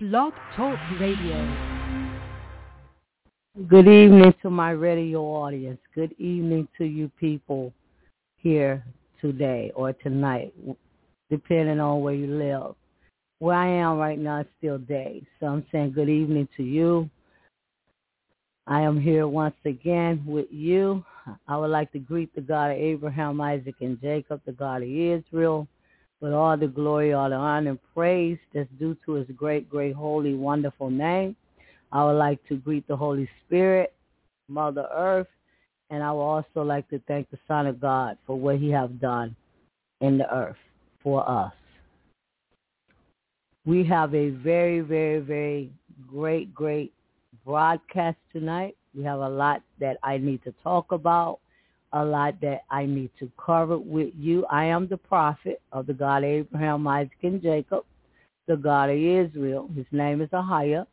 Blog Talk Radio. Good evening to my radio audience. Good evening to you people here today or tonight, depending on where you live. Where I am right now is still day, so I'm saying good evening to you. I am here once again with you. I would like to greet the God of Abraham, Isaac, and Jacob, the God of Israel, with all the glory, all the honor, and praise that's due to his great, great, holy, wonderful name. I would like to greet the Holy Spirit, Mother Earth, and I would also like to thank the Son of God for what he has done in the earth for us. We have a very, very, very great broadcast tonight. We have a lot that I need to talk about, a lot that I need to cover with you. I am the prophet of the God of Abraham, Isaac, and Jacob, the God of Israel. His name is Ahia.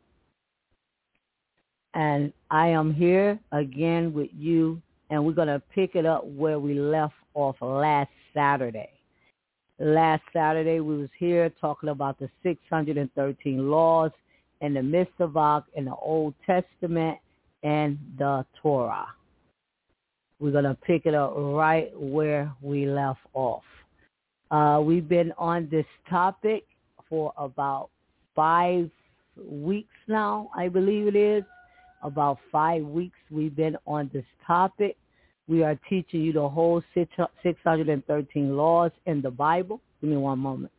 And I am here again with you, and we're going to pick it up where we left off last Saturday. Last Saturday, we was here talking about the 613 laws in the Mitzvah in the Old Testament and the Torah. We're going to pick it up right where we left off. We've been on this topic for about 5 weeks now, I believe it is. About 5 weeks we've been on this topic. We are teaching you the whole 613 laws in the Bible. Give me one moment.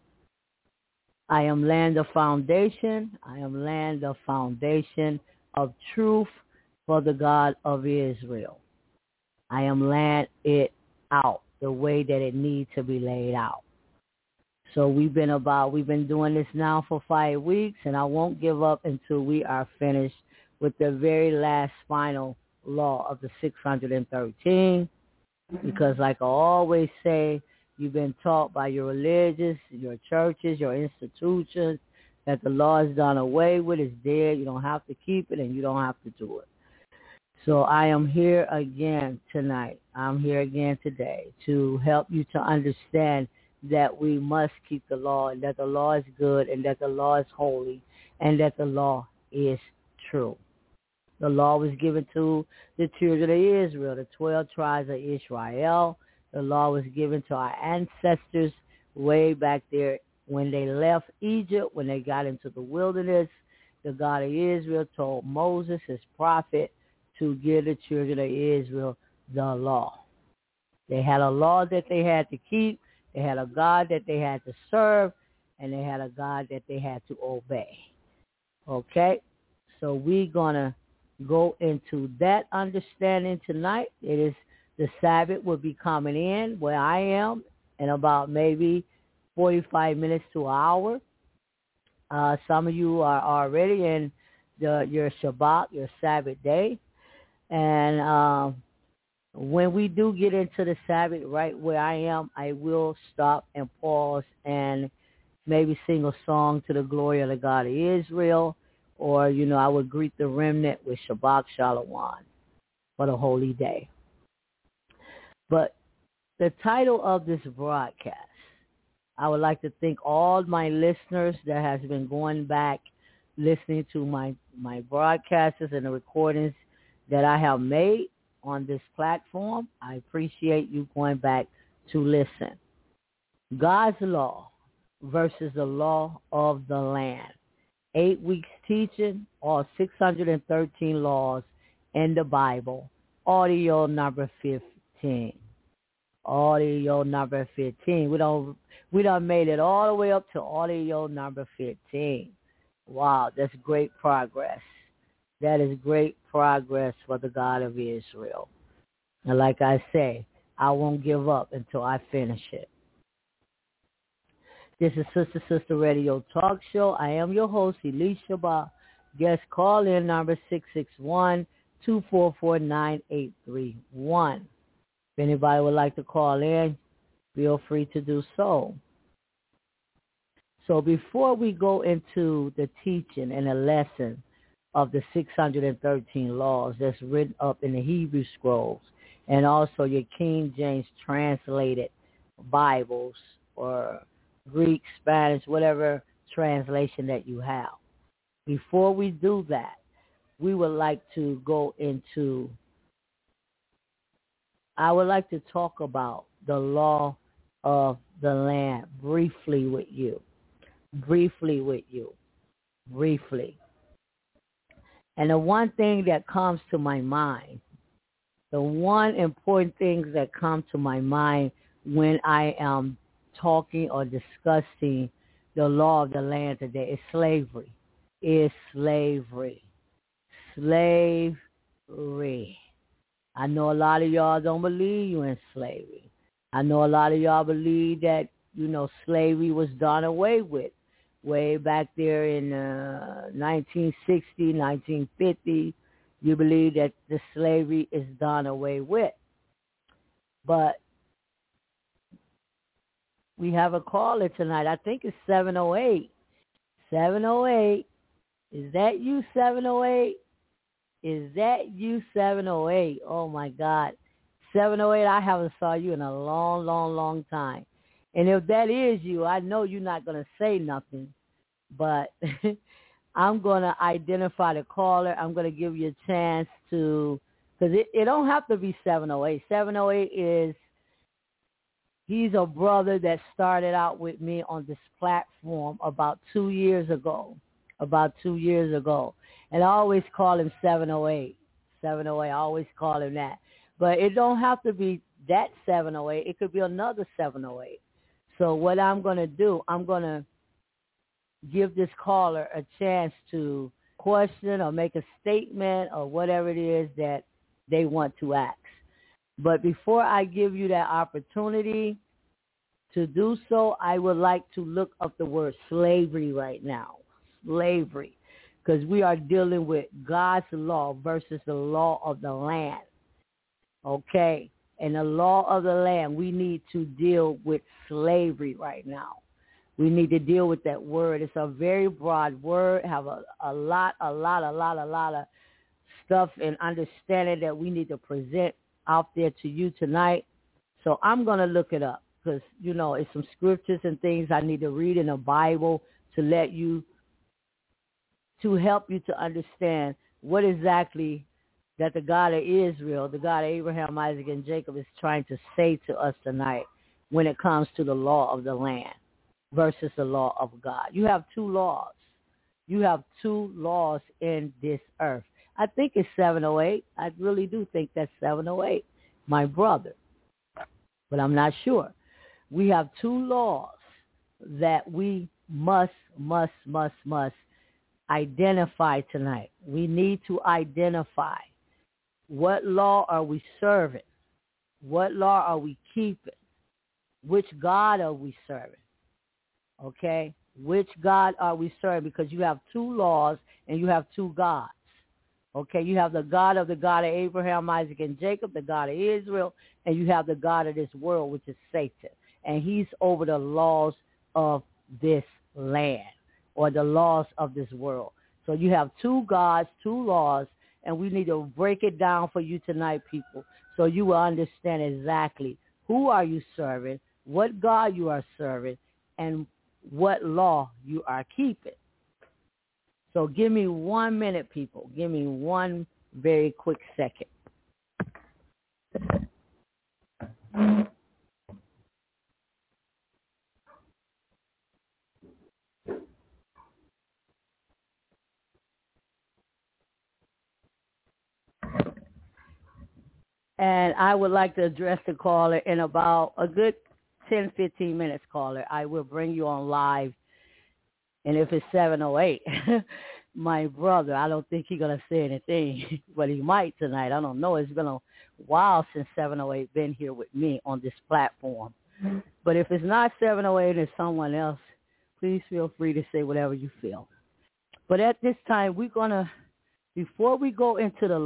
I am laying the foundation. I am laying the foundation of truth for the God of Israel. I am laying it out the way that it needs to be laid out. So we've been doing this now for 5 weeks, and I won't give up until we are finished with the very last final law of the 613, because like I always say, you've been taught by your religious, your churches, your institutions, that the law is done away with, it's dead, you don't have to keep it, and you don't have to do it. So I am here again tonight. I'm here again today to help you to understand that we must keep the law, and that the law is good, and that the law is holy, and that the law is true. The law was given to the children of Israel, the 12 tribes of Israel. The law was given to our ancestors way back there when they left Egypt, when they got into the wilderness. The God of Israel told Moses, his prophet, to give the children of Israel the law. They had a law that they had to keep. They had a God that they had to serve, and they had a God that they had to obey. Okay? So we're going to go into that understanding tonight. It is the Sabbath will be coming in where I am in about maybe 45 minutes to an hour. Some of you are already in your Shabbat, your Sabbath day. And when we do get into the Sabbath right where I am, I will stop and pause and maybe sing a song to the glory of the God of Israel. Or, I would greet the remnant with Shabbat Shalom for the holy day. But the title of this broadcast, I would like to thank all my listeners that has been going back, listening to my broadcasts and the recordings that I have made on this platform. I appreciate you going back to listen. God's law versus the law of the land. 8 weeks teaching, all 613 laws in the Bible. Audio number 15. Audio number 15. We done made it all the way up to audio number 15. Wow, that's great progress. That is great progress for the God of Israel. And like I say, I won't give up until I finish it. This is Sister Radio Talk Show. I am your host, Elisha Ba. Guest call-in number 661-244-9831. If anybody would like to call in, feel free to do so. So before we go into the teaching and the lesson of the 613 laws that's written up in the Hebrew scrolls and also your King James translated Bibles or Greek, Spanish, whatever translation that you have. Before we do that, we would like to go into, I would like to talk about the law of the land briefly with you. Briefly. And the one thing that comes to my mind, the one important thing that comes to my mind when I am talking or discussing the law of the land today is slavery. Slavery. I know a lot of y'all don't believe you in slavery. I know a lot of y'all believe that, slavery was done away with way back there in 1960, 1950. You believe that the slavery is done away with. But we have a caller tonight. I think it's 708. 708. Is that you, 708? Is that you, 708? Oh, my God. 708, I haven't saw you in a long, long, long time. And if that is you, I know you're not going to say nothing. But I'm going to identify the caller. I'm going to give you a chance to, because it don't have to be 708. 708 is, he's a brother that started out with me on this platform about 2 years ago. And I always call him 708. 708, I always call him that. But it don't have to be that 708. It could be another 708. So what I'm going to do, I'm going to give this caller a chance to question or make a statement or whatever it is that they want to ask. But before I give you that opportunity to do so, I would like to look up the word slavery right now. Slavery. Because we are dealing with God's law versus the law of the land. Okay? And the law of the land, we need to deal with slavery right now. We need to deal with that word. It's a very broad word, have a lot of stuff and understanding that we need to present out there to you tonight. So I'm going to look it up because, it's some scriptures and things I need to read in the Bible to help you to understand what exactly that the God of Israel, the God of Abraham, Isaac, and Jacob is trying to say to us tonight when it comes to the law of the land versus the law of God. You have two laws. You have two laws in this earth. I think it's 708. I really do think that's 708, my brother. But I'm not sure. We have two laws that we must identify tonight. We need to identify what law are we serving? What law are we keeping? Which God are we serving? Okay? Which God are we serving? Because you have two laws and you have two gods. Okay? You have the God of Abraham, Isaac, and Jacob, the God of Israel, and you have the God of this world, which is Satan. And he's over the laws of this land or the laws of this world. So you have two gods, two laws, and we need to break it down for you tonight, people, so you will understand exactly who are you serving, what God you are serving, and what law you are keeping. So give me 1 minute, people. Give me one very quick second. And I would like to address the caller in about a good 10, 15 minutes, caller. I will bring you on live. And if it's 708, my brother, I don't think he's going to say anything, but he might tonight. I don't know. It's been a while since 708 been here with me on this platform. But if it's not 708 and it's someone else, please feel free to say whatever you feel. But at this time, we're going to, before we go into the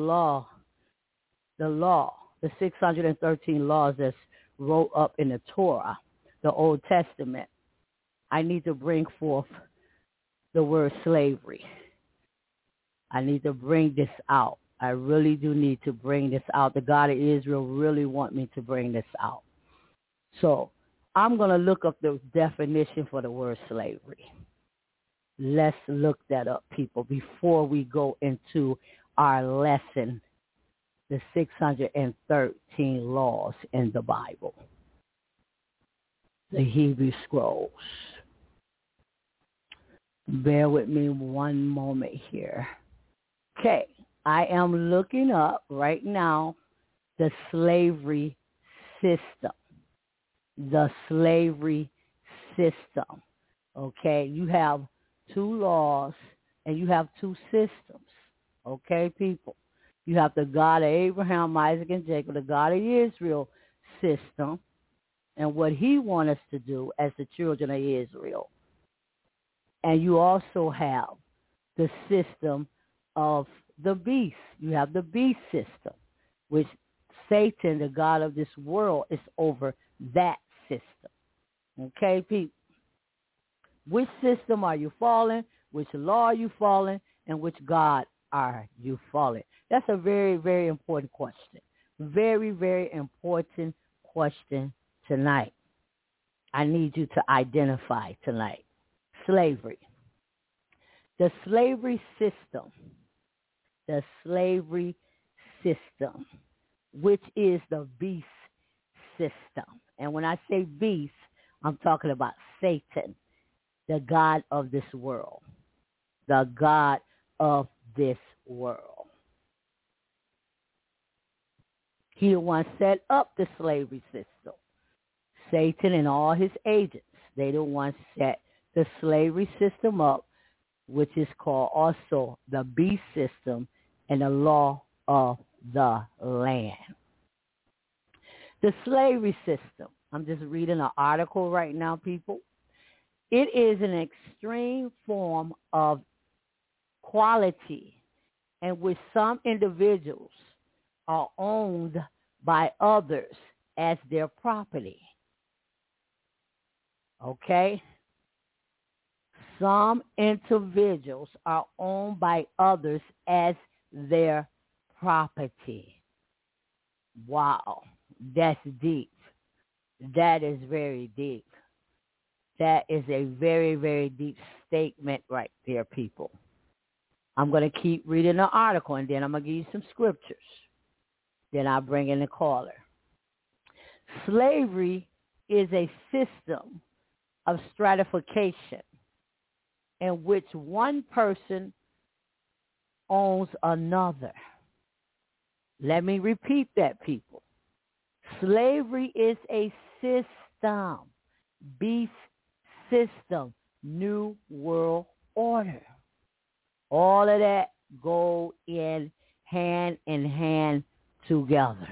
613 laws that's wrote up in the Torah, the Old Testament, I need to bring forth the word slavery. I need to bring this out. I really do need to bring this out. The God of Israel really want me to bring this out. So I'm going to look up the definition for the word slavery. Let's look that up, people, before we go into our lesson, the 613 laws in the Bible, the Hebrew Scrolls. Bear with me one moment here. Okay, I am looking up right now the slavery system. The slavery system. Okay, you have two laws and you have two systems. Okay, people. You have the God of Abraham, Isaac, and Jacob, the God of Israel system, and what he wants us to do as the children of Israel. And you also have the system of the beast. You have the beast system, which Satan, the God of this world, is over that system. Okay, people? Which system are you following? Which law are you following? And which God are you following? That's a very, very important question. Very, very important question tonight. I need you to identify tonight. Slavery. The slavery system. The slavery system, which is the beast system. And when I say beast, I'm talking about Satan, the God of this world. The God of this world. He the one set up the slavery system. Satan and all his agents, they the one set the slavery system up, which is called also the beast system and the law of the land. The slavery system. I'm just reading an article right now, people. It is an extreme form of equality in which some individuals are owned by others as their property. Okay? Some individuals are owned by others as their property. Wow, that's deep. That is very deep. That is a very, very deep statement right there, people. I'm going to keep reading the article, and then I'm going to give you some scriptures. Then I'll bring in the caller. Slavery is a system of stratification in which one person owns another. Let me repeat that, people. Slavery is a system, beast system, new world order. All of that go in hand together.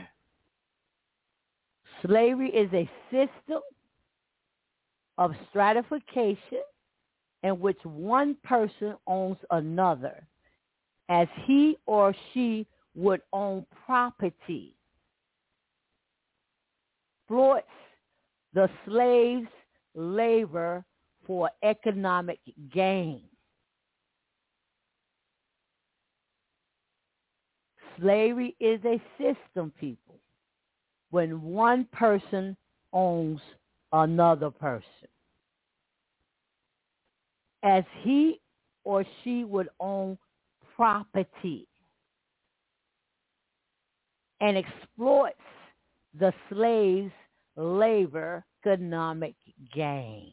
Slavery is a system of stratification in which one person owns another as he or she would own property. Exploits the slave's labor for economic gain. Slavery is a system, people, when one person owns another person, as he or she would own property, and exploits the slave's labor economic gain.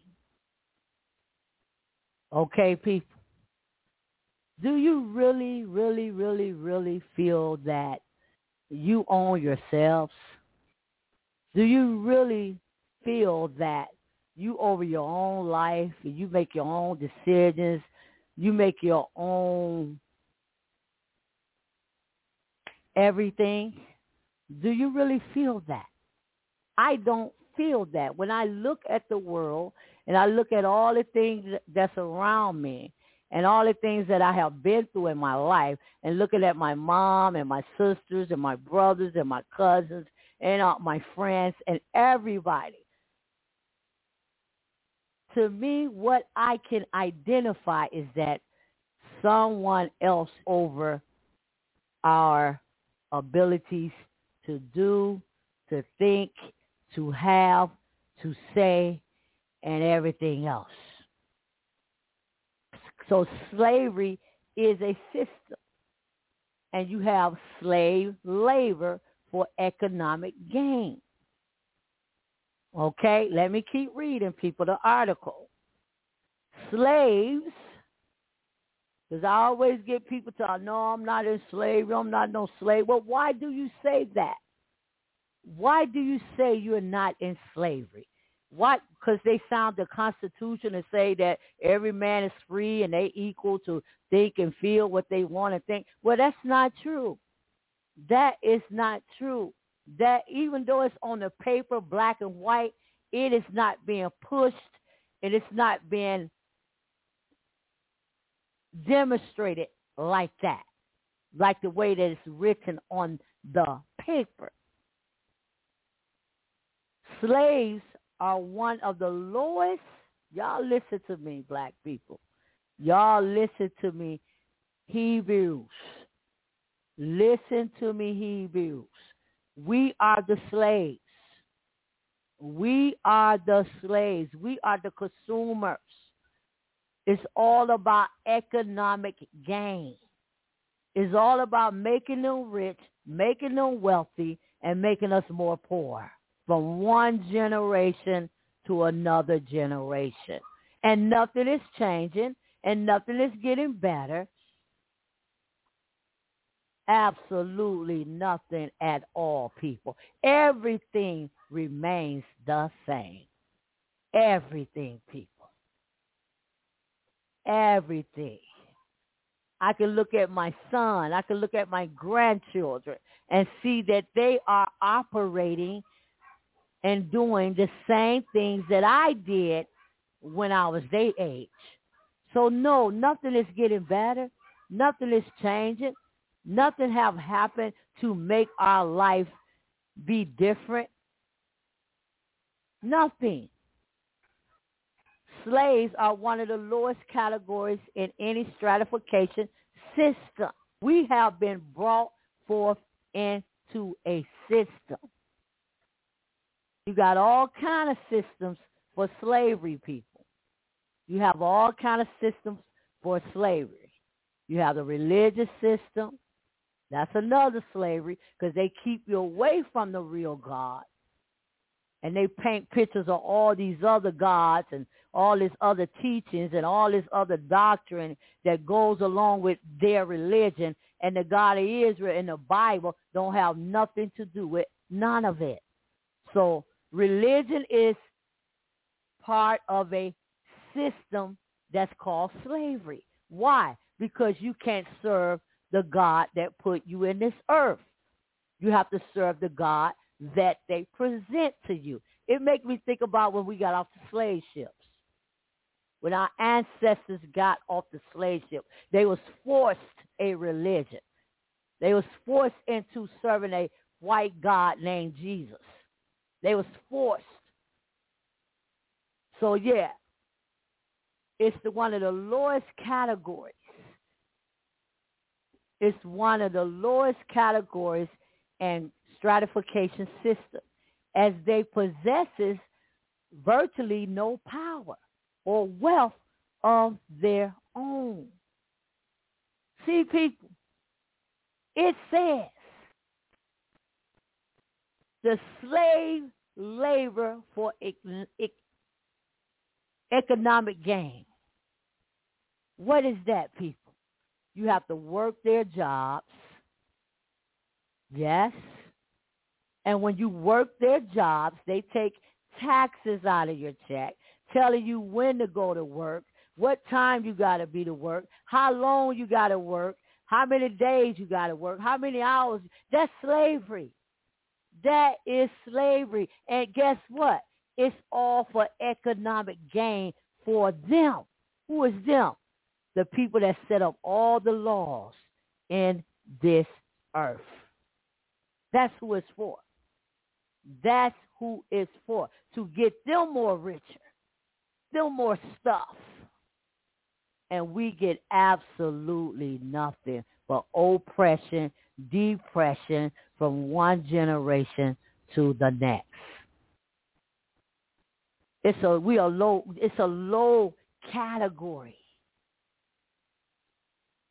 Okay, people? Do you really, really, really, really feel that you own yourselves? Do you really feel that you over your own life, you make your own decisions, you make your own everything? Do you really feel that? I don't feel that. When I look at the world and I look at all the things that's around me and all the things that I have been through in my life, and looking at my mom and my sisters and my brothers and my cousins and my friends and everybody, to me, what I can identify is that someone else over our abilities to do, to think, to have, to say, and everything else. So slavery is a system, and you have slave labor for economic gain. Okay, let me keep reading, people, the article. Slaves, because I always get people to, no, I'm not in slavery, I'm not no slave. Well, why do you say that? Why do you say you're not in slavery? Why? Because they found the Constitution and say that every man is free and they equal to think and feel what they want to think. Well, that's not true. That is not true. That even though it's on the paper, black and white, it is not being pushed and it's not being demonstrated like that, like the way that it's written on the paper. Slaves are one of the lowest, y'all listen to me, black people. Y'all listen to me, Hebrews. Listen to me, Hebrews. We are the slaves. We are the slaves. We are the consumers. It's all about economic gain. It's all about making them rich, making them wealthy, and making us more poor from one generation to another generation. And nothing is changing, and nothing is getting better. Absolutely nothing at all, people. Everything remains the same. Everything, people. Everything. I can look at my son, I can look at my grandchildren and see that they are operating and doing the same things that I did when I was their age. So no, nothing is getting better. Nothing is changing. Nothing have happened to make our life be different. Nothing. Slaves are one of the lowest categories in any stratification system. We have been brought forth into a system. You got all kind of systems for slavery, people. You have all kind of systems for slavery. You have the religious system. That's another slavery because they keep you away from the real God. And they paint pictures of all these other gods and all this other teachings and all this other doctrine that goes along with their religion. And the God of Israel in the Bible don't have nothing to do with none of it. So religion is part of a system that's called slavery. Why? Because you can't serve the God that put you in this earth. You have to serve the God that they present to you. It makes me think about when we got off the slave ships. When our ancestors got off the slave ship, they was forced a religion. They was forced into serving a white God named Jesus. They was forced. So yeah, it's one of the lowest categories. It's one of the lowest categories and stratification system, as they possesses virtually no power or wealth of their own. See, people, it says the slave labor for economic gain. What is that, people? You have to work their jobs. Yes. And when you work their jobs, they take taxes out of your check, telling you when to go to work, what time you got to be to work, how long you got to work, how many days you got to work, how many hours. That's slavery. That is slavery. And guess what? It's all for economic gain for them. Who is them? The people that set up all the laws in this earth. That's who it's for. That's who it's for. To get them more richer, them more stuff. And we get absolutely nothing but oppression, depression from one generation to the next. It's a low category.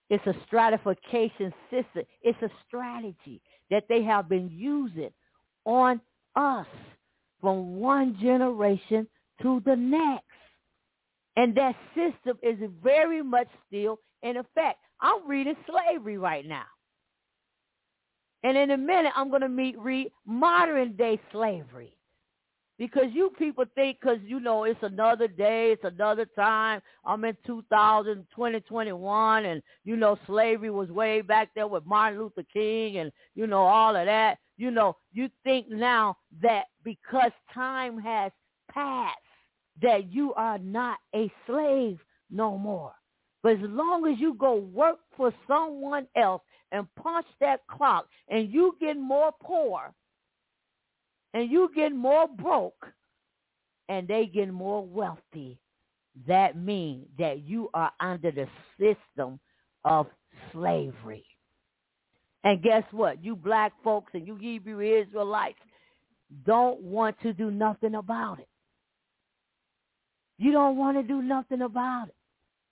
It's a stratification system. It's a strategy that they have been using on us from one generation to the next. And that system is very much still in effect. I'm reading Slavery right now. And in a minute, I'm going to read modern day slavery. Because you people think, because, it's another day, it's another time. I'm in 2021, and, slavery was way back there with Martin Luther King and, all of that. You think now that because time has passed, that you are not a slave no more. But as long as you go work for someone else and punch that clock, and you get more poor, and you get more broke, and they get more wealthy, that means that you are under the system of slavery. And guess what? You black folks and you Hebrew Israelites don't want to do nothing about it. You don't want to do nothing about it.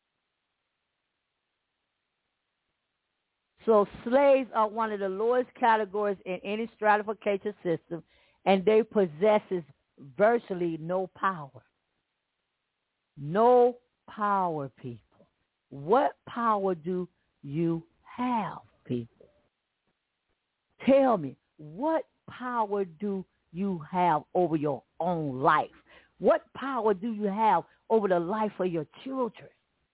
So slaves are one of the lowest categories in any stratification system, and they possess virtually no power. No power, people. What power do you have, people? Tell me, what power do you have over your own life? What power do you have over the life of your children?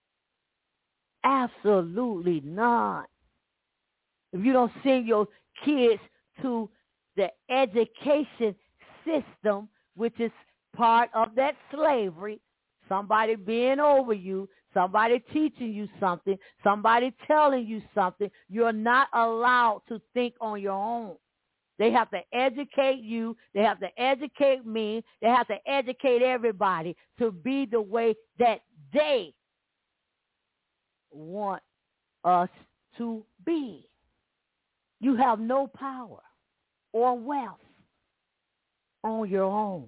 Absolutely none. If you don't send your kids to the education system, which is part of that slavery, somebody being over you, somebody teaching you something, somebody telling you something, you're not allowed to think on your own. They have to educate you. They have to educate me. They have to educate everybody to be the way that they want us to be. You have no power or wealth on your own.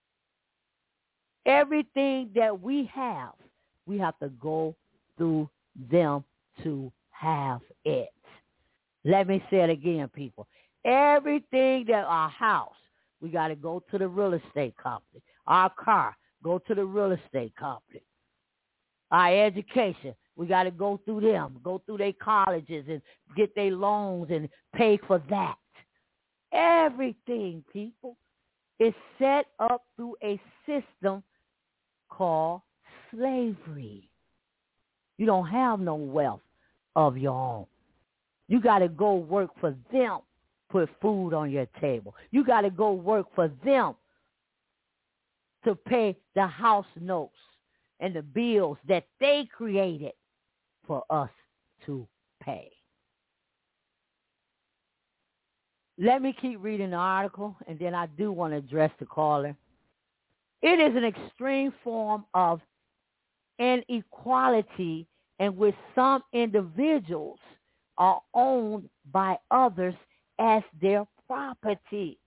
Everything that we have to go through them to have it. Let me say it again, people. Everything that our house, we got to go to the real estate company. Our car, go to the real estate company. Our education, we got to go through them, go through their colleges and get their loans and pay for that. Everything, people, is set up through a system called slavery. You don't have no wealth of your own. You got to go work for them, put food on your table. You got to go work for them to pay the house notes and the bills that they created for us to pay. Let me keep reading the article, and then I do want to address the caller. It is an extreme form of inequality in which some individuals are owned by others as their property.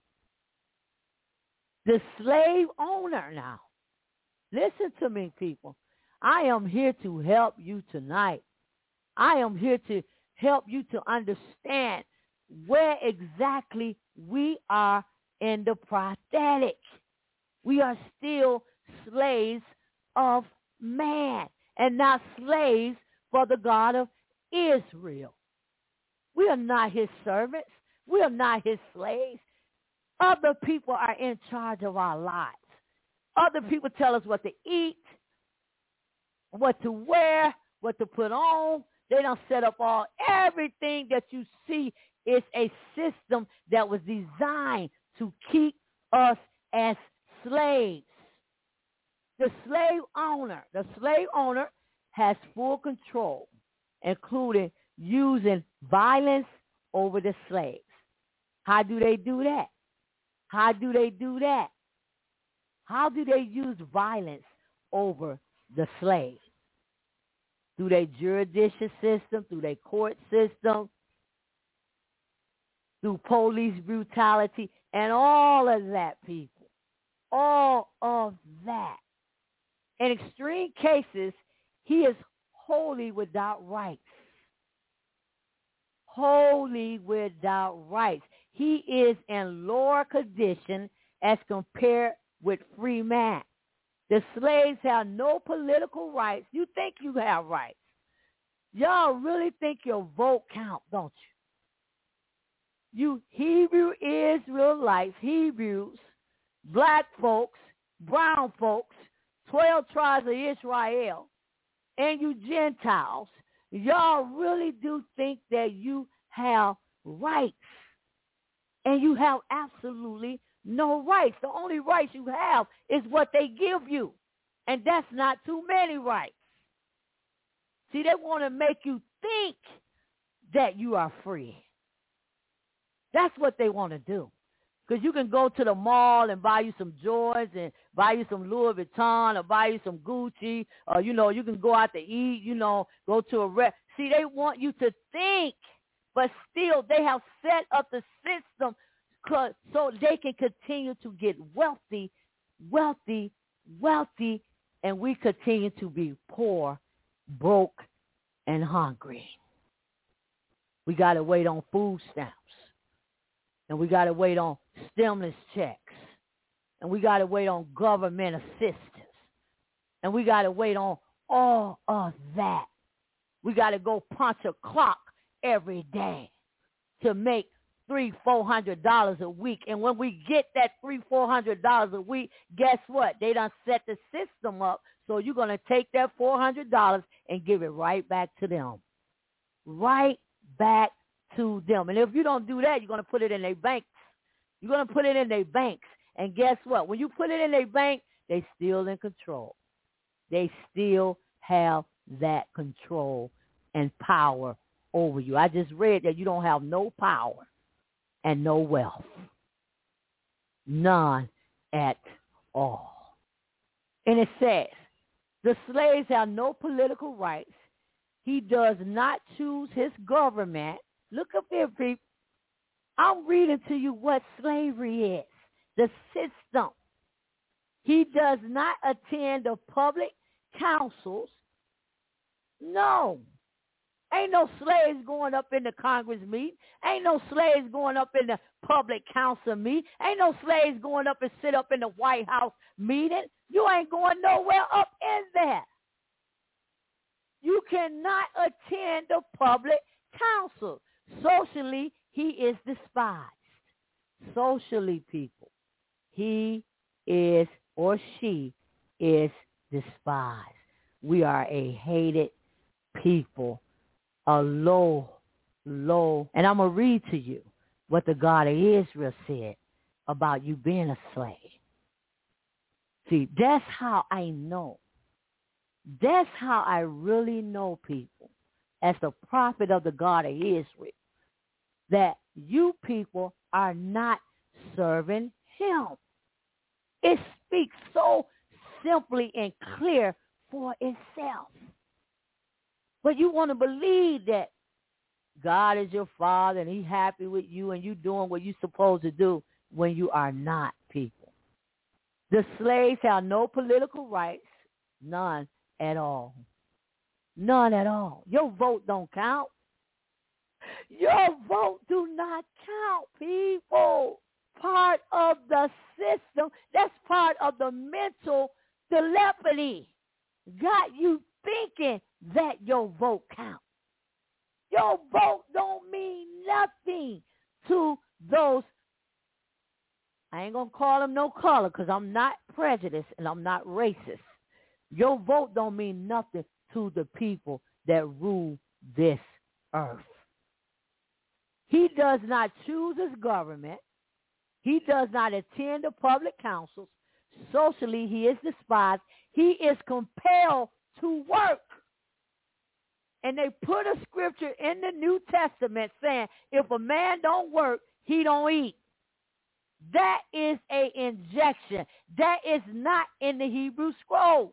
The slave owner now. Listen to me, people. I am here to help you tonight. I am here to help you to understand where exactly we are in the prophetic. We are still slaves of man and not slaves for the God of Israel. We are not his servants. We are not his slaves. Other people are in charge of our lives. Other people tell us what to eat, what to wear, what to put on. They don't set up everything that you see is a system that was designed to keep us as slaves. The slave owner has full control, including using violence over the slaves. How do they do that? How do they do that? How do they use violence over the slaves? Through their jurisdiction system, through their court system, through police brutality, and all of that, people. All of that. In extreme cases, he is wholly without rights. wholly without rights. He is in lower condition as compared with free man. The slaves have no political rights. You think you have rights. Y'all really think your vote counts, don't you? You Hebrew Israelites, Hebrews, black folks, brown folks, 12 tribes of Israel, and you Gentiles, y'all really do think that you have rights. And you have absolutely no rights. The only rights you have is what they give you. And that's not too many rights. See, they want to make you think that you are free. That's what they want to do. Because you can go to the mall and buy you some Jordans and buy you some Louis Vuitton or buy you some Gucci. Or, you can go out to eat, go to a restaurant. See, they want you to think. But still, they have set up the system so they can continue to get wealthy, and we continue to be poor, broke, and hungry. We got to wait on food stamps, and we got to wait on stimulus checks, and we got to wait on government assistance, and we got to wait on all of that. We got to go punch a clock every day to make $300-400 a week. And when we get that $300-400 a week, guess what? They done set the system up, so you're going to take that $400 and give it right back to them. Right back to them. And if you don't do that, you're going to put it in their banks. You're going to put it in their banks. And guess what? When you put it in their bank, they still in control. They still have that control and power over you. I just read that you don't have no power and no wealth. None at all. And it says, the slaves have no political rights. He does not choose his government. Look up here, people. I'm reading to you what slavery is. The system. He does not attend the public councils. No. Ain't no slaves going up in the Congress meeting. Ain't no slaves going up in the public council meeting. Ain't no slaves going up and sit up in the White House meeting. You ain't going nowhere up in there. You cannot attend the public council. Socially, he is despised. Socially, people, he is or she is despised. We are a hated people. A low, and I'm going to read to you what the God of Israel said about you being a slave. See, that's how I know. That's how I really know, people, as the prophet of the God of Israel, that you people are not serving him. It speaks so simply and clear for itself. But you want to believe that God is your father and he's happy with you and you doing what you're supposed to do when you are not, people. The slaves have no political rights, none at all. None at all. Your vote don't count. Your vote do not count, people. Part of the system, that's part of the mental telepathy. Got you thinking that your vote counts. Your vote don't mean nothing to those. I ain't going to call them no color because I'm not prejudiced and I'm not racist. Your vote don't mean nothing to the people that rule this earth. He does not choose his government. He does not attend the public councils. Socially, he is despised. He is compelled to work. And they put a scripture in the New Testament saying, if a man don't work, he don't eat. That is an injection. That is not in the Hebrew Scrolls.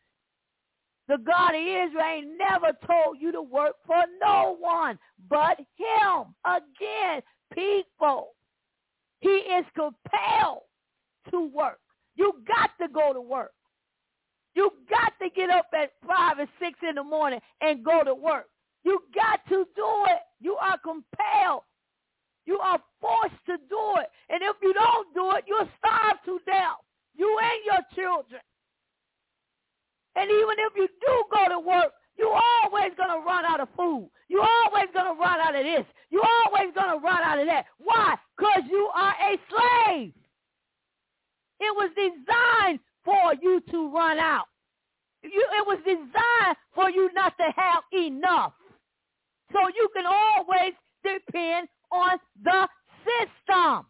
The God of Israel ain't never told you to work for no one but him. Again, people, he is compelled to work. You got to go to work. You got to get up at 5 and 6 in the morning and go to work. You got to do it. You are compelled. You are forced to do it. And if you don't do it, you'll starve to death. You and your children. And even if you do go to work, you're always going to run out of food. You're always going to run out of this. You're always going to run out of that. Why? Because you are a slave. It was designed for you to run out. It was designed for you not to have enough. So you can always depend on the system.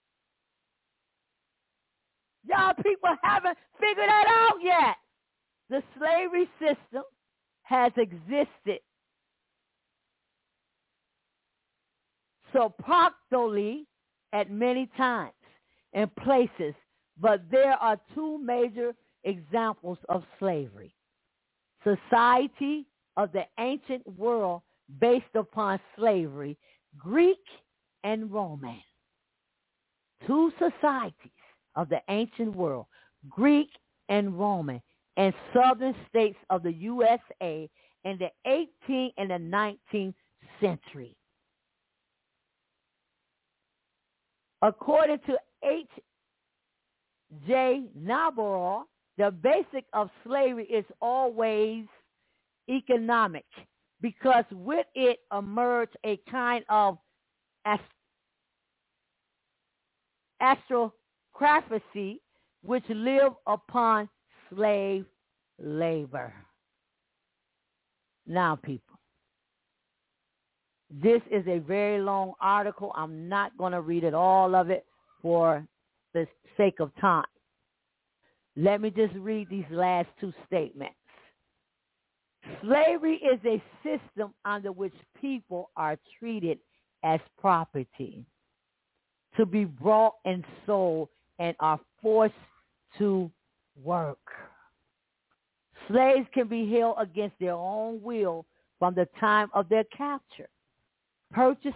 Y'all people haven't figured that out yet. The slavery system has existed subproximally at many times and places, but there are two major examples of slavery. Society of the ancient world based upon slavery, Greek and Roman. Two societies of the ancient world, Greek and Roman, and southern states of the USA in the 18th and the 19th century. According to H.J. Navarro, the basic of slavery is always economic, because with it emerged a kind of aristocracy which lived upon slave labor. Now, people, this is a very long article. I'm not going to read it, all of it, for the sake of time. Let me just read these last two statements. Slavery is a system under which people are treated as property, to be bought and sold, and are forced to work. Slaves can be held against their own will from the time of their capture, purchase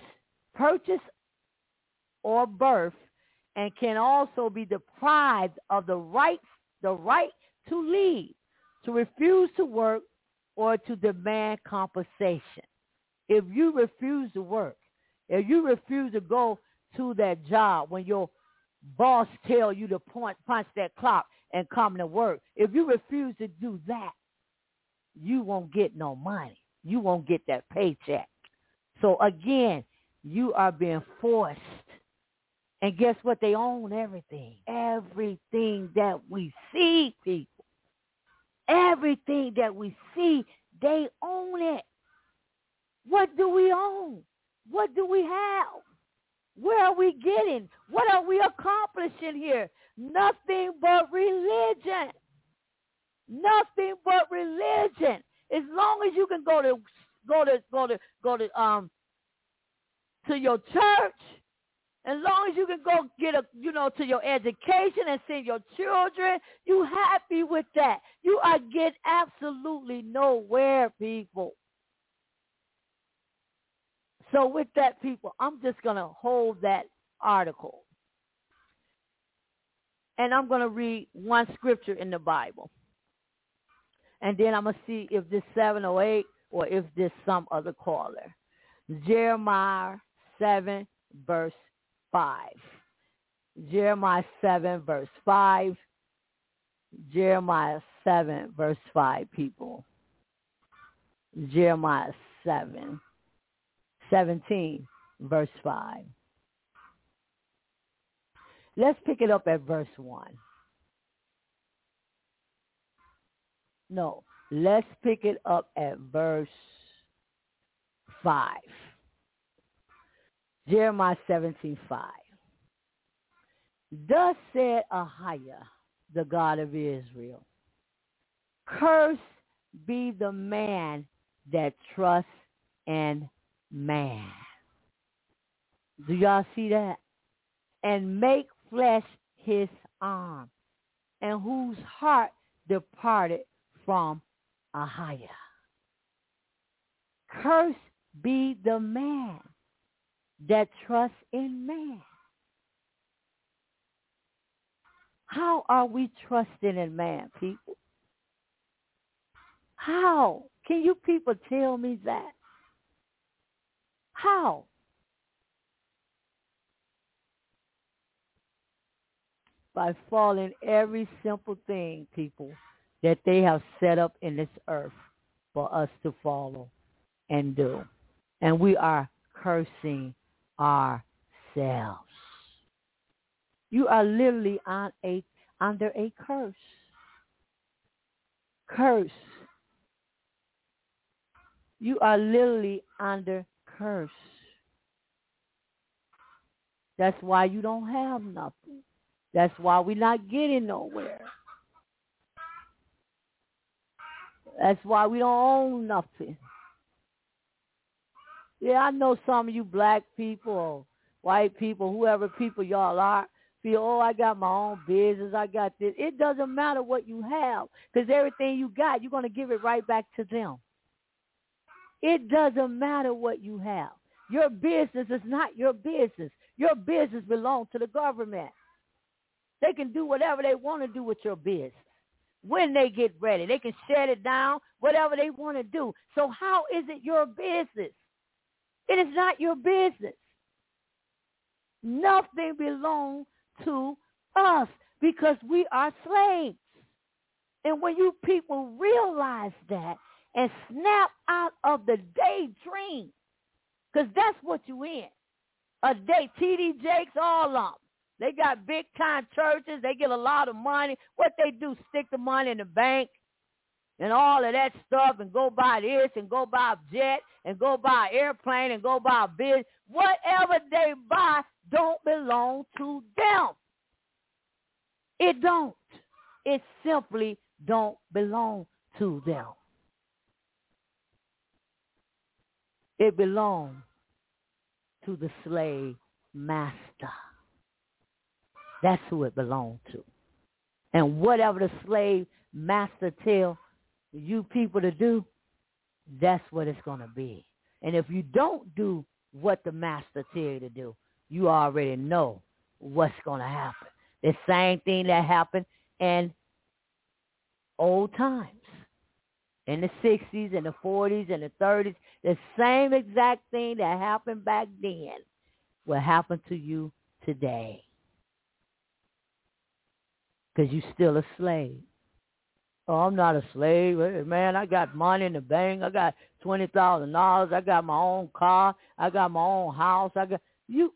or birth, and can also be deprived of the right to leave, to refuse to work, or to demand compensation. If you refuse to work, if you refuse to go to that job when your boss tell you to punch that clock and come to work, if you refuse to do that, you won't get no money. You won't get that paycheck. So again, you are being forced. And guess what? They own everything. Everything that we see, people. Everything that we see, they own it. What do we own? What do we have? Where are we getting? What are we accomplishing here? Nothing but religion. Nothing but religion. As long as you can go to your church, as long as you can go get to your education and send your children, you happy with that. You are getting absolutely nowhere, people. So with that, people, I'm just going to hold that article. And I'm going to read one scripture in the Bible. And then I'm going to see if this 708 or if this some other caller. Jeremiah 7, verse 5. Jeremiah 7, verse 5. Jeremiah 7, verse 5, people. Jeremiah 17, verse 5. Let's pick it up at verse 1. No, let's pick it up at verse 5. Jeremiah 17:5. Thus said Ahiah, the God of Israel, cursed be the man that trusts in man. Do y'all see that? And make flesh his arm, and whose heart departed from Ahiah. Cursed be the man that trusts in man. How are we trusting in man, people? How? Can you people tell me that? How? by following every simple thing, people, that they have set up in this earth for us to follow and do. And we are cursing ourselves. You are literally under a curse. Curse. You are literally under curse. That's why you don't have nothing. That's why we're not getting nowhere. That's why we don't own nothing. Yeah, I know some of you black people or white people, whoever people y'all are, feel, oh, I got my own business, I got this. It doesn't matter what you have, because everything you got, you're going to give it right back to them. It doesn't matter what you have. Your business is not your business. Your business belongs to the government. They can do whatever they want to do with your business. When they get ready, they can shut it down, whatever they want to do. So how is it your business? It is not your business. Nothing belongs to us because we are slaves. And when you people realize that and snap out of the daydream, because that's what you in, a day, T.D. Jakes, all of them. They got big time churches. They get a lot of money. What they do, stick the money in the bank and all of that stuff and go buy this and go buy a jet and go buy an airplane and go buy a business. Whatever they buy don't belong to them. It don't. It simply don't belong to them. It belongs to the slave master. That's who it belongs to. And whatever the slave master tell you people to do, that's what it's going to be. And if you don't do what the master tell you to do, you already know what's going to happen. The same thing that happened in old times, in the 60s and the 40s and the 30s. The same exact thing that happened back then will happen to you today. Because you're still a slave. Oh, I'm not a slave. Man, I got money in the bank. I got $20,000. I got my own car. I got my own house. I got you.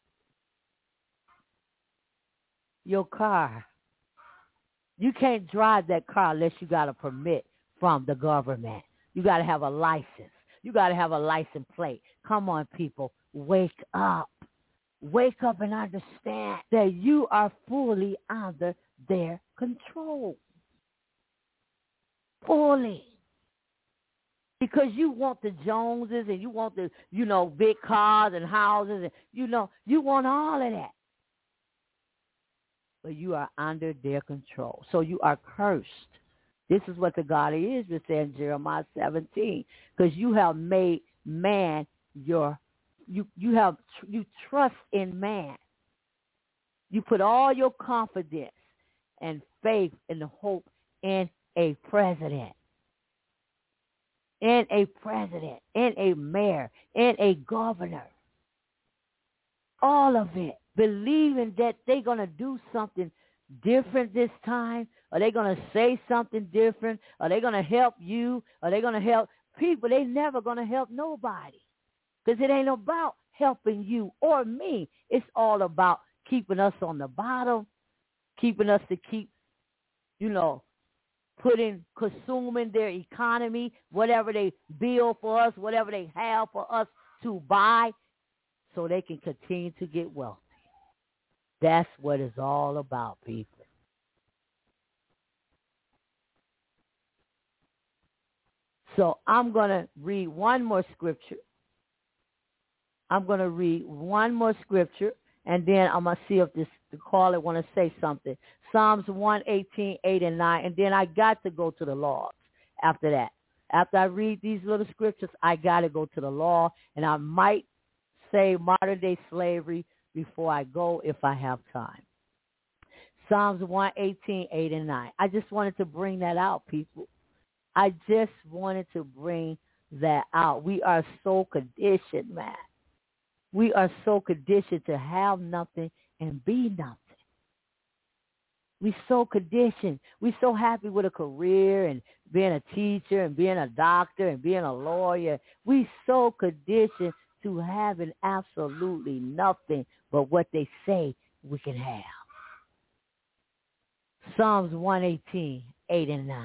Your car. You can't drive that car unless you got a permit from the government. You got to have a license. You got to have a license plate. Come on, people. Wake up. Wake up and understand that you are fully under their control. Fully. Because you want the Joneses and you want the, big cars and houses and, you want all of that. But you are under their control. So you are cursed. This is what the God of Israel said in Jeremiah 17. Because you have made man you trust in man. You put all your confidence and faith and hope in a president, in a mayor, in a governor. All of it. Believing that they're going to do something different this time. Are they going to say something different? Are they going to help you? Are they going to help people? They're never going to help nobody. Because it ain't about helping you or me. It's all about keeping us on the bottom, keeping us to keep, consuming their economy, whatever they build for us, whatever they have for us to buy, so they can continue to get wealthy. That's what it's all about, people. So I'm going to read one more scripture. And then I'm going to see if the caller want to say something. Psalms 118, 8 and 9. And then I got to go to the laws after that. After I read these little scriptures, I got to go to the law. And I might say modern-day slavery before I go if I have time. Psalms 118, 8 and 9. I just wanted to bring that out, people. I just wanted to bring that out. We are so conditioned, man. We are so conditioned to have nothing and be nothing. We so conditioned. We so happy with a career and being a teacher and being a doctor and being a lawyer. We so conditioned to having absolutely nothing but what they say we can have. Psalms 118, 8 and 9.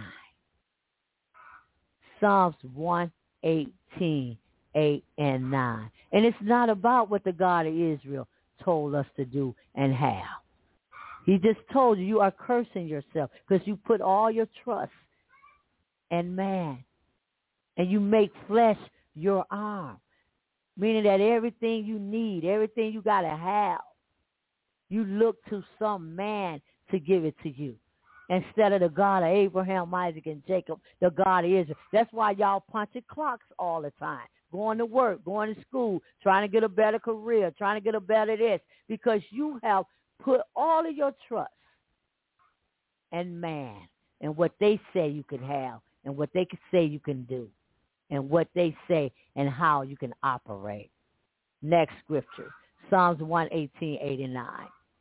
Psalms 118, 8 and 9. And it's not about what the God of Israel told us to do and have. He just told you are cursing yourself because you put all your trust in man. And you make flesh your arm. Meaning that everything you need, everything you got to have, you look to some man to give it to you. Instead of the God of Abraham, Isaac, and Jacob, the God of Israel. That's why y'all punching clocks all the time. Going to work, going to school, trying to get a better career, trying to get a better this. Because you have put all of your trust in man and what they say you can have and what they can say you can do and what they say and how you can operate. Next scripture, Psalms 118, 8 and 9.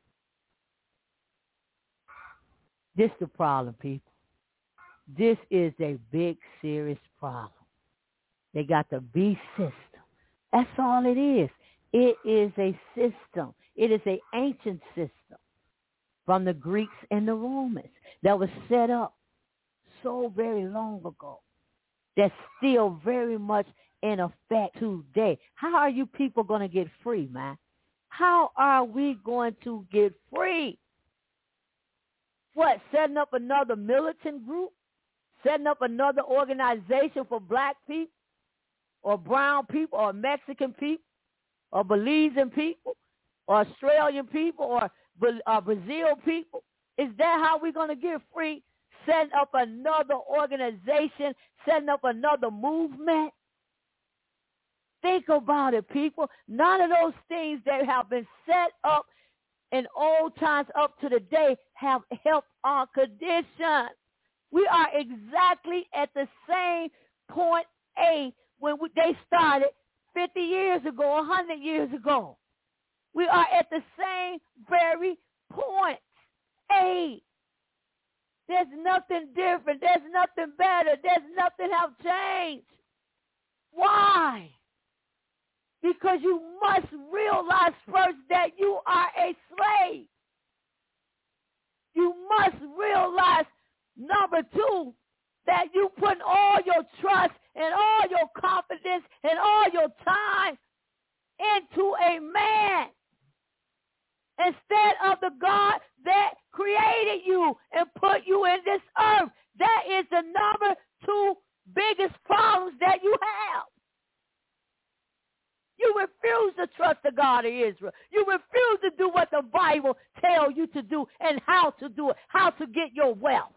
This is the problem, people. This is a big, serious problem. They got the beast system. That's all it is. It is a system. It is an ancient system from the Greeks and the Romans that was set up so very long ago that's still very much in effect today. How are you people going to get free, man? How are we going to get free? What, setting up another militant group? Setting up another organization for black people or brown people or Mexican people or Belizean people or Australian people or Brazil people? Is that how we're going to get free? Setting up another organization, setting up another movement? Think about it, people. None of those things that have been set up in old times up to the day have helped our condition. We are exactly at the same point A when they started 50 years ago, 100 years ago. We are at the same very point A. There's nothing different. There's nothing better. There's nothing have changed. Why? Because you must realize first that you are a slave. You must realize, number two, that you put all your trust and all your confidence and all your time into a man instead of the God that created you and put you in this earth. That is the number two biggest problems that you have. You refuse to trust the God of Israel. You refuse to do what the Bible tells you to do and how to do it, how to get your wealth,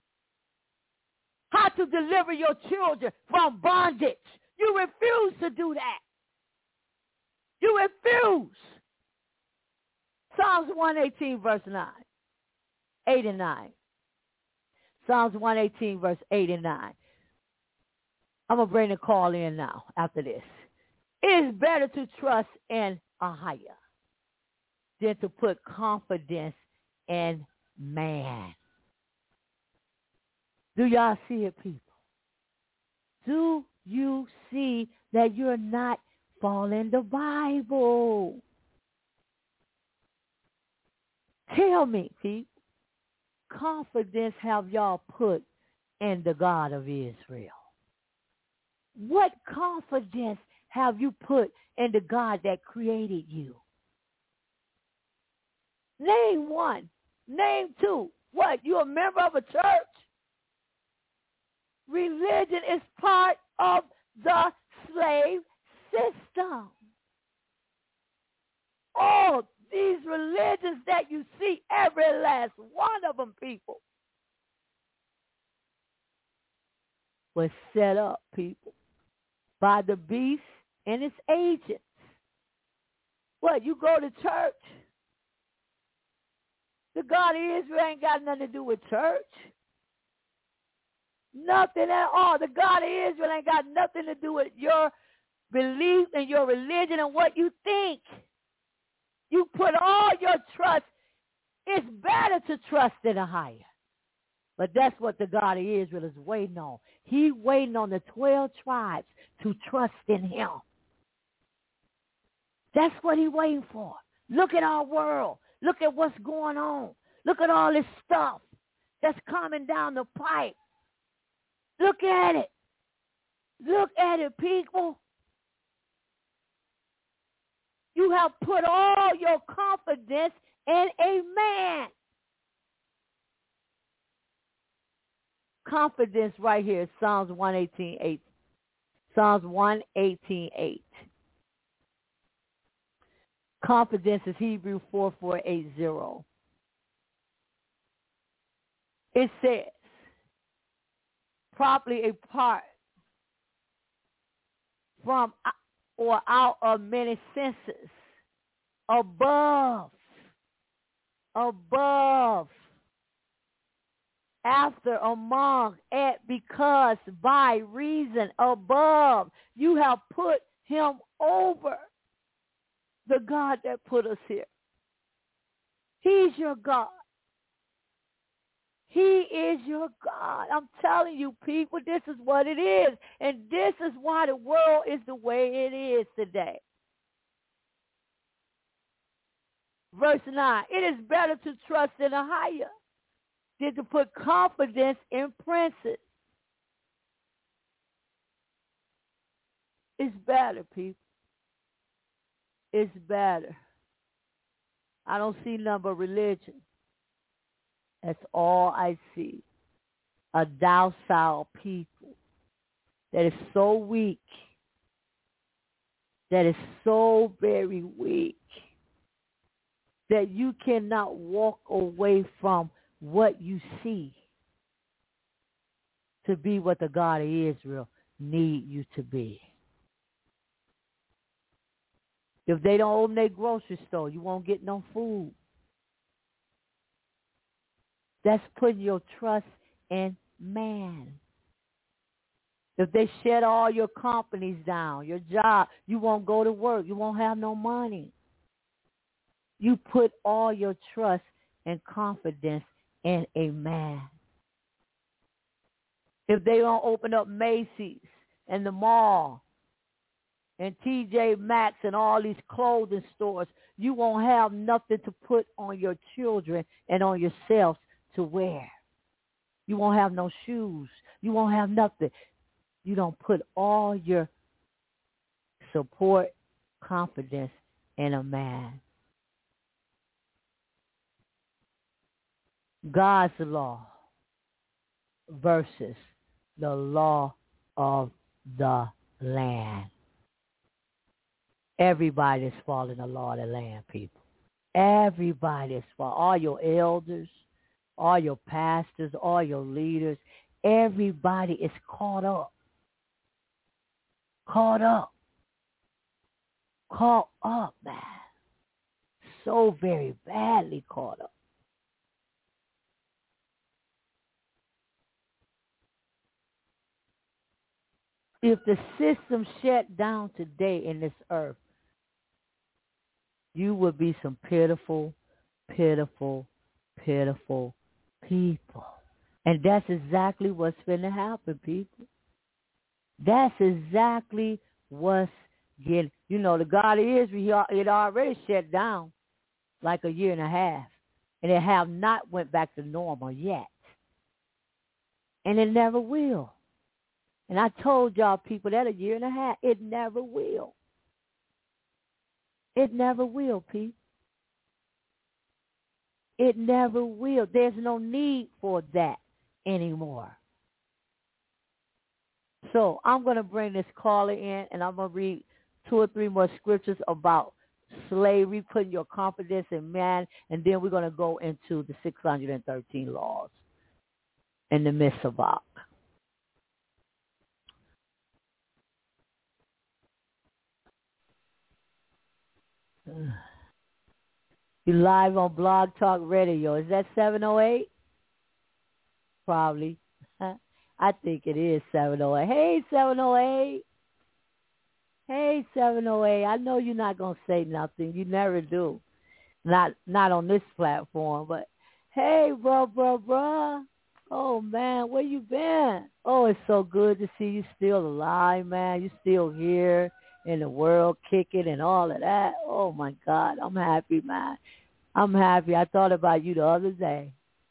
how to deliver your children from bondage. You refuse to do that. You refuse. Psalms 118, verse 9, 8 and 9. Psalms 118, verse 8 and 9. I'm going to bring the call in now after this. It is better to trust in a higher than to put confidence in man. Do y'all see it, people? Do you see that you're not following the Bible? Tell me, people, confidence have y'all put in the God of Israel? What confidence have you put in the God that created you? Name one. Name two. What? You a member of a church? Religion is part of the slave system. All these religions that you see, every last one of them, people, was set up, people, by the beast and its agents. What, you go to church? The God of Israel ain't got nothing to do with church. Nothing at all. The God of Israel ain't got nothing to do with your belief and your religion and what you think. You put all your trust It's better to trust in a higher. But that's what the God of Israel is waiting on. He's waiting on the 12 tribes to trust in him. That's what he's waiting for. Look at our world. Look at what's going on. Look at all this stuff that's coming down the pipe. Look at it. Look at it, people. You have put all your confidence in a man. Confidence right here, Psalms 118:8. Psalms 118:8. Confidence is Hebrew 4480. It says, properly apart from or out of many senses, above, after, among, at, because, by, reason, above. You have put him over the God that put us here. He's your God. He is your God. I'm telling you, people, this is what it is. And this is why the world is the way it is today. Verse 9, it is better to trust in a higher than to put confidence in princes. It's better, people. It's better. I don't see none but religion. That's all I see. A docile people that is so weak, that is so very weak, that you cannot walk away from what you see to be what the God of Israel need you to be. If they don't open their grocery store, you won't get no food. That's putting your trust in man. If they shut all your companies down, your job, you won't go to work. You won't have no money. You put all your trust and confidence in a man. If they don't open up Macy's and the mall and TJ Maxx and all these clothing stores, you won't have nothing to put on your children and on yourself to wear. You won't have no shoes. You won't have nothing. You don't put all your support, confidence in a man. God's law versus the law of the land. Everybody is following the law of the land, people. Everybody is following. All your elders, all your pastors, all your leaders, everybody is caught up. Caught up. Caught up, man. So very badly caught up. If the system shut down today in this earth, you would be some pitiful, pitiful, pitiful people. And that's exactly what's going to happen, people. That's exactly what's getting. You know, the God of Israel, it already shut down like a year and a half. And it have not went back to normal yet. And it never will. And I told y'all people that a year and a half, it never will. It never will, people. It never will. There's no need for that anymore. So I'm going to bring this caller in, and I'm going to read 2 or 3 more scriptures about slavery, putting your confidence in man, and then we're going to go into the 613 laws in the Mitzvah. You live on Blog Talk Radio. Is that 708? Probably. I think it is 708. Hey, 708. Hey, 708. I know you're not going to say nothing. You never do. Not on this platform, but hey, bro. Oh man, where you been? Oh, it's so good to see you still alive, man. You still here in the world, kicking and all of that. Oh my God, I'm happy, man. I'm happy. I thought about you the other day.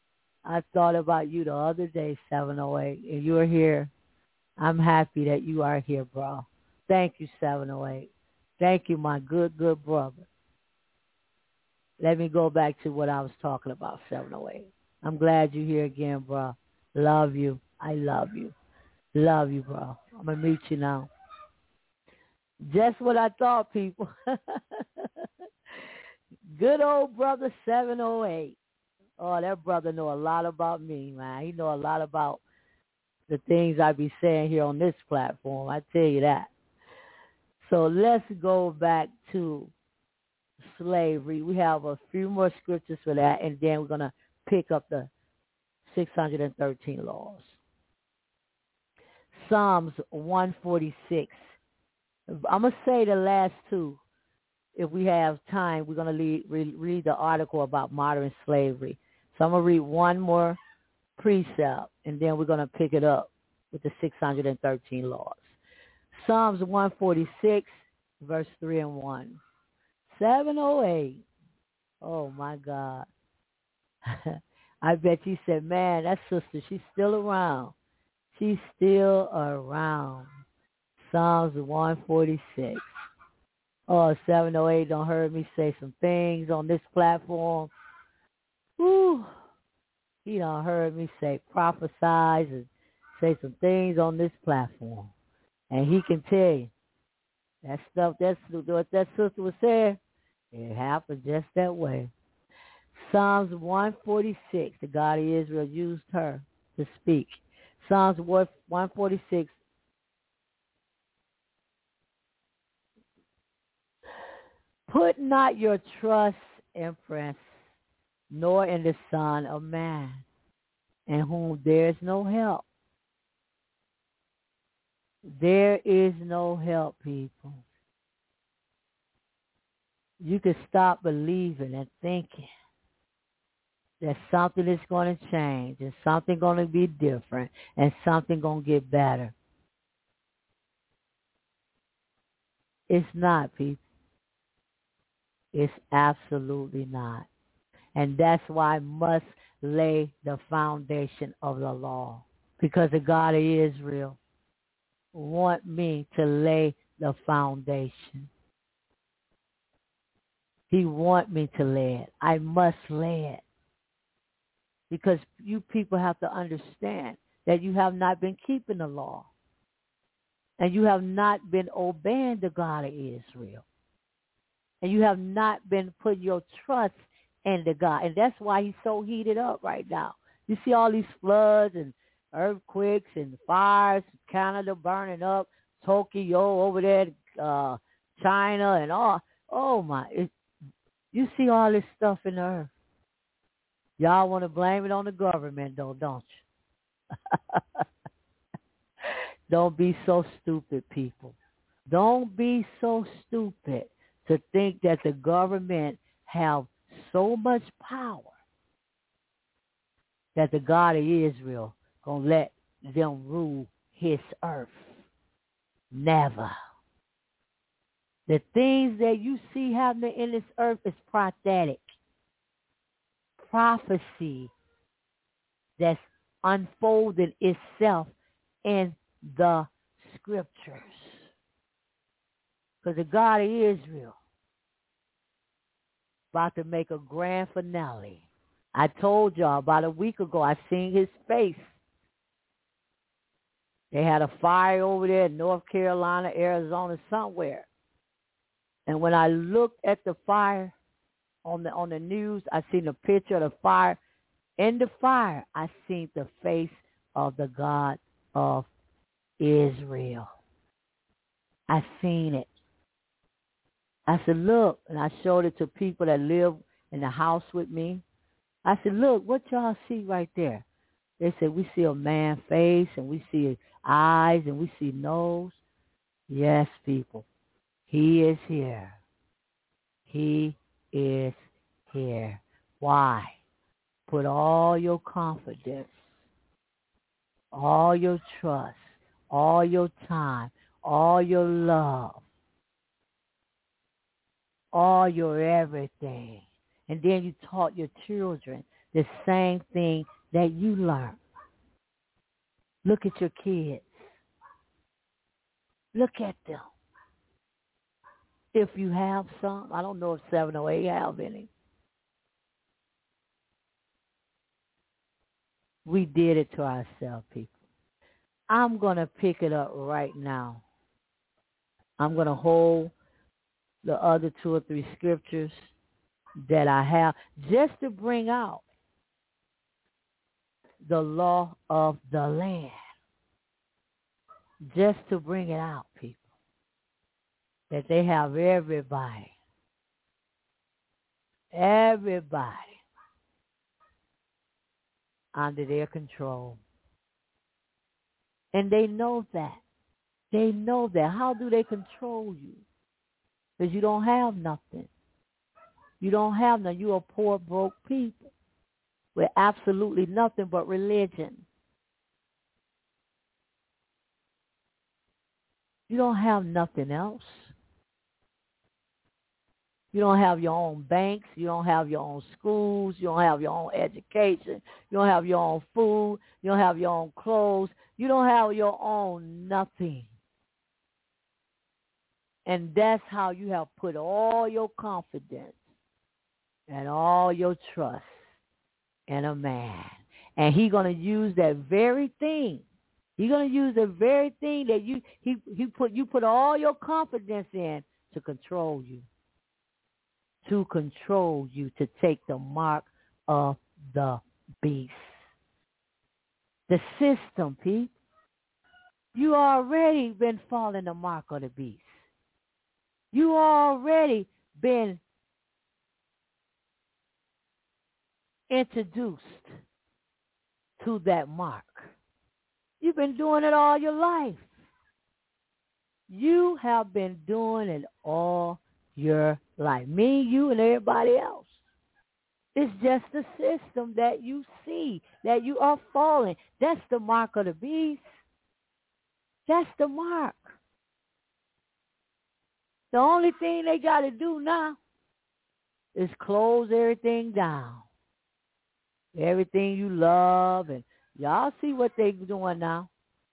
708, and you're here. I'm happy that you are here, bro. Thank you, 708. Thank you, my good brother. Let me go back to what I was talking about, 708. I'm glad you're here again, bro. Love you. I love you. Love you, bro. I'm going to meet you now. Just what I thought, people. Good old brother 708. Oh, that brother know a lot about me, man. He know a lot about the things I be saying here on this platform. I tell you that. So let's go back to slavery. We have a few more scriptures for that, and then we're going to pick up the 613 laws. Psalms 146. I'm going to say the last two. If we have time, we're going to read the article about modern slavery. So I'm going to read one more precept, and then we're going to pick it up with the 613 laws. Psalms 146, verse 3 and 1. 708. Oh, my God. I bet you said, man, that sister, she's still around. She's still around. Psalms 146. Oh, 708 don't heard me say some things on this platform. Whew. He done heard me say prophesize and say some things on this platform. And he can tell you that stuff, what that sister was saying, it happened just that way. Psalms 146, the God of Israel used her to speak. Psalms 146. Put not your trust in prince, nor in the Son of Man, in whom there is no help. There is no help, people. You can stop believing and thinking that something is going to change and something going to be different and something going to get better. It's not, people. It's absolutely not. And that's why I must lay the foundation of the law. Because the God of Israel want me to lay the foundation. He want me to lay it. I must lay it. Because you people have to understand that you have not been keeping the law. And you have not been obeying the God of Israel. And you have not been putting your trust in the God. And that's why he's so heated up right now. You see all these floods and earthquakes and fires, Canada burning up, Tokyo over there, China and all. Oh, my. You see all this stuff in the earth. Y'all want to blame it on the government, though, don't you? Don't be so stupid, people. Don't be so stupid to think that the government have so much power that the God of Israel gonna let them rule his earth. Never. The things that you see happening in this earth is prophetic. Prophecy that's unfolding itself in the scriptures. Because the God of Israel about to make a grand finale. I told y'all about a week ago, I seen his face. They had a fire over there in North Carolina, Arizona, somewhere. And when I looked at the fire on the news, I seen a picture of the fire. In the fire, I seen the face of the God of Israel. I seen it. I said, look, and I showed it to people that live in the house with me. I said, look, what y'all see right there? They said, we see a man's face, and we see eyes, and we see nose. Yes, people, he is here. He is here. Why? Put all your confidence, all your trust, all your time, all your love, all your everything. And then you taught your children the same thing that you learned. Look at your kids. Look at them. If you have some, I don't know if 708 have any. We did it to ourselves, people. I'm going to pick it up right now. I'm going to hold the other 2 or 3 scriptures that I have just to bring out the law of the land. Just to bring it out, people. That they have everybody under their control. And they know that. They know that. How do they control you? Because you don't have nothing. You don't have nothing. You're a poor, broke people with absolutely nothing but religion. You don't have nothing else. You don't have your own banks. You don't have your own schools. You don't have your own education. You don't have your own food. You don't have your own clothes. You don't have your own nothing. And that's how you have put all your confidence and all your trust in a man. And he's going to use that very thing. He's going to use the very thing that you put all your confidence in to control you. To control you, to take the mark of the beast. The system, Pete. You already been following the mark of the beast. You already been introduced to that mark. You've been doing it all your life. You have been doing it all your life. Me, you, and everybody else. It's just the system that you see, that you are following. That's the mark of the beast. That's the mark. The only thing they got to do now is close everything down. Everything you love, and y'all see what they doing now.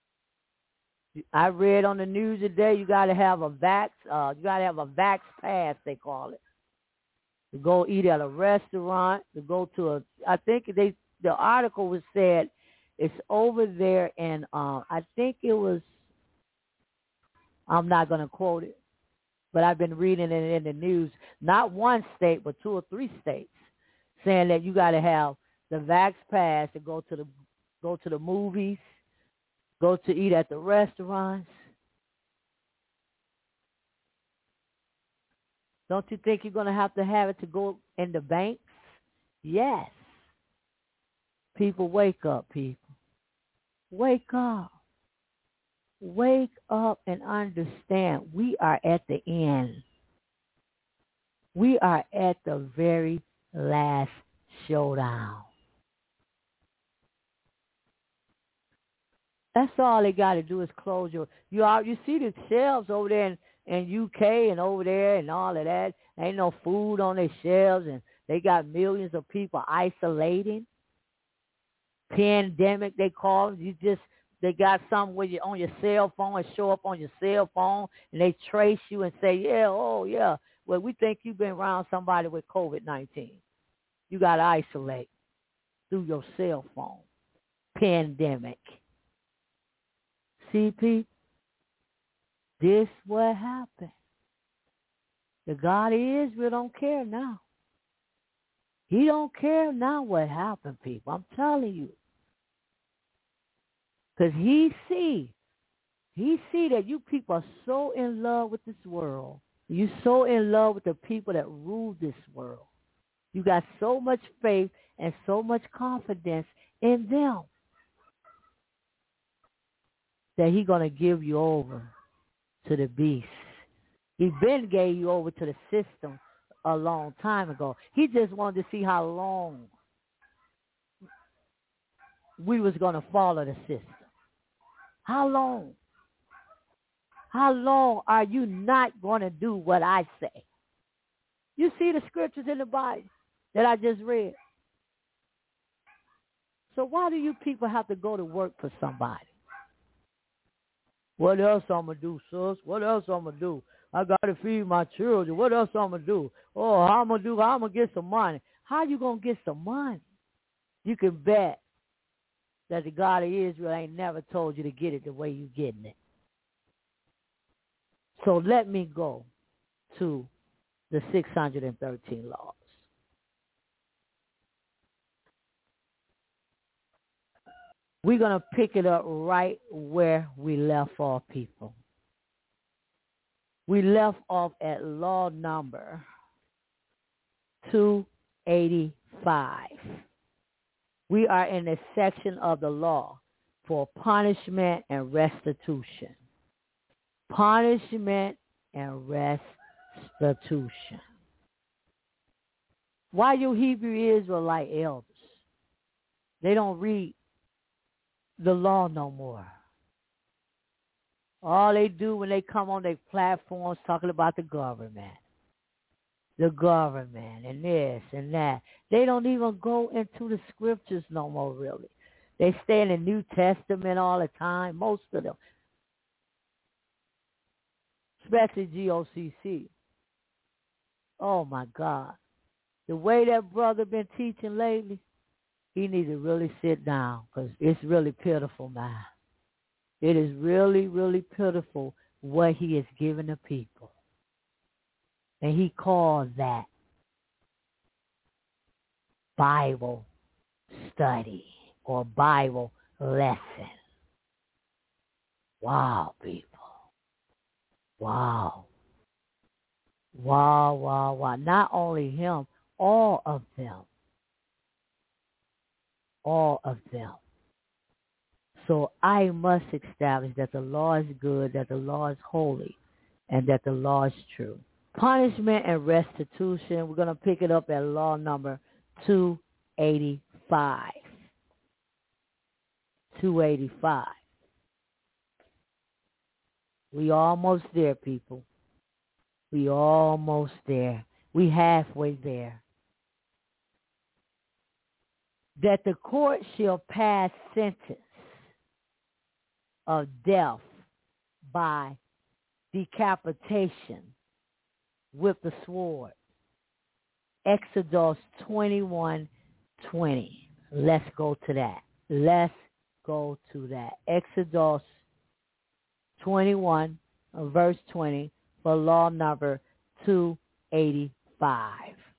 I read on the news today, you got to have a vax pass, they call it. To go eat at a restaurant, to go to the article was said it's over there in, I think it was, I'm not going to quote it, but I've been reading it in the news, not one state, but 2 or 3 states, saying that you got to have the vax pass to go to the movies, go to eat at the restaurants. Don't you think you're going to have it to go in the banks? Yes. People, wake up, people. Wake up. Wake up and understand we are at the end. We are at the very last showdown. That's all they got to do is close you see the shelves over there in UK and over there and all of that. Ain't no food on their shelves, and they got millions of people isolating. Pandemic, they call it. They got something where you're on your cell phone and show up on your cell phone, and they trace you and say, yeah, well, we think you've been around somebody with COVID-19. You got to isolate through your cell phone. Pandemic. CP, this what happened. The God of Israel don't care now. He don't care now what happened, people. I'm telling you. Because he see that you people are so in love with this world. You're so in love with the people that rule this world. You got so much faith and so much confidence in them that he's going to give you over to the beast. He been gave you over to the system a long time ago. He just wanted to see how long we was going to follow the system. How long? How long are you not going to do what I say? You see the scriptures in the Bible that I just read. So why do you people have to go to work for somebody? What else I'm going to do, sis? What else I'm going to do? I got to feed my children. What else I'm going to do? Oh, how I'm going to do? How I'm going to get some money? How you going to get some money? You can bet that the God of Israel ain't never told you to get it the way you getting it. So let me go to the 613 laws. We're going to pick it up right where we left off, people. We left off at law number 285. We are in a section of the law for punishment and restitution. Punishment and restitution. Why you Hebrew Israelite elders? They don't read the law no more. All they do when they come on their platforms talking about the government and this and that. They don't even go into the scriptures no more, really. They stay in the New Testament all the time, most of them, especially GOCC. Oh, my God. The way that brother been teaching lately, he needs to really sit down because it's really pitiful, man. It is really, really pitiful what he is giving the people. And he calls that Bible study or Bible lesson. Wow, people. Wow. Wow, wow, wow. Not only him, all of them. All of them. So I must establish that the law is good, that the law is holy, and that the law is true. Punishment and restitution, we're going to pick it up at law number 285. 285. We almost there, people. We almost there. We halfway there. That the court shall pass sentence of death by decapitation with the sword. Exodus 21:20. Let's go to that. Let's go to that. Exodus 21, verse 20, for law number 285.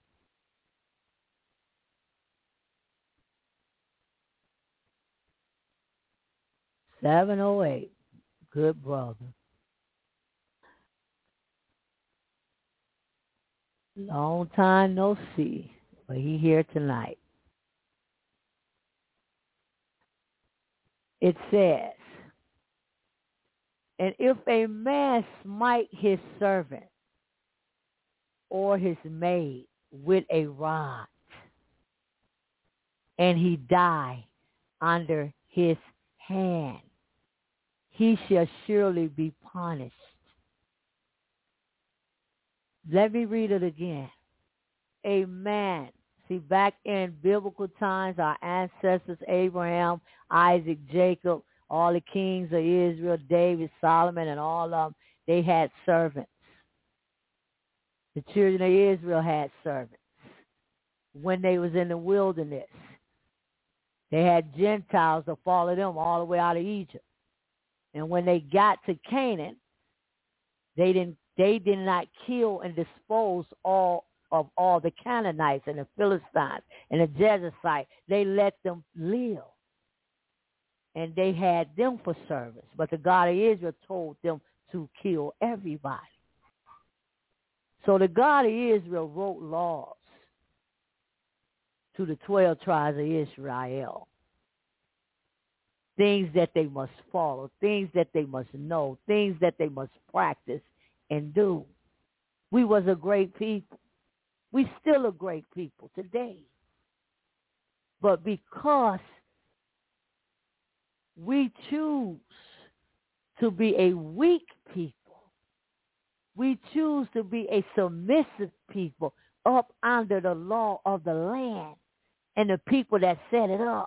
$708. Good brother. Long time no see, but he here tonight. It says, and if a man smite his servant or his maid with a rod, and he die under his hand, he shall surely be punished. Let me read it again. A man. See, back in biblical times, our ancestors, Abraham, Isaac, Jacob, all the kings of Israel, David, Solomon, and all of them, they had servants. The children of Israel had servants. When they was in the wilderness, they had Gentiles to follow them all the way out of Egypt. And when they got to Canaan, they did not kill and dispose all the Canaanites and the Philistines and the Jebusites. They let them live. And they had them for servants. But the God of Israel told them to kill everybody. So the God of Israel wrote laws to the 12 tribes of Israel. Things that they must follow, things that they must know, things that they must practice and do. We was a great people. We still a great people today. But because we choose to be a weak people, we choose to be a submissive people up under the law of the land and the people that set it up,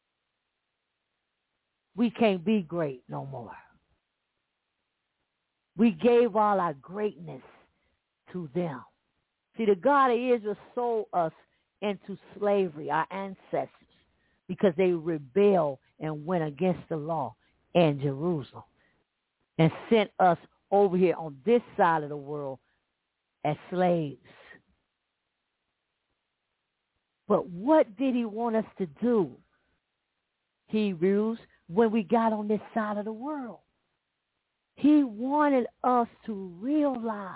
we can't be great no more. We gave all our greatness to them. See, the God of Israel sold us into slavery, our ancestors, because they rebelled and went against the law in Jerusalem and sent us over here on this side of the world as slaves. But what did he want us to do, Hebrews, when we got on this side of the world? He wanted us to realize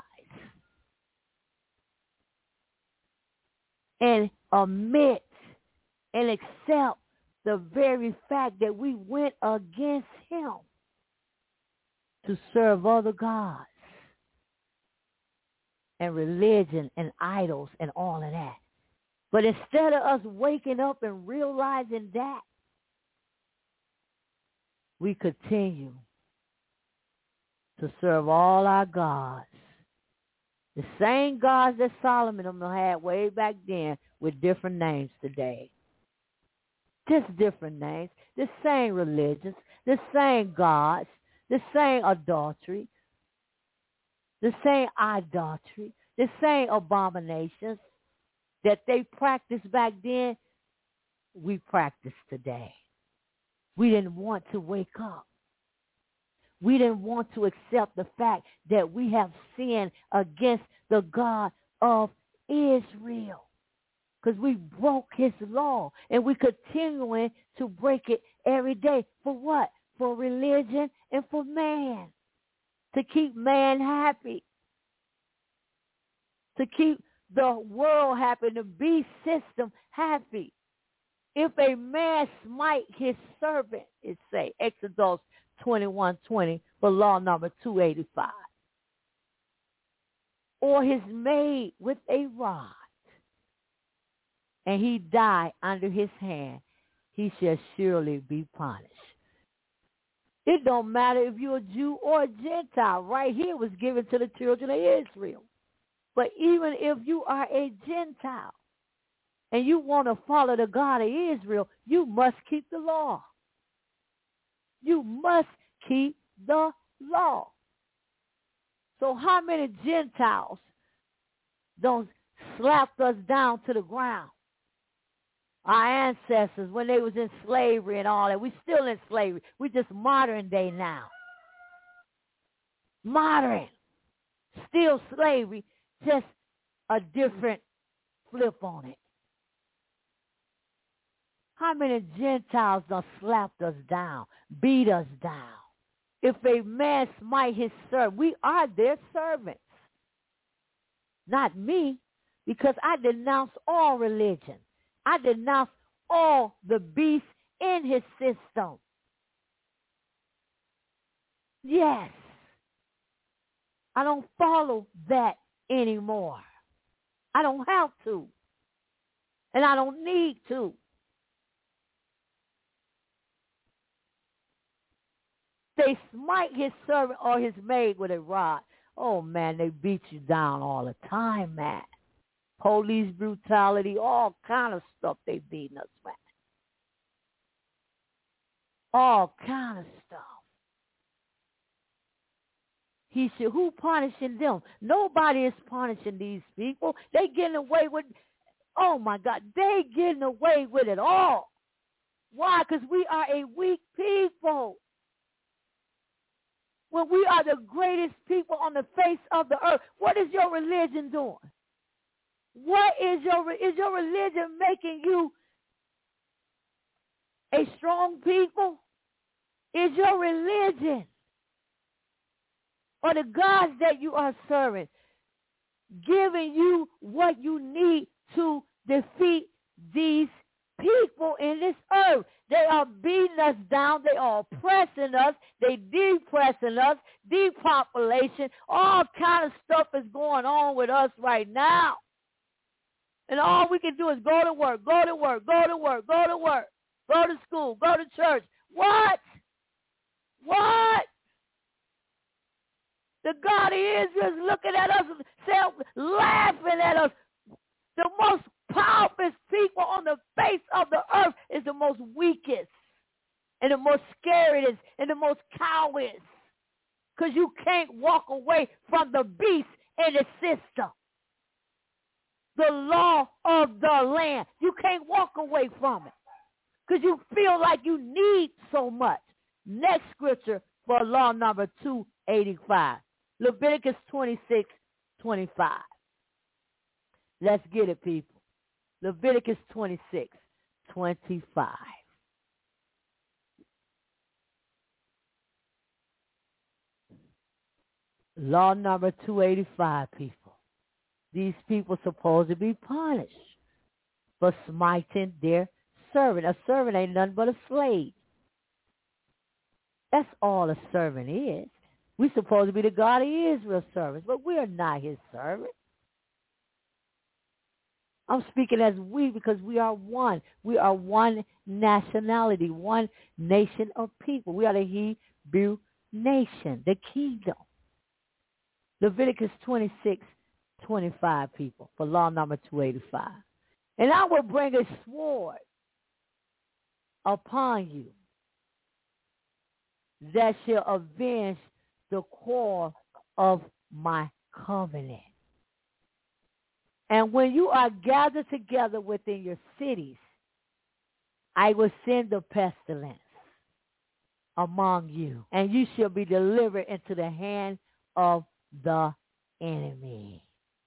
and admit and accept the very fact that we went against him to serve other gods and religion and idols and all of that. But instead of us waking up and realizing that, we continue to serve all our gods. The same gods that Solomon had way back then with different names today. Just different names. The same religions, the same gods, the same adultery, the same idolatry, the same abominations that they practiced back then, we practice today. We didn't want to wake up. We didn't want to accept the fact that we have sinned against the God of Israel, because we broke his law, and we continuing to break it every day. For what? For religion and for man. To keep man happy. To keep the world happy, the beast system happy. If a man smite his servant, it say, Exodus 21:20 for law number 285, or his maid with a rod, and he die under his hand, he shall surely be punished. It don't matter if you're a Jew or a Gentile. Right here was given to the children of Israel. But even if you are a Gentile and you want to follow the God of Israel, you must keep the law. You must keep the law. So how many Gentiles don't slap us down to the ground? Our ancestors, when they was in slavery and all that, we still in slavery. We just modern day now. Modern. Still slavery, just a different flip on it. How many Gentiles done slapped us down, beat us down? If a man smite his servant, we are their servants. Not me, because I denounce all religion. I denounce all the beasts in his system. Yes. I don't follow that anymore. I don't have to. And I don't need to. They smite his servant or his maid with a rod. Oh, man, they beat you down all the time, man. Police brutality, all kind of stuff they beating us with. All kind of stuff. He said, who punishing them? Nobody is punishing these people. They getting away with, oh my God, they getting away with it all. Why? Because we are a weak people. When we are the greatest people on the face of the earth, what is your religion doing? What is your religion making you a strong people? Is your religion or the gods that you are serving giving you what you need to defeat these people in this earth? They are beating us down. They are oppressing us. They depressing us. Depopulation. All kind of stuff is going on with us right now. And all we can do is go to work, go to work, go to work, go to work, go to school, go to church. What? What? The God of Israel is looking at us, laughing at us. The most powerful people on the face of the earth is the most weakest and the most scariest and the most cowardice. Because you can't walk away from the beast and the system. The law of the land. You can't walk away from it. Because you feel like you need so much. Next scripture for law number 285. Leviticus 26:25. Let's get it, people. Leviticus 26:25. Law number 285, people. These people supposed to be punished for smiting their servant. A servant ain't nothing but a slave. That's all a servant is. We're supposed to be the God of Israel's servants, but we are not his servants. I'm speaking as we because we are one. We are one nationality, one nation of people. We are the Hebrew nation, the kingdom. Leviticus 26:25, people, for law number 285. And I will bring a sword upon you that shall avenge the quarrel of my covenant. And when you are gathered together within your cities, I will send the pestilence among you, and you shall be delivered into the hand of the enemy.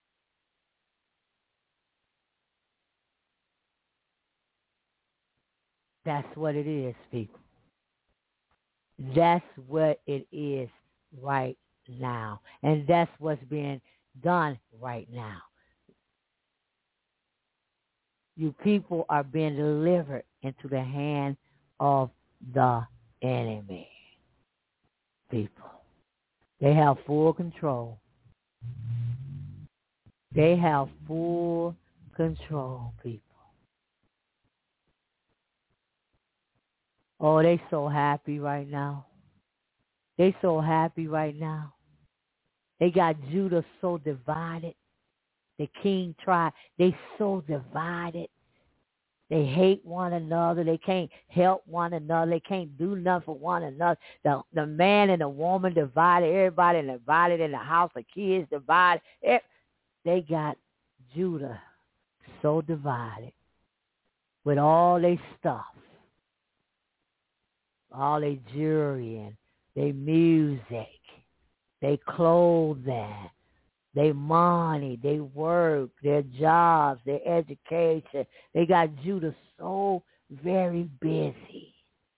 That's what it is, people. That's what it is right now. And that's what's being done right now. You people are being delivered into the hand of the enemy. People. They have full control. They have full control, people. Oh, they so happy right now. They so happy right now. They got Judah so divided. The king tribe, they so divided. They hate one another. They can't help one another. They can't do nothing for one another. The man and the woman divided. Everybody divided in the house. The kids divided. They got Judah so divided with all their stuff, all their jewelry and their music, their clothing, their money, their work, their jobs, their education. They got Judah so very busy.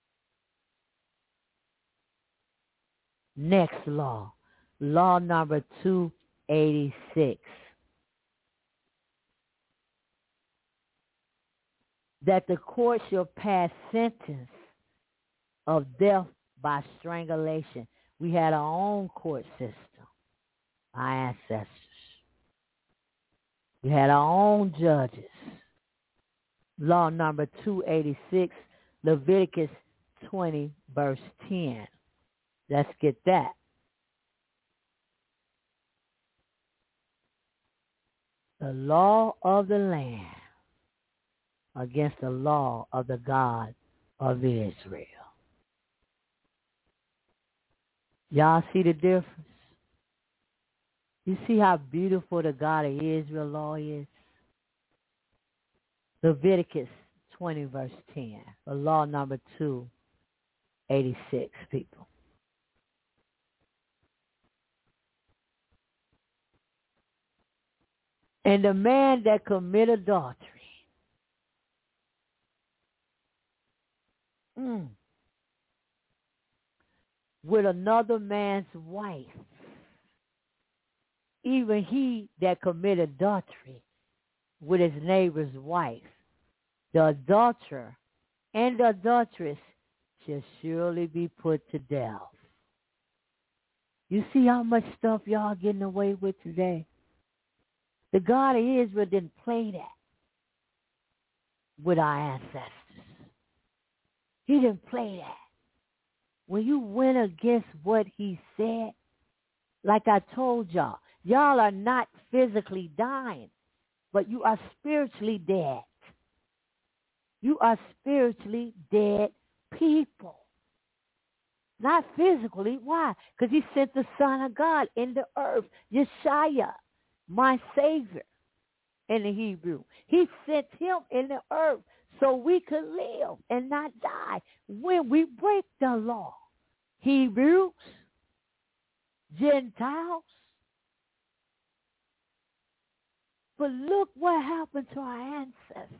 Next law, law number 286. That the court shall pass sentence of death by strangulation. We had our own court system, our ancestors. We had our own judges. Law number 286, Leviticus 20, verse 10. Let's get that. The law of the land against the law of the God of Israel. Y'all see the difference? You see how beautiful the God of Israel law is? Leviticus 20, verse 10. The law number 286, people. And the man that commit adultery with another man's wife, even he that commit adultery with his neighbor's wife, the adulterer and the adulteress shall surely be put to death. You see how much stuff y'all getting away with today? The God of Israel didn't play that. with our ancestors. He didn't play that. When you went against what he said, like I told y'all are not physically dying, but you are spiritually dead. You are spiritually dead people. Not physically. Why? Because he sent the Son of God in the earth, Yeshua, my Savior in the Hebrew. He sent him in the earth so we could live and not die when we break the law. Hebrews, Gentiles. But look what happened to our ancestors.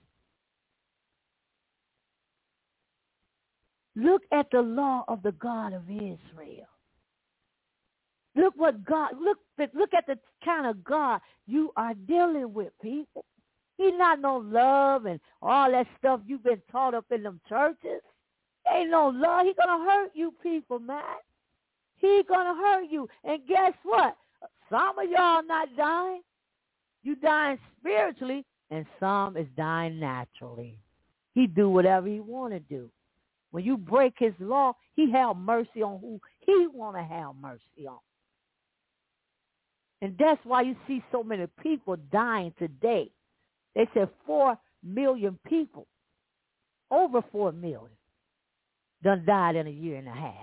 Look at the law of the God of Israel. Look what God, look at the kind of God you are dealing with, people. He's not no love and all that stuff you've been taught up in them churches. Ain't no love. He's going to hurt you people, man. He's going to hurt you. And guess what? Some of y'all not dying. You dying spiritually, and some is dying naturally. He do whatever he want to do. When you break his law, he have mercy on who he want to have mercy on. And that's why you see so many people dying today. They said 4 million people, over 4 million, done died in a year and a half.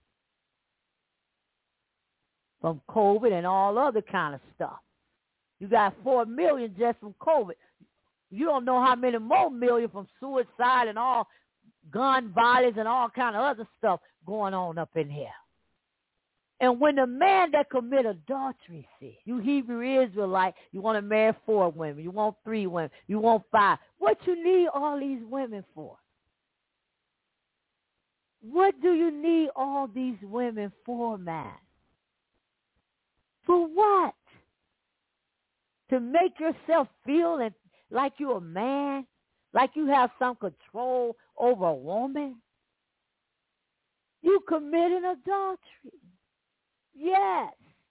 From COVID and all other kind of stuff. You got 4 million just from COVID. You don't know how many more million from suicide and all gun violence and all kind of other stuff going on up in here. And when the man that commit adultery, see, you Hebrew Israelite, you want to marry 4 women, you want 3 women, you want 5. What you need all these women for? What do you need all these women for, man? For what? To make yourself feel like you're a man? Like you have some control over a woman? You committed adultery. Yes.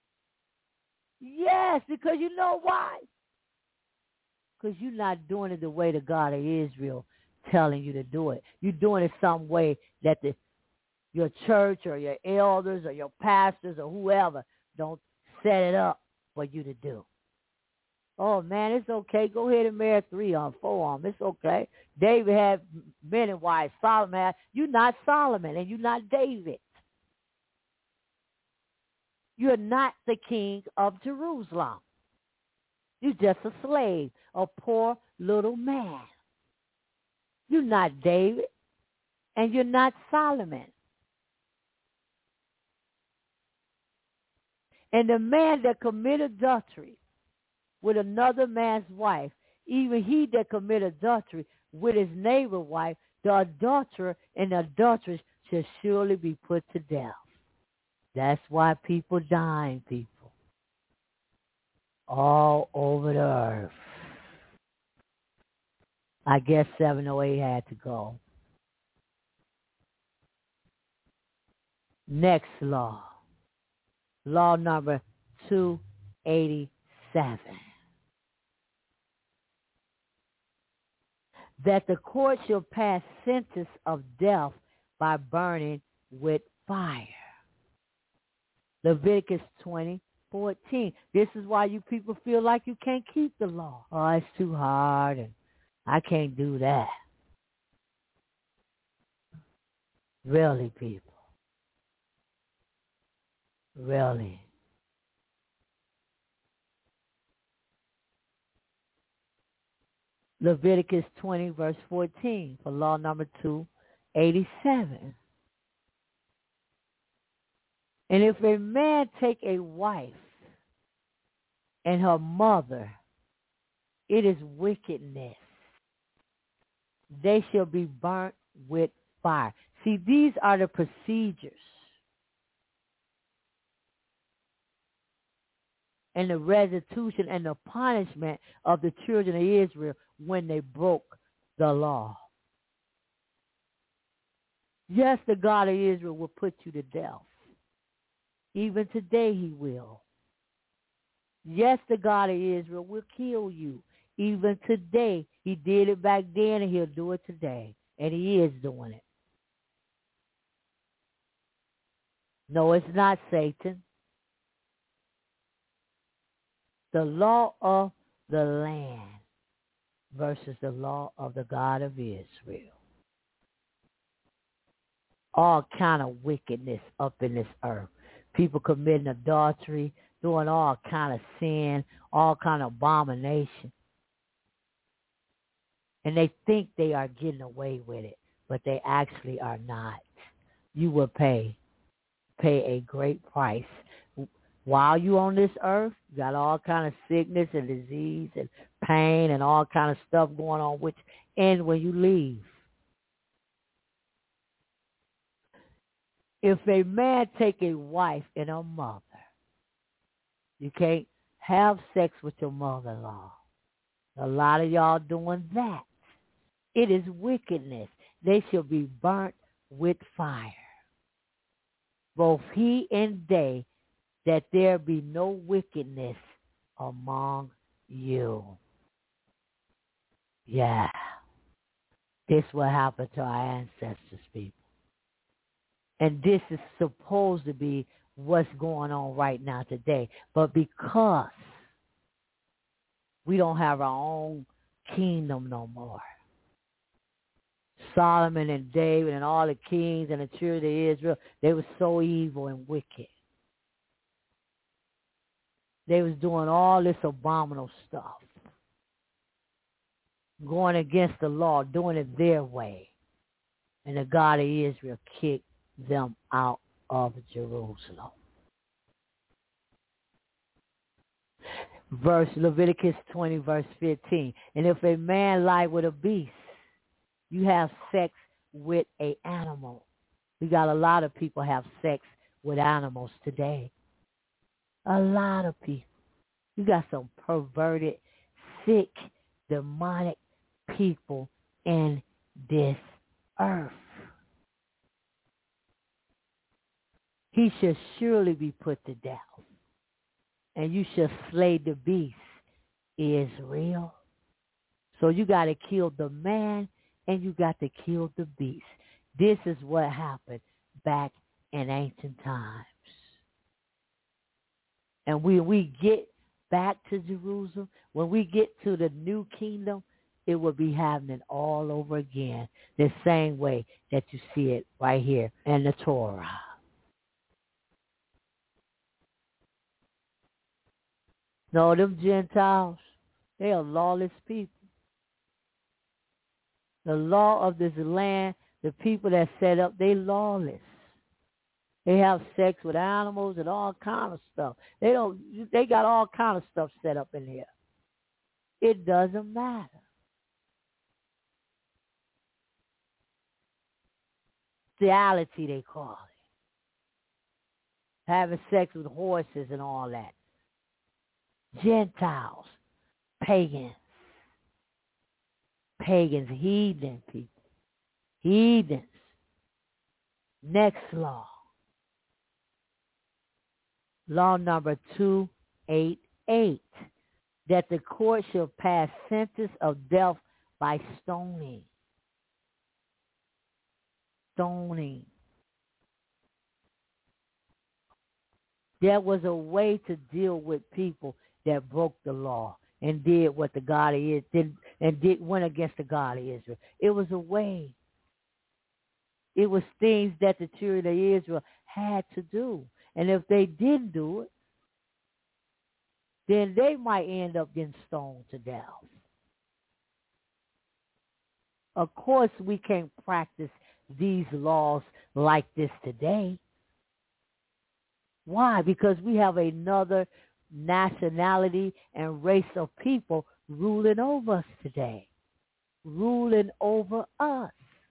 Yes, because you know why? Because you're not doing it the way the God of Israel telling you to do it. You're doing it some way that your church or your elders or your pastors or whoever don't set it up for you to do. Oh, man, it's okay. Go ahead and marry 3 on 4 on. It's okay. David had many wives. Solomon had. You're not Solomon, and you're not David. You're not the king of Jerusalem. You're just a slave, a poor little man. You're not David, and you're not Solomon. And the man that committed adultery with another man's wife, even he that committed adultery with his neighbor's wife, the adulterer and the adulteress shall surely be put to death. That's why people dying, people. All over the earth. I guess 708 had to go. Next law. Law number 287. That the court shall pass sentence of death by burning with fire. Leviticus 20:14. This is why you people feel like you can't keep the law. Oh, it's too hard and I can't do that. Really, people. Really. Leviticus 20, verse 14, for law number 287. And if a man take a wife and her mother, it is wickedness. They shall be burnt with fire. See, these are the procedures and the restitution and the punishment of the children of Israel when they broke the law. Yes, the God of Israel will put you to death. Even today he will. Yes, the God of Israel will kill you even today. He did it back then, and he'll do it today. And he is doing it. No, it's not Satan. The law of the land versus the law of the God of Israel. All kind of wickedness up in this earth. People committing adultery, doing all kind of sin, all kind of abomination. And they think they are getting away with it, but they actually are not. You will pay a great price. While you on this earth, you got all kind of sickness and disease and pain and all kind of stuff going on, which end when you leave. If a man take a wife and a mother, you can't have sex with your mother-in-law. A lot of y'all doing that. It is wickedness. They shall be burnt with fire. Both he and they, that there be no wickedness among you. Yeah. This will happen to our ancestors, people. And this is supposed to be what's going on right now today. But because we don't have our own kingdom no more, Solomon and David and all the kings and the children of Israel, they were so evil and wicked. They was doing all this abominable stuff, going against the law, doing it their way. And the God of Israel kicked them out of Jerusalem. Leviticus 20, verse 15. And if a man lie with a beast, you have sex with an animal. We got a lot of people have sex with animals today. A lot of people. You got some perverted, sick, demonic people in this earth. He shall surely be put to death, and you shall slay the beast, Israel. So you got to kill the man, and you got to kill the beast. This is what happened back in ancient times. And when we get back to Jerusalem, when we get to the new kingdom, it will be happening all over again, the same way that you see it right here in the Torah. No, them Gentiles, they are lawless people. The law of this land, the people that set up, they lawless. They have sex with animals and all kind of stuff. They got all kind of stuff set up in here. It doesn't matter. Reality, they call it. Having sex with horses and all that. Gentiles, pagans, heathen people, heathens. Next law. Law number 288, that the court shall pass sentence of death by stoning. Stoning. There was a way to deal with people that broke the law and did what the God of Israel did, went against the God of Israel. It was a way. It was things that the children of Israel had to do. And if they didn't do it, then they might end up getting stoned to death. Of course, we can't practice these laws like this today. Why? Because we have another nationality and race of people ruling over us today, ruling over us.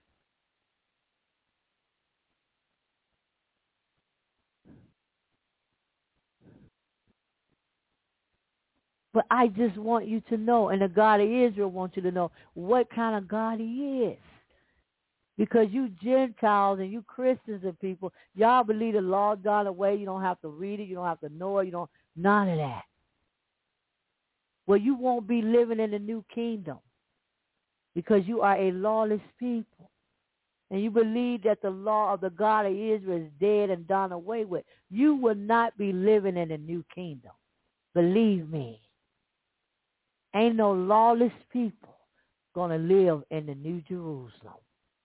But I just want you to know, and the God of Israel wants you to know what kind of God he is. Because you Gentiles and you Christians and people, y'all believe the law done away. You don't have to read it. You don't have to know it. You don't, none of that. Well, you won't be living in the new kingdom because you are a lawless people. And you believe that the law of the God of Israel is dead and done away with. You will not be living in the new kingdom. Believe me. Ain't no lawless people going to live in the New Jerusalem.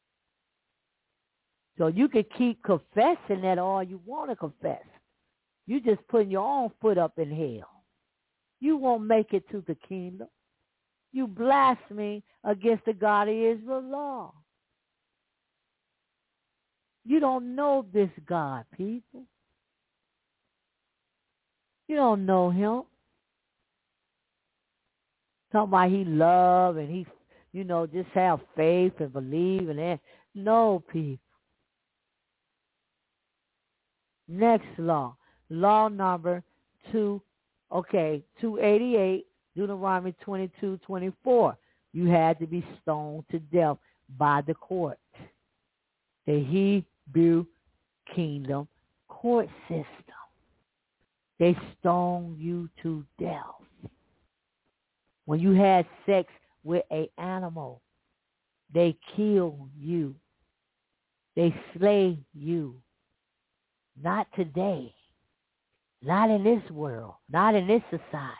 So you can keep confessing that all you want to confess. You just putting your own foot up in hell. You won't make it to the kingdom. You blaspheme against the God of Israel law. You don't know this God, people. You don't know him. Talking about he love and he, just have faith and believe and that. No, people. Next law. Law number 288, Deuteronomy 22:24. You had to be stoned to death by the court. The Hebrew kingdom court system. They stone you to death. When you had sex with an animal, they kill you. They slay you. Not today. Not in this world. Not in this society.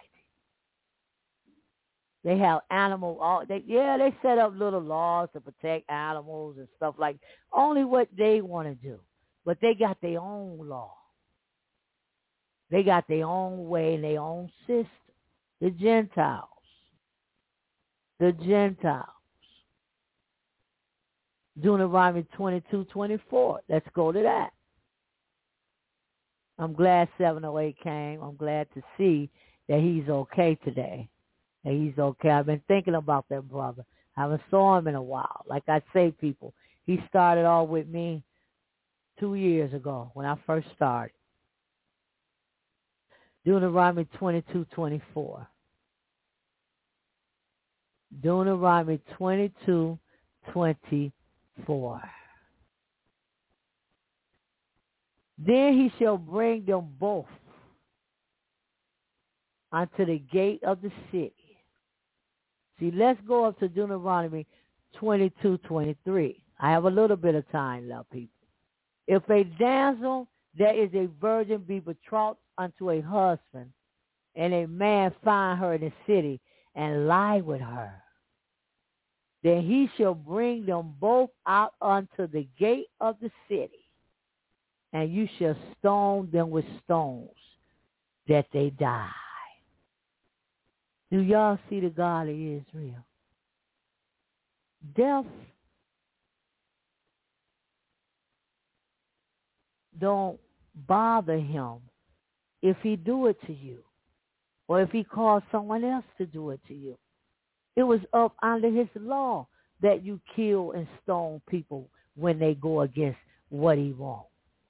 They have they set up little laws to protect animals and stuff like only what they want to do. But they got their own law. They got their own way and their own system. The Gentiles. Deuteronomy 22:24. Let's go to that. I'm glad 708 came. I'm glad to see that he's okay today. That he's okay. I've been thinking about that brother. I haven't saw him in a while. Like I say, people, he started off with me 2 years ago when I first started. Deuteronomy 22:24. Deuteronomy 22:24. Then he shall bring them both unto the gate of the city. See, let's go up to Deuteronomy 22:23. I have a little bit of time left, people. If a damsel that is a virgin be betrothed unto a husband, and a man find her in the city and lie with her, then he shall bring them both out unto the gate of the city, and you shall stone them with stones, that they die. Do y'all see the God of Israel? Death don't bother him if he do it to you, or if he calls someone else to do it to you. It was up under his law that you kill and stone people when they go against what he wants.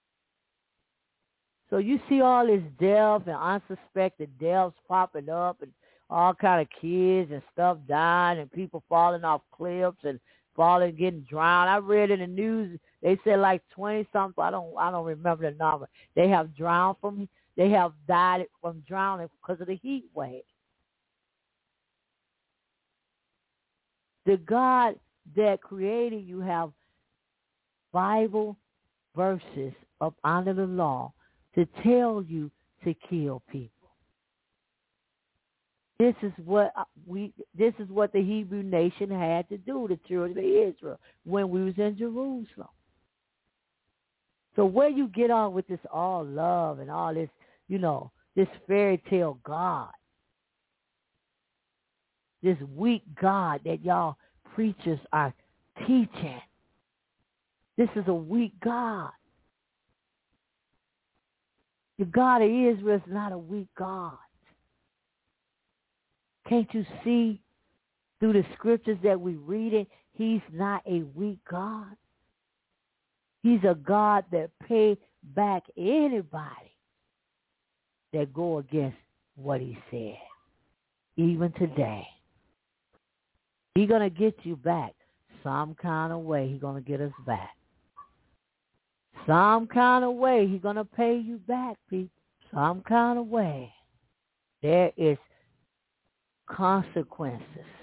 So you see all this death and unsuspected deaths popping up and all kind of kids and stuff dying and people falling off cliffs and falling, getting drowned. I read in the news, they said like 20-something, I don't remember the number. They have died from drowning because of the heat wave. The God that created you have Bible verses up under the law to tell you to kill people. This is what the Hebrew nation had to do, the children of Israel, when we was in Jerusalem. So where you get on with this all love and all this, this fairy tale God, this weak God that y'all preachers are teaching. This is a weak God. The God of Israel is not a weak God. Can't you see through the scriptures that we read it? He's not a weak God. He's a God that pays back anybody that go against what he said. Even today. He's going to get you back. Some kind of way he's going to get us back. Some kind of way he's going to pay you back, people. Some kind of way. There is consequences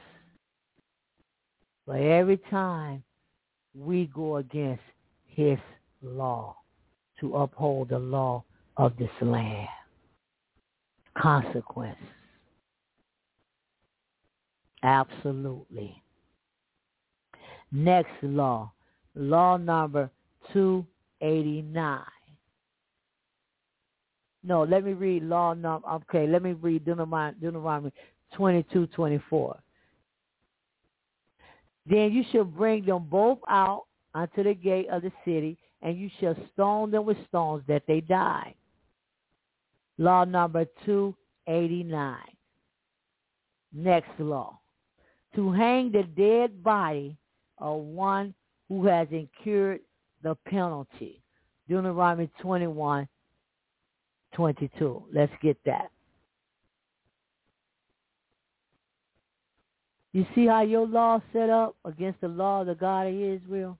for every time we go against his law, to uphold the law of this land. Consequences. Absolutely. Next law. Law number 289. No, let me read law number. Okay, let me read Deuteronomy 22:24. Then you shall bring them both out unto the gate of the city, and you shall stone them with stones that they die. Law number 289. Next law. To hang the dead body of one who has incurred the penalty. Deuteronomy 21:22. Let's get that. You see how your law set up against the law of the God of Israel?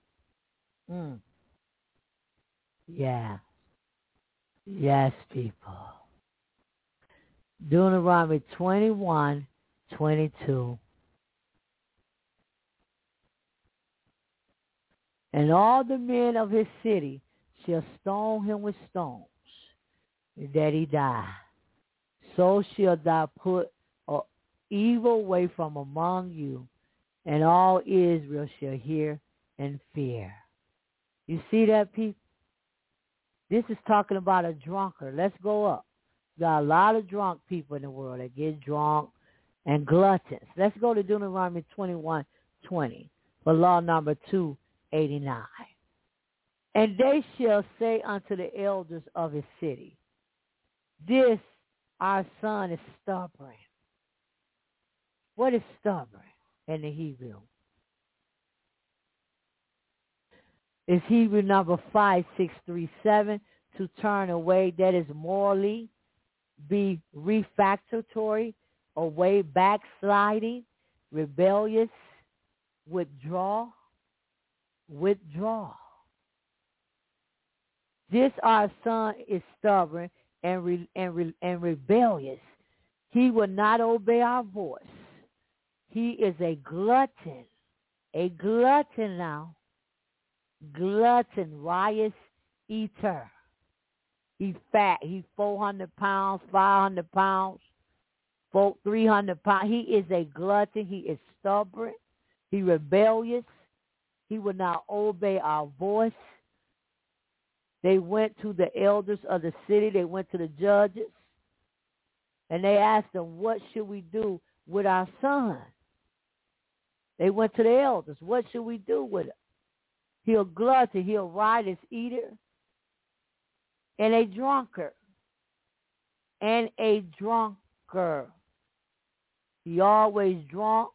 Yeah. Yes, people. Deuteronomy 21:22. And all the men of his city shall stone him with stones, that he die. So shall thou put an evil way from among you, and all Israel shall hear and fear. You see that, people? This is talking about a drunkard. Let's go up. Got a lot of drunk people in the world that get drunk and gluttons. Let's go to Deuteronomy 21:20 for law number 289. And they shall say unto the elders of his city, this our son is stubborn. What is stubborn in the Hebrew? It's Hebrew number 5637, to turn away, that is morally, be refractory, away, backsliding, rebellious, withdraw. This our son is stubborn and rebellious. He will not obey our voice. He is a glutton now. Glutton, riotous eater. He's fat. He's 400 pounds, 500 pounds, 300 pounds. He is a glutton. He is stubborn. He rebellious. He will not obey our voice. They went to the elders of the city. They went to the judges. And they asked them, what should we do with our son? They went to the elders. What should we do with him? He'll glutton. He'll riotous eater. And a drunkard. He always drunk.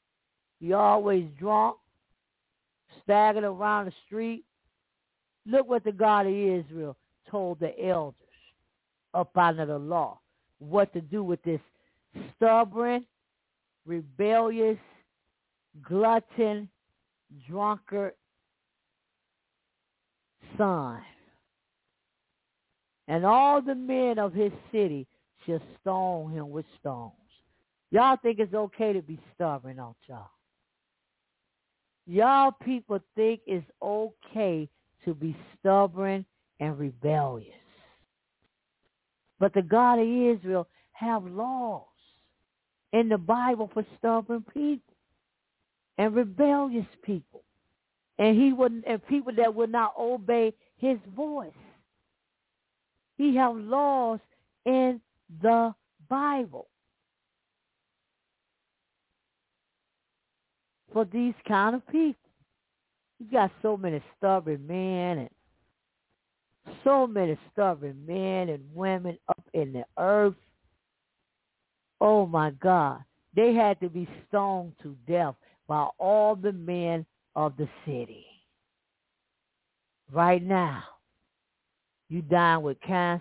Staggered around the street. Look what the God of Israel told the elders up under the law. What to do with this stubborn, rebellious, glutton, drunkard son. And all the men of his city shall stone him with stones. Y'all think it's okay to be stubborn, don't y'all? Y'all people think it's okay to be stubborn and rebellious. But the God of Israel have laws in the Bible for stubborn people and rebellious people. And people that would not obey his voice. He have laws in the Bible for these kind of people. You got so many stubborn men and women up in the earth. Oh my God. They had to be stoned to death by all the men of the city. Right now, you dying with cancer.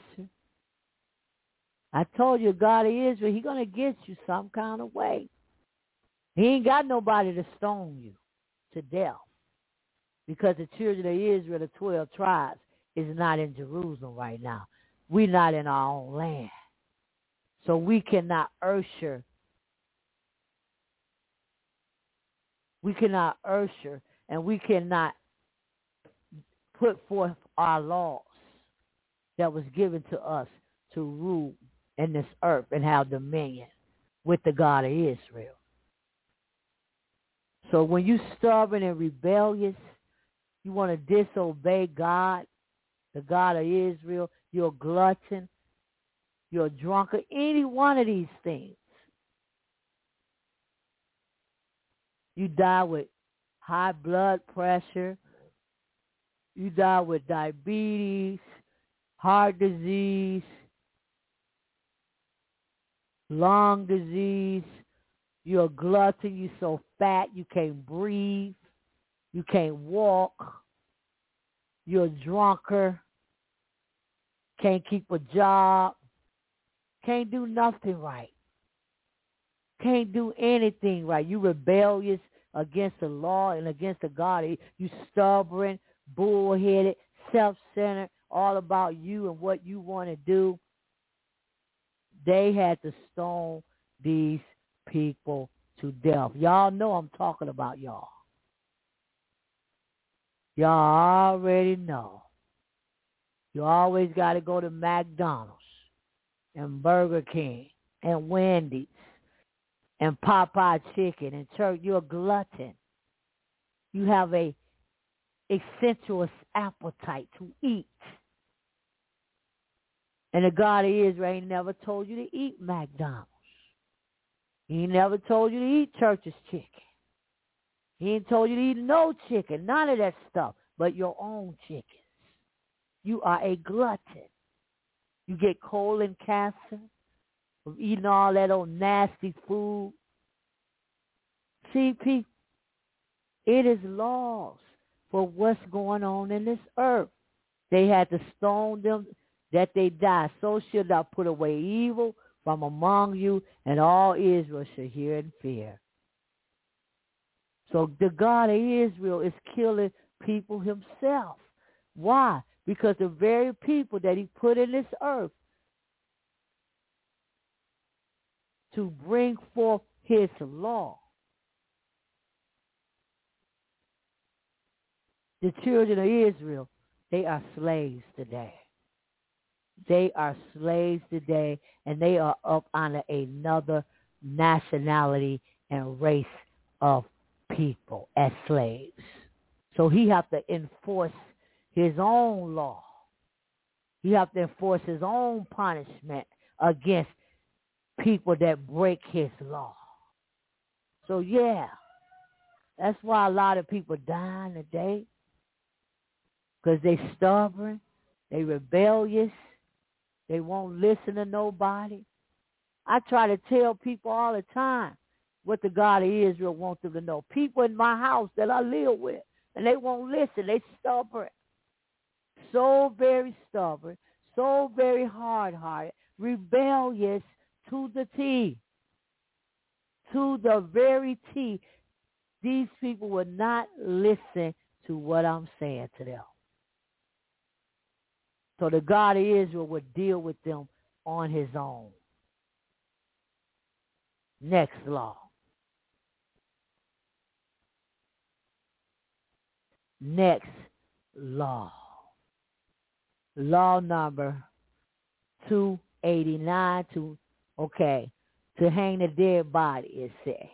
I told you, God of Israel, he's going to get you some kind of way. He ain't got nobody to stone you to death. Because the children of Israel, the 12 tribes, is not in Jerusalem right now. We're not in our own land. So we cannot usher We cannot usher and we cannot put forth our laws that was given to us to rule in this earth and have dominion with the God of Israel. So when you stubborn and rebellious, you want to disobey God, the God of Israel, you're a glutton, you're a drunkard, any one of these things, you die with high blood pressure, you die with diabetes, heart disease, lung disease, you're a glutton, you're so fat you can't breathe, you can't walk, you're a drunkard, can't keep a job, can't do nothing right, can't do anything right. You rebellious against the law and against the God. You stubborn, bullheaded, self-centered, all about you and what you want to do. They had to stone these people to death. Y'all know I'm talking about y'all. Y'all already know. You always got to go to McDonald's and Burger King and Wendy's and Popeye Chicken and church. You're a glutton. You have a sensuous appetite to eat. And the God of Israel ain't never told you to eat McDonald's. He never told you to eat Church's chicken. He ain't told you to eat no chicken, none of that stuff, but your own chickens. You are a glutton. You get colon cancer from eating all that old nasty food. See, people, it is laws for what's going on in this earth. They had to stone them that they die. So shall thou put away evil from among you, and all Israel shall hear and fear. So the God of Israel is killing people himself. Why? Because the very people that he put in this earth to bring forth his law, the children of Israel, they are slaves today. They are slaves today, and they are up under another nationality and race of people as slaves. So he have to enforce his own law. He have to enforce his own punishment against people that break his law. So yeah, that's why a lot of people dying today, because they stubborn, they rebellious, they won't listen to nobody. I try to tell people all the time what the God of Israel wants them to know. People in my house that I live with, and they won't listen. They stubborn. So very stubborn, so very hard-hearted, rebellious to the T. To the very T. These people will not listen to what I'm saying to them. So the God of Israel would deal with them on his own. Next law. Next law. Law number 289 to hang the dead body, it said.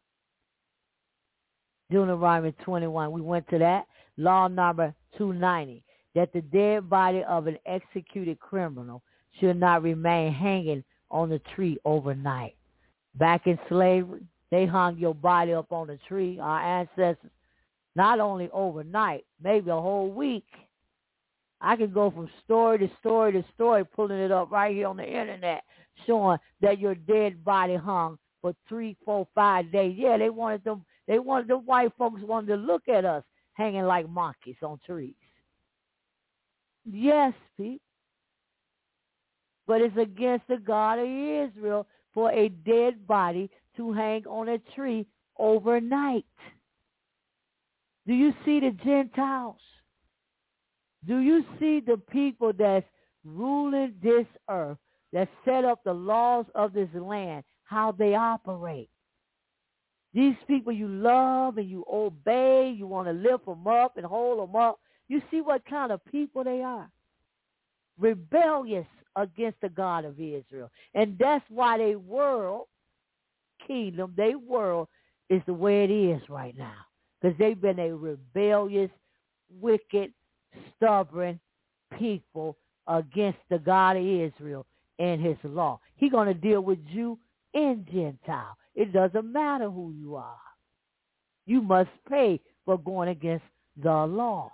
Deuteronomy 21, we went to that. Law number 290, that the dead body of an executed criminal should not remain hanging on the tree overnight. Back in slavery, they hung your body up on a tree, our ancestors, not only overnight, maybe a whole week. I can go from story to story to story, pulling it up right here on the internet, showing that your dead body hung for 3, 4, 5 days. Yeah, the white folks wanted to look at us hanging like monkeys on trees. Yes, people. But it's against the God of Israel for a dead body to hang on a tree overnight. Do you see the Gentiles? Do you see the people that's ruling this earth, that set up the laws of this land, how they operate? These people you love and you obey, you want to lift them up and hold them up. You see what kind of people they are? Rebellious against the God of Israel. And that's why their world, kingdom, their world is the way it is right now. Because they've been a rebellious, wicked, stubborn people against the God of Israel and his law. He's going to deal with Jew and Gentile. It doesn't matter who you are. You must pay for going against the law.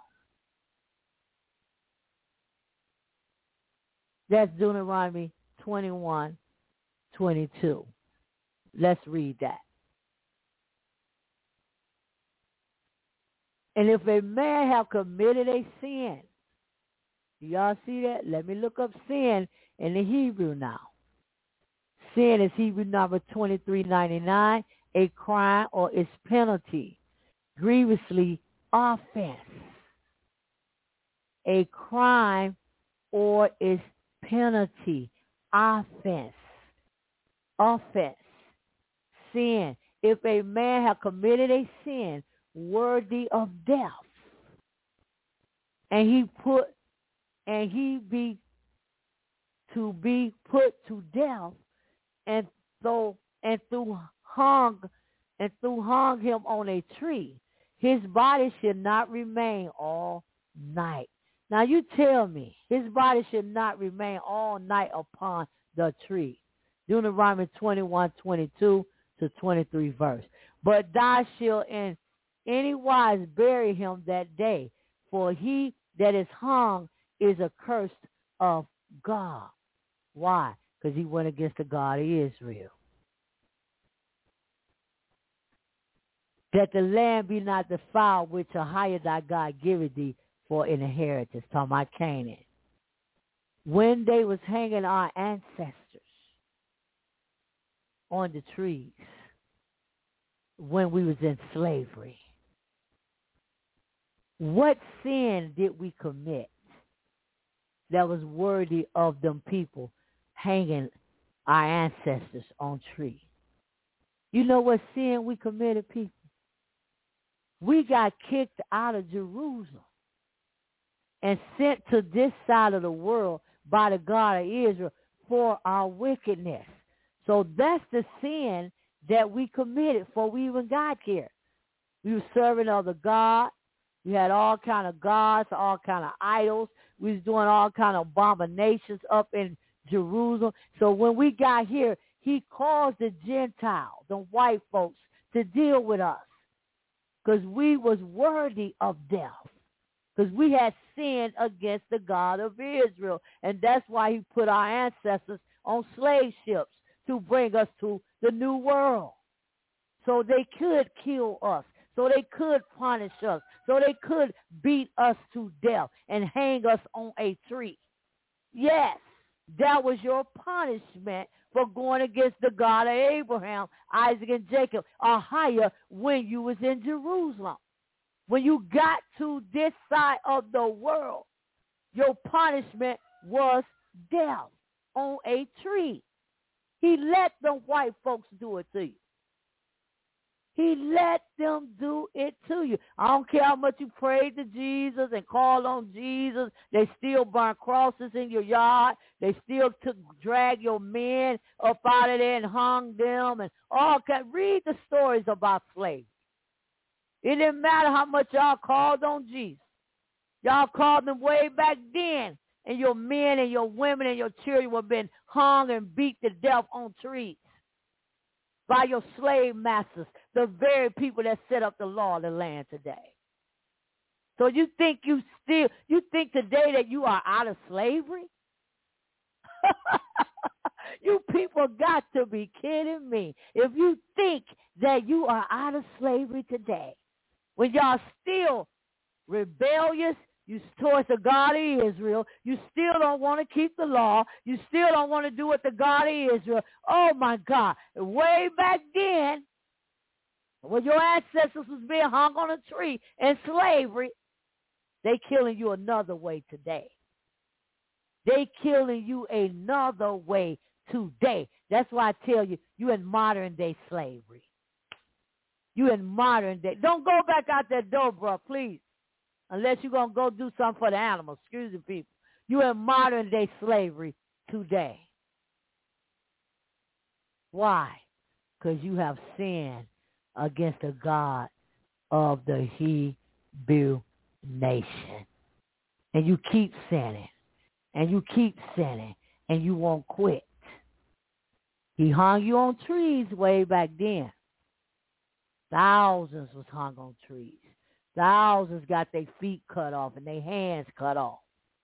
That's Deuteronomy 21:22. Let's read that. And if a man have committed a sin, do y'all see that? Let me look up sin in the Hebrew now. Sin is Hebrew number 2399, a crime or its penalty, grievously offense. A crime or its penalty, offense, sin. If a man have committed a sin worthy of death, and he be put to death, and hung him on a tree, his body should not remain all night. Now you tell me, his body should not remain all night upon the tree. Deuteronomy 21:22-23 verse. But thou shalt in any wise bury him that day, for he that is hung is accursed of God. Why? Because he went against the God of Israel. That the land be not defiled, which a higher thy God giveth thee for an inheritance. Talking about Canaan. When they was hanging our ancestors on the trees, when we was in slavery, what sin did we commit that was worthy of them people hanging our ancestors on trees? You know what sin we committed, people? We got kicked out of Jerusalem and sent to this side of the world by the God of Israel for our wickedness. So that's the sin that we committed before we even got here. We were serving other gods. We had all kind of gods, all kind of idols. We was doing all kind of abominations up in Jerusalem. So when we got here, he caused the Gentiles, the white folks, to deal with us because we was worthy of death, because we had sinned against the God of Israel. And that's why he put our ancestors on slave ships to bring us to the new world, so they could kill us, so they could punish us, so they could beat us to death and hang us on a tree. Yes, that was your punishment for going against the God of Abraham, Isaac, and Jacob, or higher, when you was in Jerusalem. When you got to this side of the world, your punishment was death on a tree. He let the white folks do it to you. He let them do it to you. I don't care how much you prayed to Jesus and called on Jesus. They still burn crosses in your yard. They still drag your men up out of there and hung them. And all read the stories about slavery. It didn't matter how much y'all called on Jesus. Y'all called them way back then. And your men and your women and your children were being hung and beat to death on trees by your slave masters, the very people that set up the law of the land today. So you think today that you are out of slavery? You people got to be kidding me. If you think that you are out of slavery today, when y'all still rebellious, you towards the God of Israel, you still don't want to keep the law, you still don't want to do what the God of Israel. Oh my God, way back then, when your ancestors was being hung on a tree in slavery, they killing you another way today. They killing you another way today. That's why I tell you, you in modern day slavery. You in modern day. Don't go back out that door, bro, please. Unless you're going to go do something for the animals. Excuse me, people. You in modern day slavery today. Why? Because you have sinned against the God of the Hebrew nation. And you keep sinning. And you keep sinning. And you won't quit. He hung you on trees way back then. Thousands was hung on trees. Thousands got their feet cut off and their hands cut off.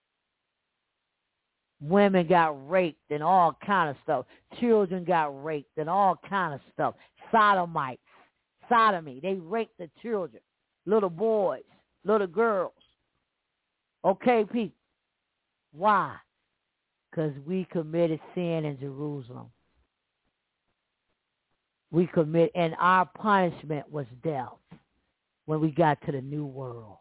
Women got raped and all kind of stuff. Children got raped and all kind of stuff. Sodomites, sodomy. They raped the children, little boys, little girls. Okay, people. Why? Because we committed sin in Jerusalem. And our punishment was death when we got to the new world.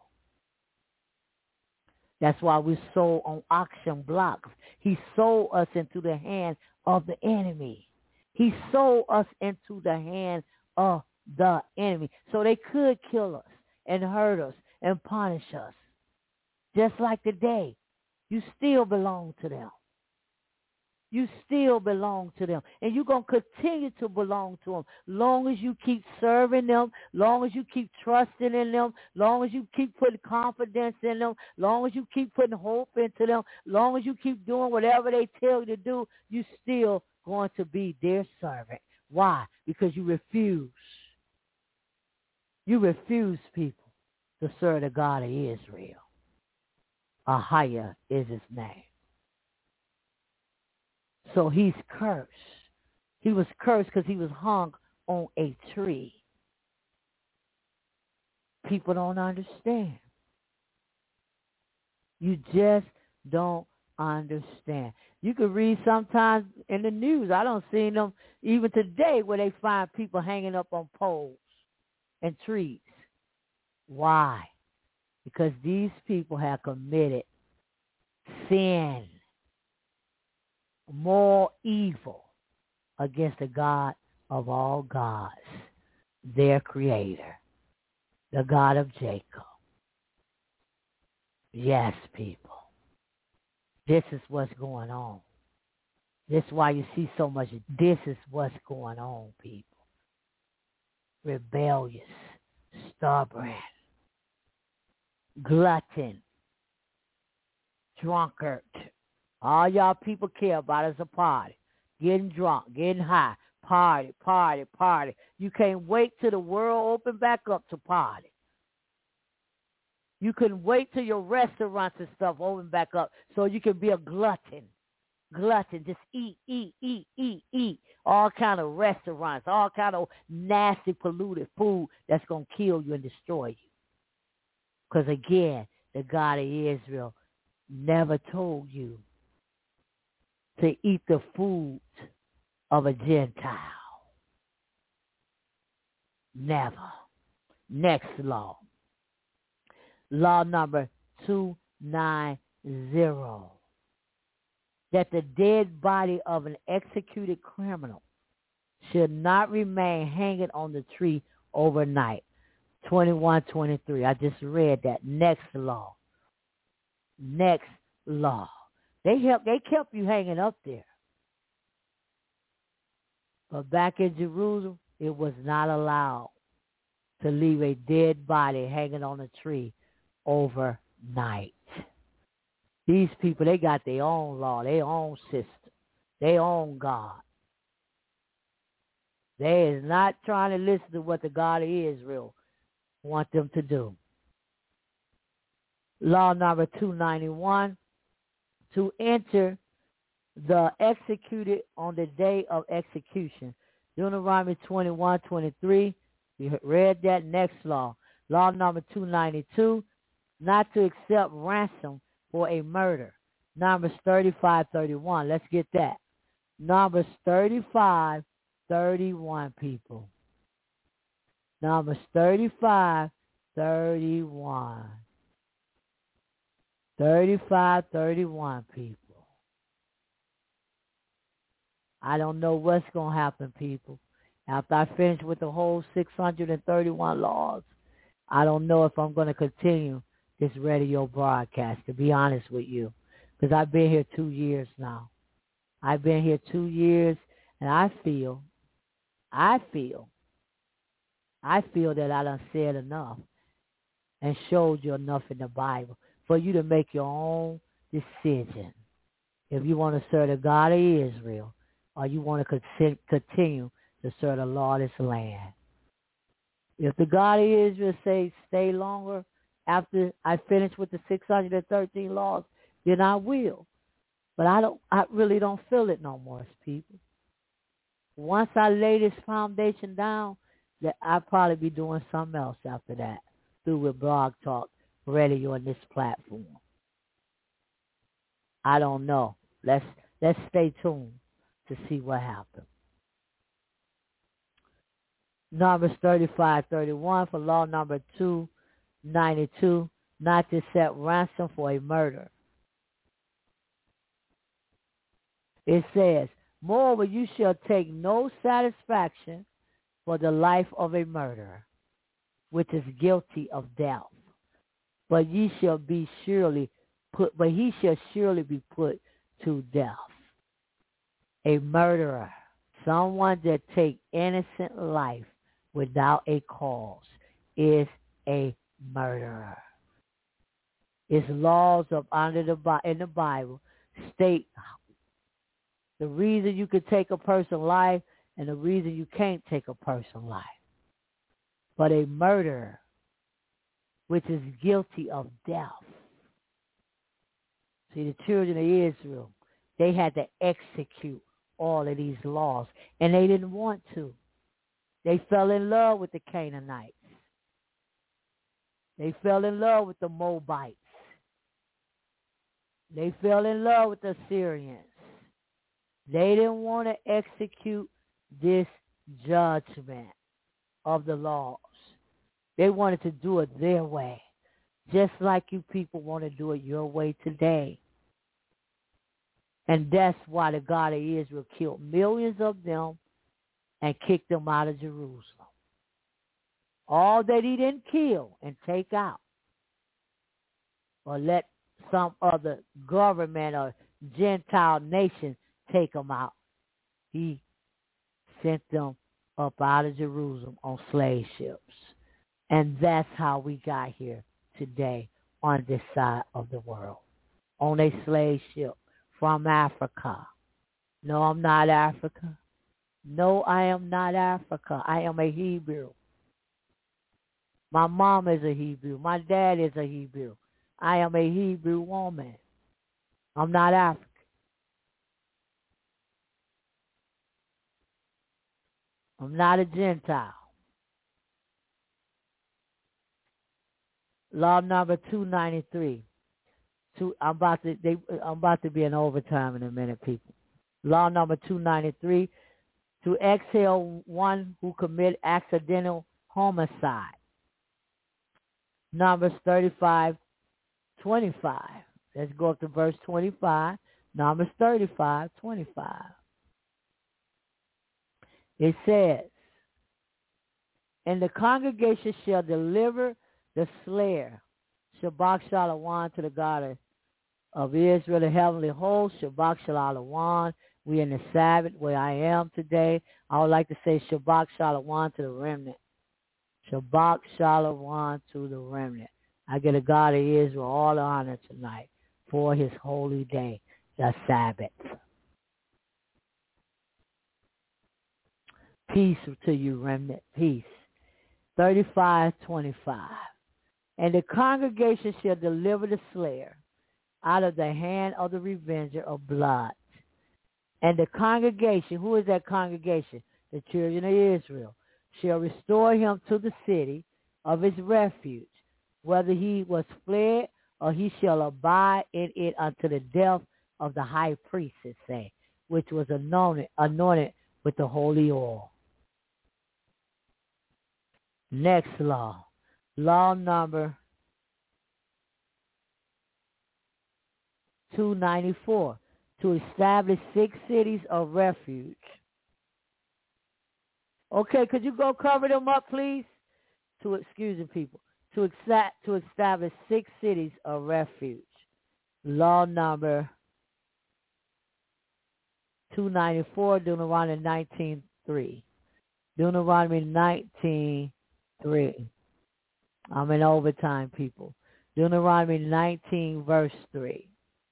That's why we sold on auction blocks. He sold us into the hands of the enemy. He sold us into the hands of the enemy. So they could kill us and hurt us and punish us. Just like today, you still belong to them. You still belong to them. And you're going to continue to belong to them long as you keep serving them, long as you keep trusting in them, long as you keep putting confidence in them, long as you keep putting hope into them, long as you keep doing whatever they tell you to do, you're still going to be their servant. Why? Because you refuse. You refuse, people, to serve the God of Israel. Ahia is his name. So he's cursed. He was cursed because he was hung on a tree. People don't understand. You just don't understand. You can read sometimes in the news. I don't see them even today where they find people hanging up on poles and trees. Why? Because these people have committed sin, more evil against the God of all gods, their creator, the God of Jacob. Yes, people. This is what's going on. This is why you see so much. This is what's going on, people. Rebellious, stubborn, glutton, drunkard. All y'all people care about is a party. Getting drunk, getting high, party, party, party. You can't wait till the world open back up to party. You couldn't wait till your restaurants and stuff open back up so you can be a glutton. Glutton, just eat, eat, eat, eat, eat. All kind of restaurants, all kind of nasty, polluted food that's going to kill you and destroy you. Because again, the God of Israel never told you to eat the food of a Gentile. Never. Next law. Law number 290. That the dead body of an executed criminal should not remain hanging on the tree overnight. 21:23. I just read that. Next law. Next law. They kept you hanging up there. But back in Jerusalem, it was not allowed to leave a dead body hanging on a tree overnight. These people, they got their own law, their own system, their own God. They is not trying to listen to what the God of Israel want them to do. Law number 291. To enter the executed on the day of execution. Deuteronomy 21:23. You read that. Next law. Law number 292. Not to accept ransom for a murder. Numbers 35:31. Let's get that. Numbers 35:31, people. Numbers 35:31. 35:31, people. I don't know what's going to happen, people. After I finish with the whole 631 laws, I don't know if I'm going to continue this radio broadcast, to be honest with you, because I've been here 2 years now. I've been here 2 years, and I feel that I done said enough and showed you enough in the Bible for you to make your own decision. If you want to serve the God of Israel, or you want to continue to serve the lawless land. If the God of Israel say stay longer after I finish with the 613 laws, then I will. But I really don't feel it no more, people. Once I lay this foundation down, that I'll probably be doing something else after that, through with Blog Talk Radio on this platform. I don't know. Let's stay tuned to see what happens. Numbers 35:31 for law number 292, not to set ransom for a murder. It says, moreover, you shall take no satisfaction for the life of a murderer, which is guilty of death, but he shall surely be put to death. A murderer, someone that take innocent life without a cause, is a murderer. Its laws in the Bible state the reason you could take a person's life and the reason you can't take a person's life. But a murderer, which is guilty of death. See, the children of Israel, they had to execute all of these laws, and they didn't want to. They fell in love with the Canaanites. They fell in love with the Moabites. They fell in love with the Syrians. They didn't want to execute this judgment of the laws. They wanted to do it their way, just like you people want to do it your way today. And that's why the God of Israel killed millions of them and kicked them out of Jerusalem. All that he didn't kill and take out, or let some other government or Gentile nation take them out, he sent them up out of Jerusalem on slave ships. And that's how we got here today on this side of the world, on a slave ship from Africa. No, I'm not Africa. No, I am not Africa. I am a Hebrew. My mom is a Hebrew. My dad is a Hebrew. I am a Hebrew woman. I'm not African. I'm not a Gentile. Law number 293. I'm about to be in overtime in a minute, people. Law number 293, to exhale one who commit accidental homicide. Numbers 35:25. Let's go up to verse 25. Numbers 35:25. It says, and the congregation shall deliver the slayer, Shabbat Shalom, to the God of Israel, the heavenly host, Shabbat Shalom. We in the Sabbath where I am today. I would like to say Shabbat Shalom to the remnant. Shabbat Shalom to the remnant. I give the God of Israel all the honor tonight for his holy day, the Sabbath. Peace to you, remnant. Peace. 35:25. And the congregation shall deliver the slayer out of the hand of the revenger of blood. And the congregation, who is that congregation? The children of Israel, shall restore him to the city of his refuge, whether he was fled or he shall abide in it unto the death of the high priest, it say, which was anointed with the holy oil. Next law. Law number 294. To establish 6 cities of refuge Okay, could you go cover them up, please? To excuse me, people. To establish 6 cities of refuge. Law number 294, Deuteronomy 19:3. Deuteronomy 19:3. I'm in overtime, people. Deuteronomy 19, verse 3.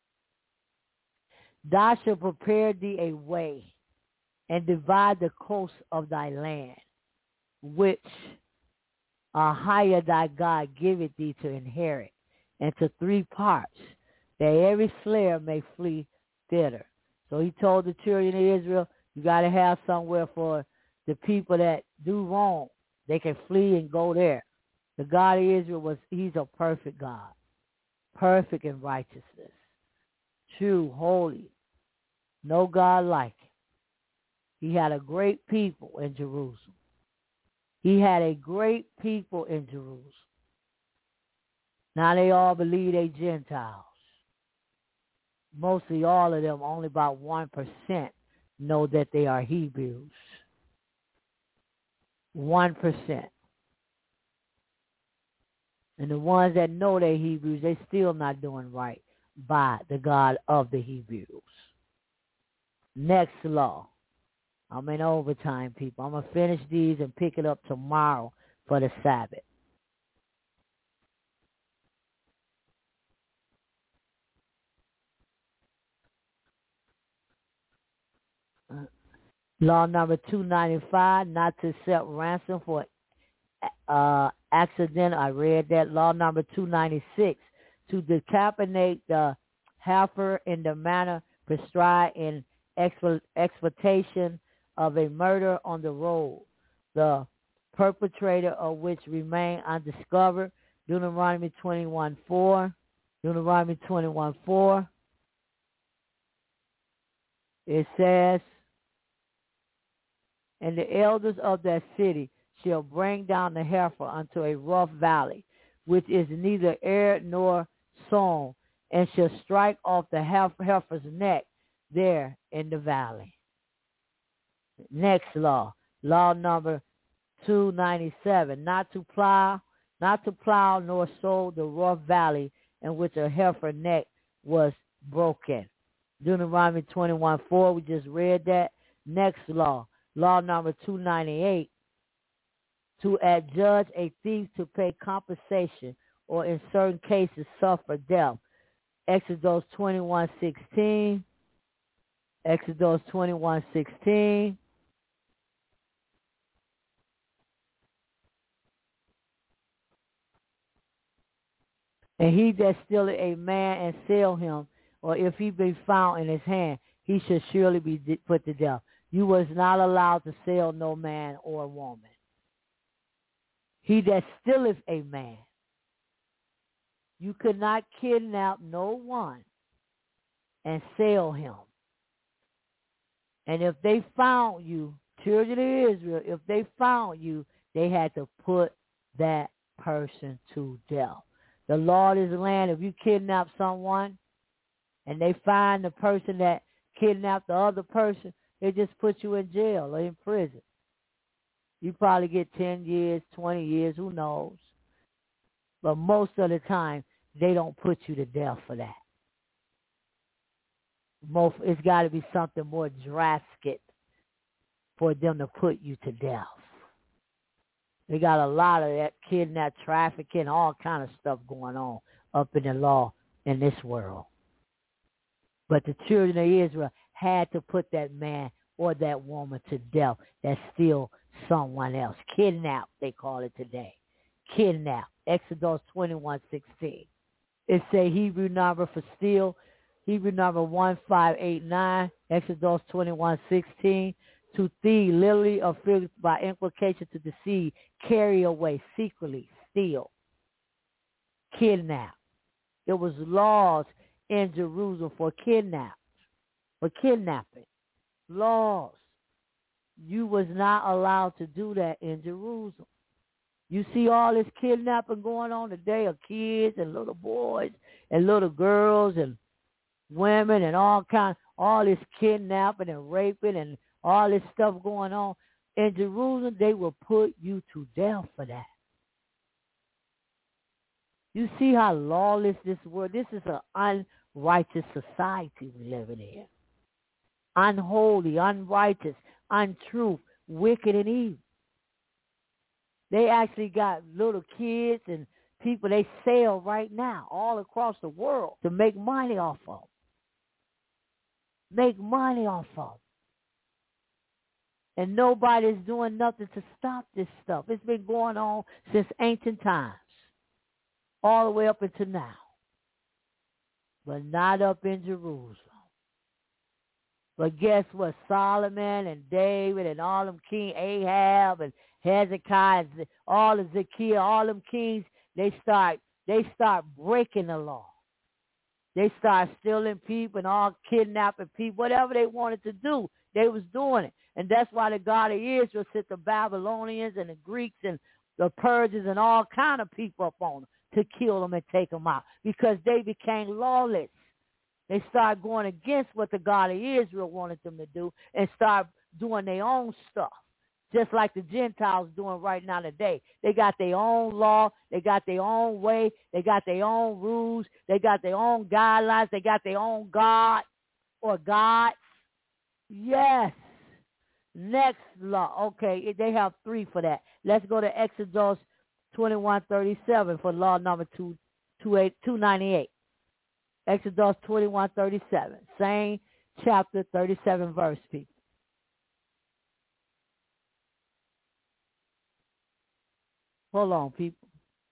Thou shalt prepare thee a way, and divide the coast of thy land, which Ahijah thy God giveth thee to inherit, into 3 parts, that every slayer may flee thither. So he told the children of Israel, you got to have somewhere for the people that do wrong. They can flee and go there. The God of Israel he's a perfect God, perfect in righteousness, true, holy, no God like him. He had a great people in Jerusalem. He had a great people in Jerusalem. Now they all believe they Gentiles. Mostly all of them, only about 1% know that they are Hebrews. 1%. And the ones that know they're Hebrews, they still not doing right by the God of the Hebrews. Next law. I'm in overtime, people. I'm going to finish these and pick it up tomorrow for the Sabbath. Law number 295, not to accept ransom for accident. I read that. Law number 296, to decapitate the heifer in the manner prescribed in exploitation of a murder on the road, the perpetrator of which remain undiscovered. Deuteronomy 21:4. Deuteronomy 21:4. It says, and the elders of that city shall bring down the heifer unto a rough valley, which is neither aired nor sown, and shall strike off the heifer's neck there in the valley. Next law, law number 297, not to plow nor sow the rough valley in which a heifer neck was broken. Deuteronomy 21:4, we just read that. Next law, law number 298, to adjudge a thief to pay compensation or in certain cases suffer death. Exodus 21:16. Exodus 21:16. And he that stealeth a man and sell him, or if he be found in his hand, he shall surely be put to death. You was not allowed to sell no man or woman. He that stealeth a man, you could not kidnap no one and sell him. And if they found you, children of Israel, if they found you, they had to put that person to death. The law of this land, if you kidnap someone and they find the person that kidnapped the other person, they just put you in jail or in prison. You probably get 10 years, 20 years, who knows. But most of the time, they don't put you to death for that. It's got to be something more drastic for them to put you to death. They got a lot of that kidnap, trafficking, all kind of stuff going on up in the law in this world. But the children of Israel had to put that man or that woman to death that steal someone else. Kidnap, they call it today. Kidnap. Exodus 21:16. It say Hebrew number for steal, Hebrew number 1589, Exodus 21:16. To thieve, literally or figuratively by implication to deceive, carry away, secretly, steal, kidnap. There was laws in Jerusalem for kidnapping. Laws. You was not allowed to do that in Jerusalem. You see all this kidnapping going on today of kids and little boys and little girls and women and all this kidnapping and raping and all this stuff going on. In Jerusalem, they will put you to death for that. You see how lawless this world, this is an unrighteous society we live in here. Unholy, unrighteous, untruth, wicked and evil. They actually got little kids and people they sell right now all across the world to make money off of. Make money off of. And nobody's doing nothing to stop this stuff. It's been going on since ancient times, all the way up until now. But not up in Jerusalem. But guess what? Solomon and David and all them King Ahab and Hezekiah, all of Zacchaeus, all them kings, they start breaking the law. They start stealing people and all kidnapping people. Whatever they wanted to do, they was doing it. And that's why the God of Israel sent the Babylonians and the Greeks and the Persians and all kind of people up on them to kill them and take them out because they became lawless. They started going against what the God of Israel wanted them to do and start doing their own stuff, just like the Gentiles doing right now today. They got their own law. They got their own way. They got their own rules. They got their own guidelines. They got their own God or gods. Yes. Next law. Okay, they have 3 for that. Let's go to Exodus 21:37 for law number 298. Exodus 21:37. Same chapter, 37 verse, people. Hold on, people.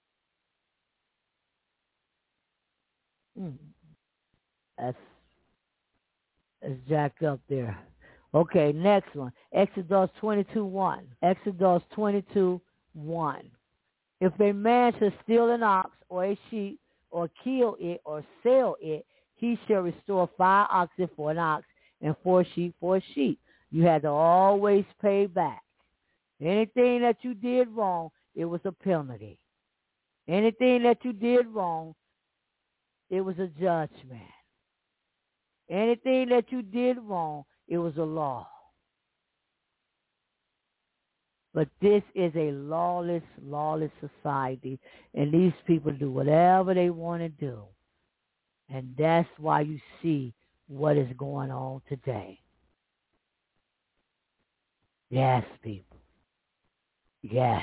That's jacked up there. Okay, next one. Exodus 22:1. Exodus 22:1. If a man should steal an ox or a sheep or kill it or sell it, he shall restore 5 oxen for an ox and 4 sheep for a sheep. You had to always pay back. Anything that you did wrong, it was a penalty. Anything that you did wrong, it was a judgment. Anything that you did wrong, it was a law. But this is a lawless society, and these people do whatever they want to do. And that's why you see what is going on today. Yes, people. Yes.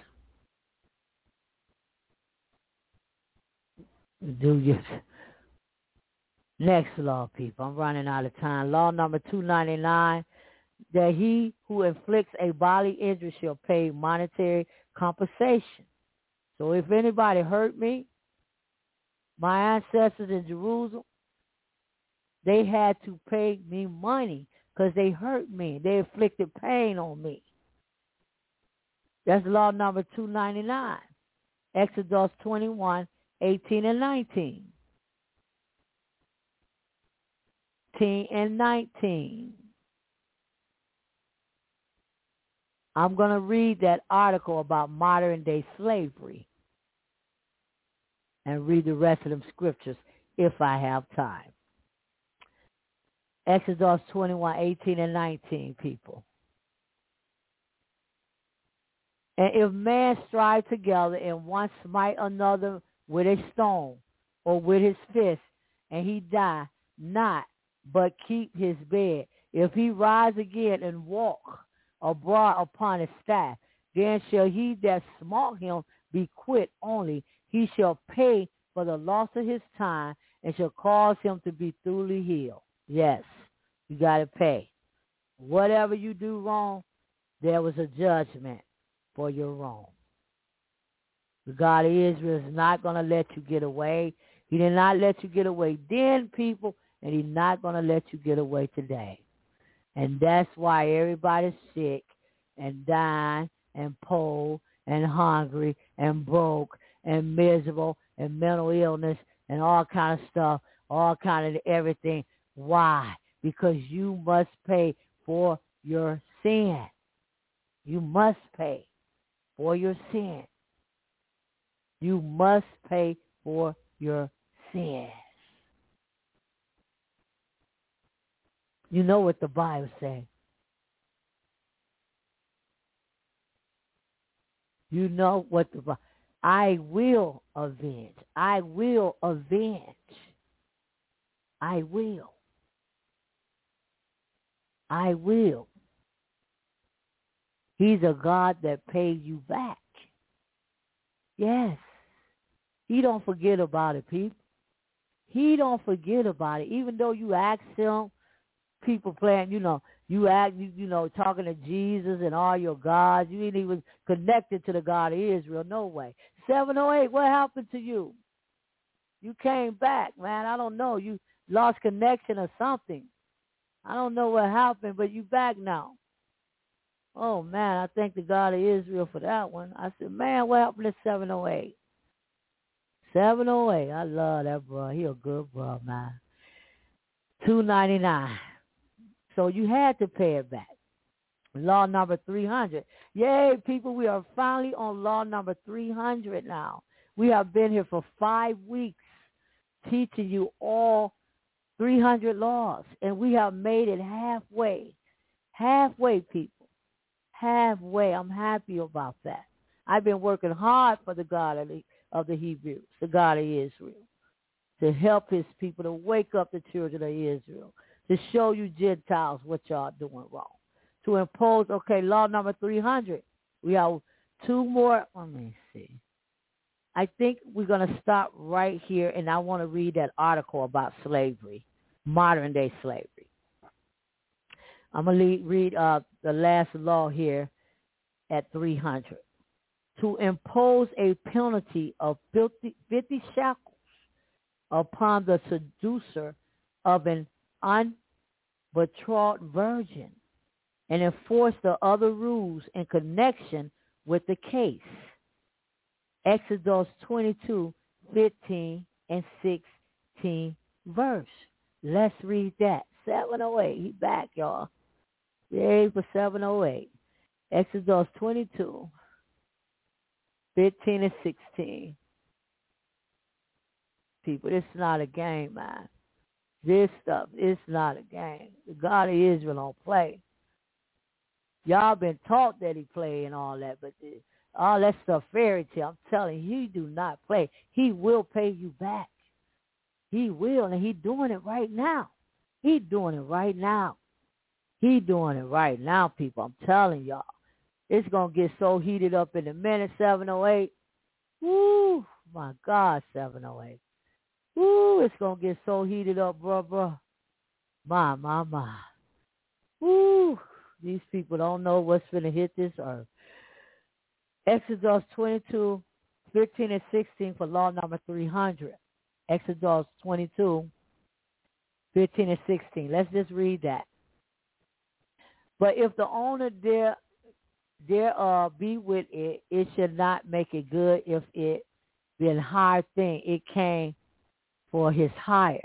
Do you? Next law, people. I'm running out of time. Law number 299, that he who inflicts a bodily injury shall pay monetary compensation. So if anybody hurt me, my ancestors in Jerusalem, they had to pay me money because they hurt me. They inflicted pain on me. That's law number 299. Exodus 21:18 and 19. 18 and 19. I'm going to read that article about modern day slavery and read the rest of them scriptures if I have time. Exodus 21:18 and 19, people. And if man strive together and one smite another with a stone or with his fist, and he die not, but keep his bed, if he rise again and walk abroad upon his staff, then shall he that smote him be quit only. He shall pay for the loss of his time and shall cause him to be thoroughly healed. Yes, you got to pay. Whatever you do wrong, there was a judgment for your wrong. The God of Israel is not going to let you get away. He did not let you get away then, people, and he's not going to let you get away today. And that's why everybody's sick and dying and poor and hungry and broke and miserable and mental illness and all kind of stuff, all kind of everything. Why? Because you must pay for your sin. You must pay for your sin. You must pay for your sins. You know what the Bible says. You know what I will avenge. I will avenge. I will. I will. He's a God that pays you back. Yes. He don't forget about it, people. He don't forget about it. Even though you ask him, people playing, you act, talking to Jesus and all your gods. You ain't even connected to the God of Israel. No way. 708, what happened to you? You came back, man. I don't know. You lost connection or something. I don't know what happened, but you back now. Oh, man, I thank the God of Israel for that one. I said, man, what happened to 708? 708, I love that bro. He a good bro, man. $2.99. So you had to pay it back. Law number 300. Yay, people, we are finally on law number 300 now. We have been here for 5 weeks teaching you all 300 laws, and we have made it halfway. Halfway, people. Halfway. I'm happy about that. I've been working hard for the God of the Hebrews, the God of Israel, to help his people, to wake up the children of Israel, to show you Gentiles what y'all doing wrong, to impose, law number 300. We have 2 more. Let me see. I think we're going to stop right here, and I want to read that article about slavery, modern-day slavery. I'm going to read the last law here at 300. To impose a penalty of 50 shekels upon the seducer of an unbetrothed virgin, and enforce the other rules in connection with the case. Exodus 22:15 and 16 verse. Let's read that. 708. He back, y'all. Yay for 708. Exodus 22:15 and 16. People, it's not a game, man. This stuff is not a game. The God of Israel don't play. Y'all been taught that he play and all that, but all that stuff fairy tale. I'm telling you, he do not play. He will pay you back. He will, and he's doing it right now. He's doing it right now. He's doing it right now, people. I'm telling y'all. It's going to get so heated up in a minute, 708. Woo, my God, 708. Woo, it's going to get so heated up, bro. My. Woo, these people don't know what's going to hit this earth. Exodus 22:15 and 16 for law number 300. Exodus 22:15 and 16. Let's just read that. But if the owner thereof be with it, it should not make it good if it be a hired thing. It came for his hire.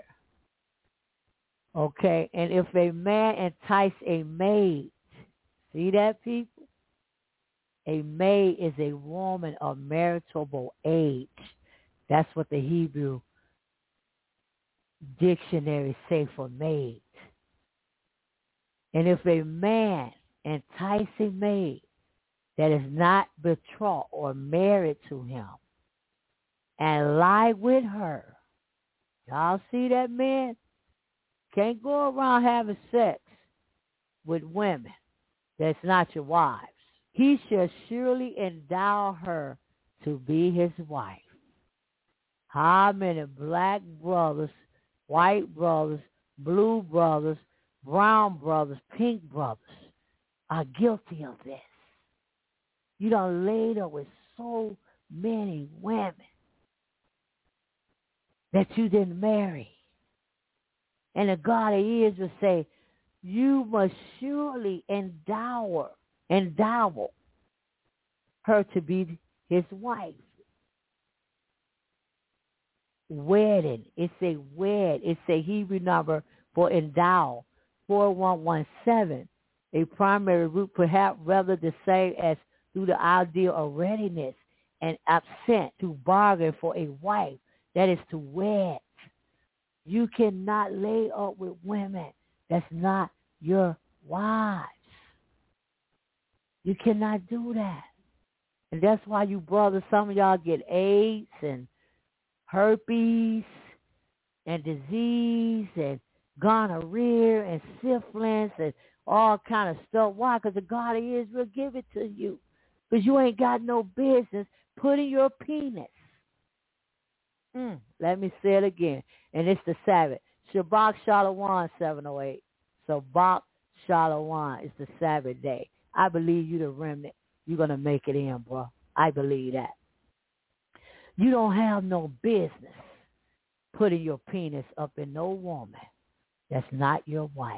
Okay, and if a man entice a maid, see that, people? A maid is a woman of maritable age. That's what the Hebrew dictionary say for maid. And if a man entice a maid that is not betrothed or married to him and lie with her, y'all see that, man? Can't go around having sex with women that's not your wives. He shall surely endow her to be his wife. How many black brothers, white brothers, blue brothers, brown brothers, pink brothers are guilty of this? You done laid up with so many women that you didn't marry. And the God of Israel say, you must surely endow her to be his wife. Wedding. It's a wed. It's a Hebrew number for endow. 4117. A primary root, perhaps rather the same as through the idea of readiness and absent to bargain for a wife. That is to wed. You cannot lay up with women that's not your wives. You cannot do that. And that's why you brothers, some of y'all get AIDS and herpes and disease and gonorrhea and syphilis and all kind of stuff. Why? Because the God of Israel give it to you. Because you ain't got no business putting your penis. Let me say it again. And it's the Sabbath. Shabbat Shalom 708. Shabbat Shalom is the Sabbath day. I believe you the remnant. You're going to make it in, bro. I believe that. You don't have no business putting your penis up in no woman that's not your wife.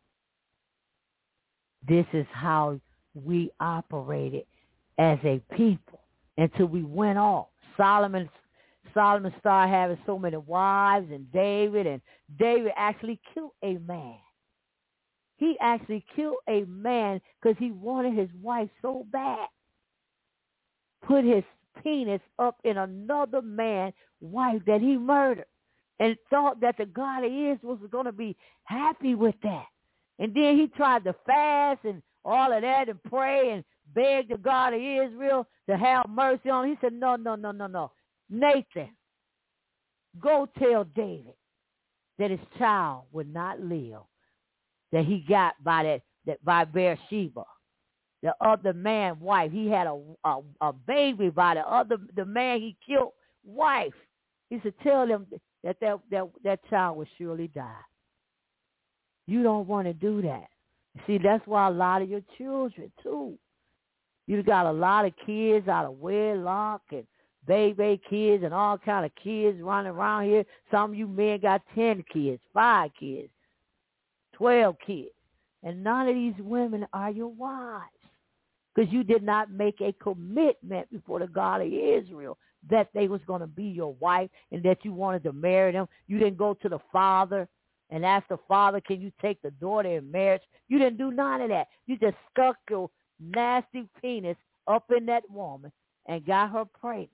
This is how we operated as a people until we went off. Solomon started having so many wives, and David actually killed a man. He actually killed a man because he wanted his wife so bad. Put his penis up in another man's wife that he murdered and thought that the God of Israel was going to be happy with that. And then he tried to fast and all of that and pray and beg the God of Israel to have mercy on him. He said, no. Nathan, go tell David that his child would not live, that he got by Bathsheba, the other man's wife. He had a baby by the man he killed wife. He said, tell them that child will surely die. You don't want to do that. See, that's why a lot of your children, too. You got a lot of kids out of wedlock and baby kids and all kind of kids running around here. Some of you men got 10 kids, 5 kids, 12 kids. And none of these women are your wives because you did not make a commitment before the God of Israel that they was going to be your wife and that you wanted to marry them. You didn't go to the father and ask the father, can you take the daughter in marriage? You didn't do none of that. You just stuck your nasty penis up in that woman and got her pregnant.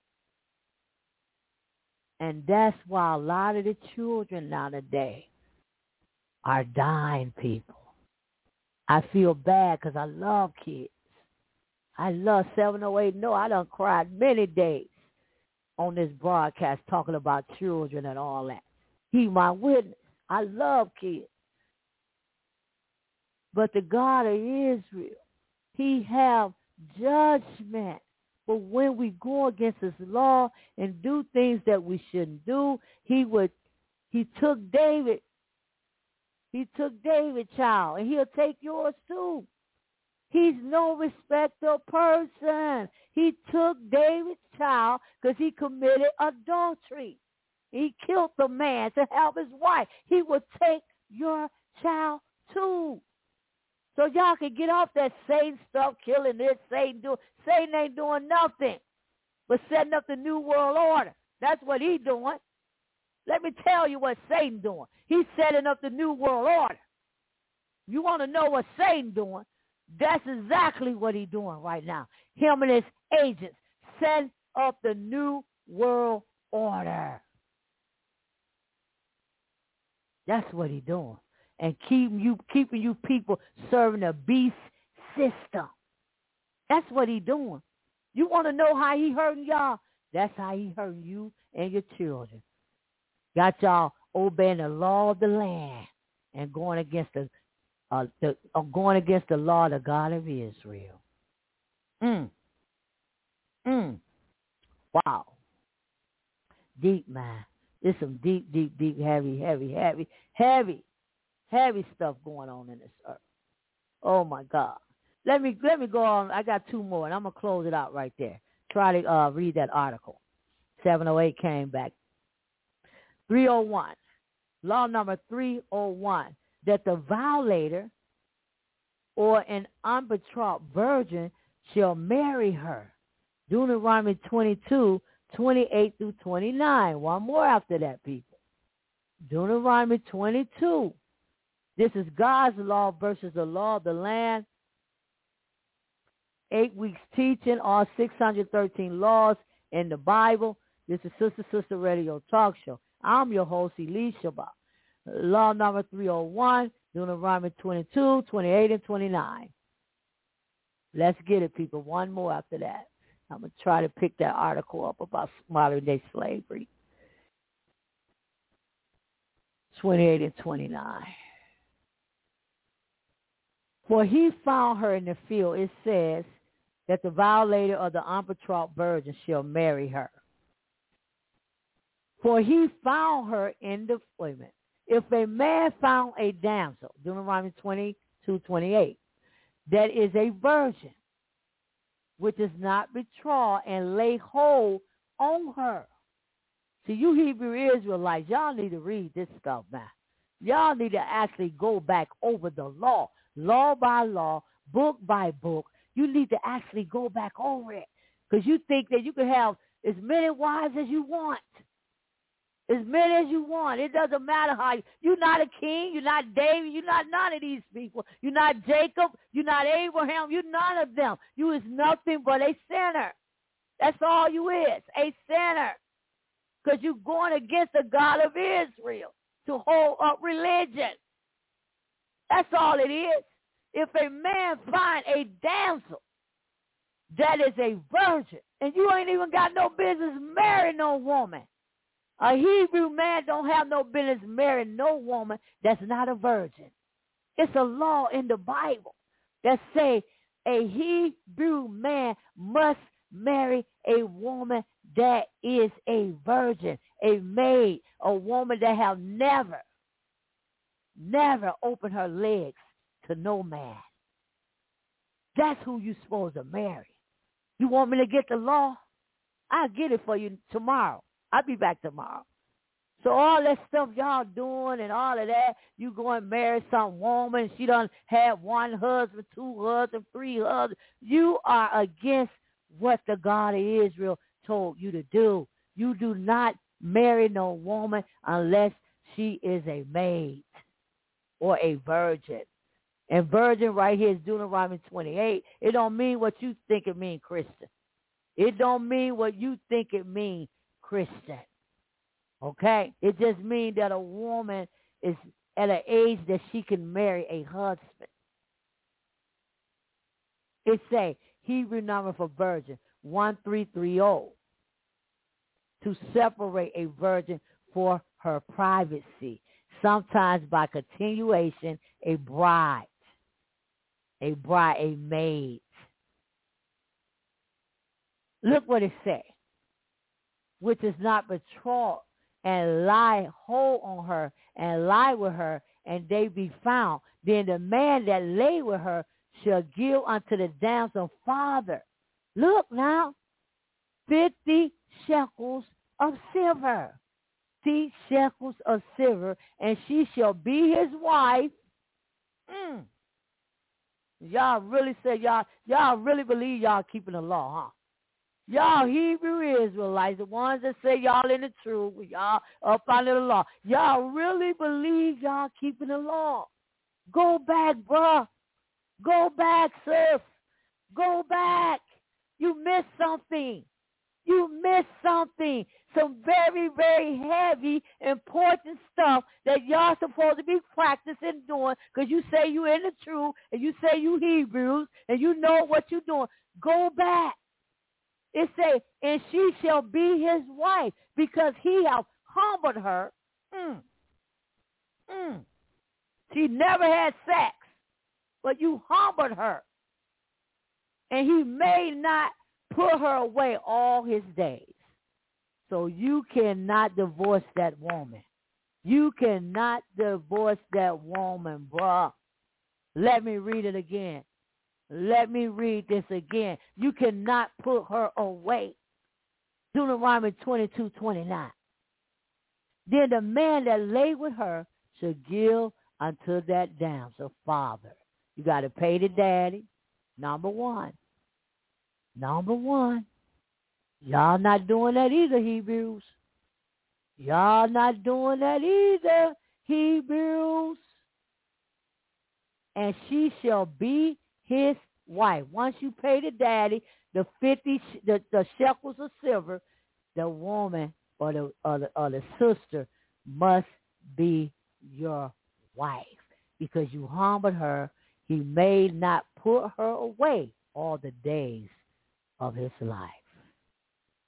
And that's why a lot of the children nowadays are dying, people. I feel bad because I love kids. I love 708. No, I done cried many days on this broadcast talking about children and all that. He my witness. I love kids. But the God of Israel, he have judgment. But when we go against his law and do things that we shouldn't do, he took David. He took David's child, and he'll take yours too. He's no respecter of person. He took David's child because he committed adultery. He killed the man to help his wife. He would take your child too. So y'all can get off that Satan stuff, killing this, Satan ain't doing nothing but setting up the new world order. That's what he's doing. Let me tell you what Satan doing. He's setting up the new world order. You want to know what Satan doing? That's exactly what he's doing right now. Him and his agents set up the new world order. That's what he's doing. And keeping you people serving a beast system. That's what he's doing. You want to know how he hurting y'all? That's how he hurting you and your children. Got y'all obeying the law of the land and going against the law of the God of Israel. Wow. Deep, man. There's some deep, heavy stuff going on in this earth. Oh my God. Let me go on. I got 2 more, and I'm gonna close it out right there. Try to read that article. 708 came back. 301. Law number 301. That the violator or an unbetrothed virgin shall marry her. Deuteronomy 22, 28 through 29. One more after that, people. Deuteronomy 22. This is God's law versus the law of the land. 8 weeks teaching, all 613 laws in the Bible. This is Sister Radio Talk Show. I'm your host, Elise Shabbat. Law number 301, Deuteronomy 22, 28, and 29. Let's get it, people. One more after that. I'm going to try to pick that article up about modern-day slavery, 28 and 29. For he found her in the field, it says, that the violator of the unbetrothed virgin shall marry her. For he found her in the, wait a minute. If a man found a damsel, Deuteronomy 22:28, that is a virgin, which is not betrothed, and lay hold on her. See, you Hebrew Israelites, y'all need to read this stuff now. Y'all need to actually go back over the law by law, book by book. You need to actually go back over it, because you think that you can have as many wives as you want. As many as you want. It doesn't matter how you're not a king, you're not David, you're not none of these people. You're not Jacob, you're not Abraham, you're none of them. You is nothing but a sinner. That's all you is, a sinner. Because you're going against the God of Israel to hold up religion. That's all it is. If a man find a damsel that is a virgin, and you ain't even got no business marrying no woman. A Hebrew man don't have no business marrying no woman that's not a virgin. It's a law in the Bible that say a Hebrew man must marry a woman that is a virgin, a maid, a woman that have never opened her legs to no man. That's who you supposed to marry. You want me to get the law? I'll get it for you tomorrow. I'll be back tomorrow. So all that stuff y'all doing and all of that, you go and marry some woman, she done had one husband, two husbands, three husbands. You are against what the God of Israel told you to do. You do not marry no woman unless she is a maid or a virgin. And virgin right here is Deuteronomy 28. It don't mean what you think it mean, Christian. It don't mean what you think it mean, Christian. Okay? It just means that a woman is at an age that she can marry a husband. It say, Hebrew number for virgin, 1330, to separate a virgin for her privacy, sometimes by continuation, a bride, a maid. Look what it says. Which is not betrothed, and lie hold on her, and lie with her, and they be found. Then the man that lay with her shall give unto the damsel father. Look now, 50 shekels of silver. 50 shekels of silver, and she shall be his wife. Y'all really say, y'all really believe y'all keeping the law, huh? Y'all Hebrew Israelites, the ones that say y'all in the truth, y'all up under the law. Y'all really believe y'all keeping the law. Go back, bruh. Go back, sis. Go back. You missed something. You missed something. Some very, very heavy, important stuff that y'all supposed to be practicing doing, because you say you in the truth and you say you Hebrews and you know what you're doing. Go back. It say, and she shall be his wife, because he hath humbled her. She never had sex, but you humbled her. And he may not put her away all his days. So you cannot divorce that woman. You cannot divorce that woman, bruh. Let me read it again. Let me read this again. You cannot put her away. Deuteronomy 22:29. Then the man that lay with her shall give unto that damsel father. You got to pay the daddy. Number one. Y'all not doing that either, Hebrews. Y'all not doing that either, Hebrews. And she shall be his wife. Once you pay the daddy the shekels of silver, the woman or the sister must be your wife, because you humbled her. He may not put her away all the days of his life.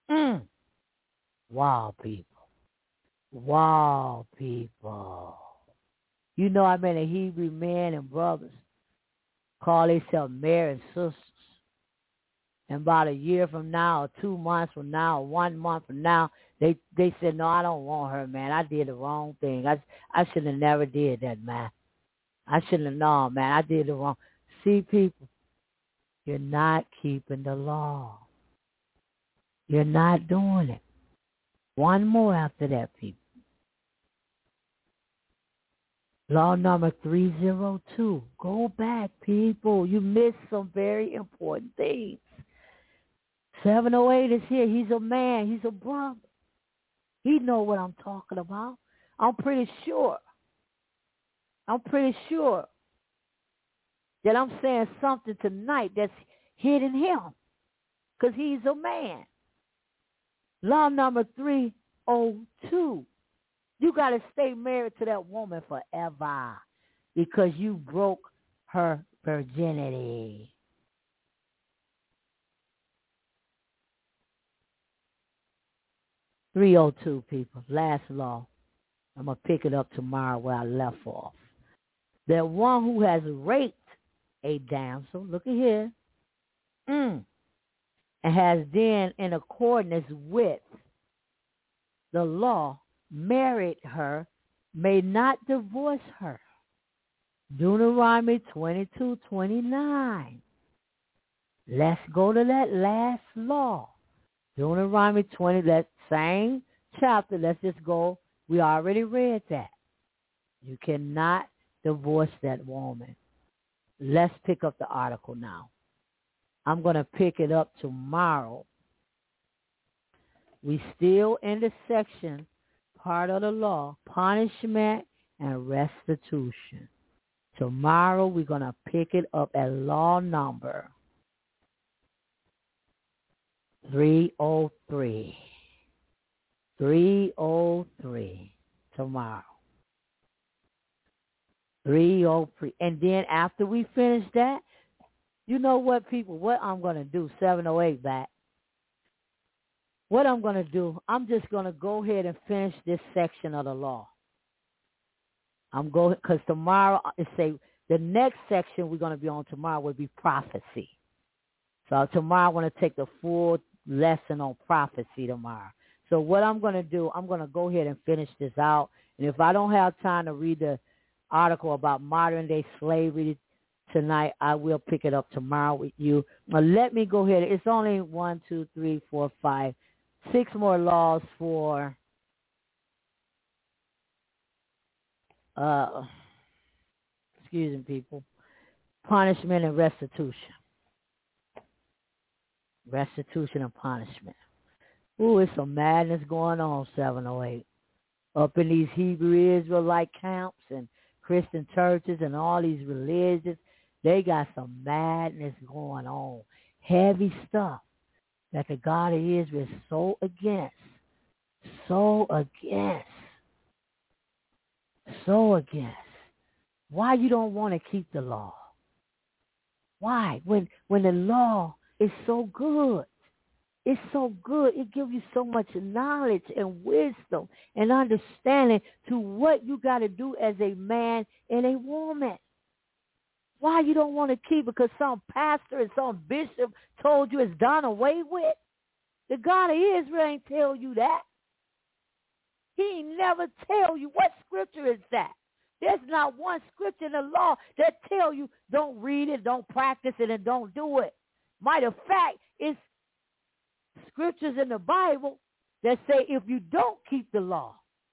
Mm. Wow, people. Wow, people. You know how many Hebrew men and brothers call themselves married sisters. And about a year from now, or 2 months from now, or 1 month from now, they said, no, I don't want her, man. I did the wrong thing. I should have never did that, man. I shouldn't have known, man. I did the wrong. See, people, you're not keeping the law. You're not doing it. One more after that, people. Law number 302. Go back, people. You missed some very important things. 708 is here. He's a man. He's a brother. He know what I'm talking about. I'm pretty sure that I'm saying something tonight that's hitting him because he's a man. Law number 302. You got to stay married to that woman forever because you broke her virginity. .302, people. Last law. I'm going to pick it up tomorrow where I left off. That one who has raped a damsel, look at here, and has then, in accordance with the law, married her, may not divorce her. Deuteronomy 22:29. Let's go to that last law. Deuteronomy 20, that same chapter. Let's just go. We already read that. You cannot divorce that woman. Let's pick up the article now. I'm going to pick it up tomorrow. We still in the section, part of the law, punishment and restitution. Tomorrow we're going to pick it up at law number 303. 303 tomorrow. 303. And then after we finish that, you know what, people, what I'm going to do, 708 back. What I'm going to do, I'm just going to go ahead and finish this section of the law. I'm going, because tomorrow, the next section we're going to be on tomorrow will be prophecy. So tomorrow I want to take the full lesson on prophecy tomorrow. So what I'm going to do, I'm going to go ahead and finish this out. And if I don't have time to read the article about modern day slavery tonight, I will pick it up tomorrow with you. Now let me go ahead. It's only 1, 2, 3, 4, 5, 6 more laws for excuse me, people, punishment and restitution. Restitution and punishment. Ooh, it's some madness going on, 708. Up in these Hebrew Israelite camps and Christian churches and all these religions, they got some madness going on. Heavy stuff that the God of Israel is so against. So against. So against. Why you don't want to keep the law? Why? When the law is so good. It's so good. It gives you so much knowledge and wisdom and understanding to what you got to do as a man and a woman. Why you don't want to keep it? Because some pastor and some bishop told you it's done away with? The God of Israel ain't tell you that. He ain't never tell you. What scripture is that? There's not one scripture in the law that tell you don't read it, don't practice it, and don't do it. Matter of fact, it's scriptures in the Bible that say if you don't keep the law,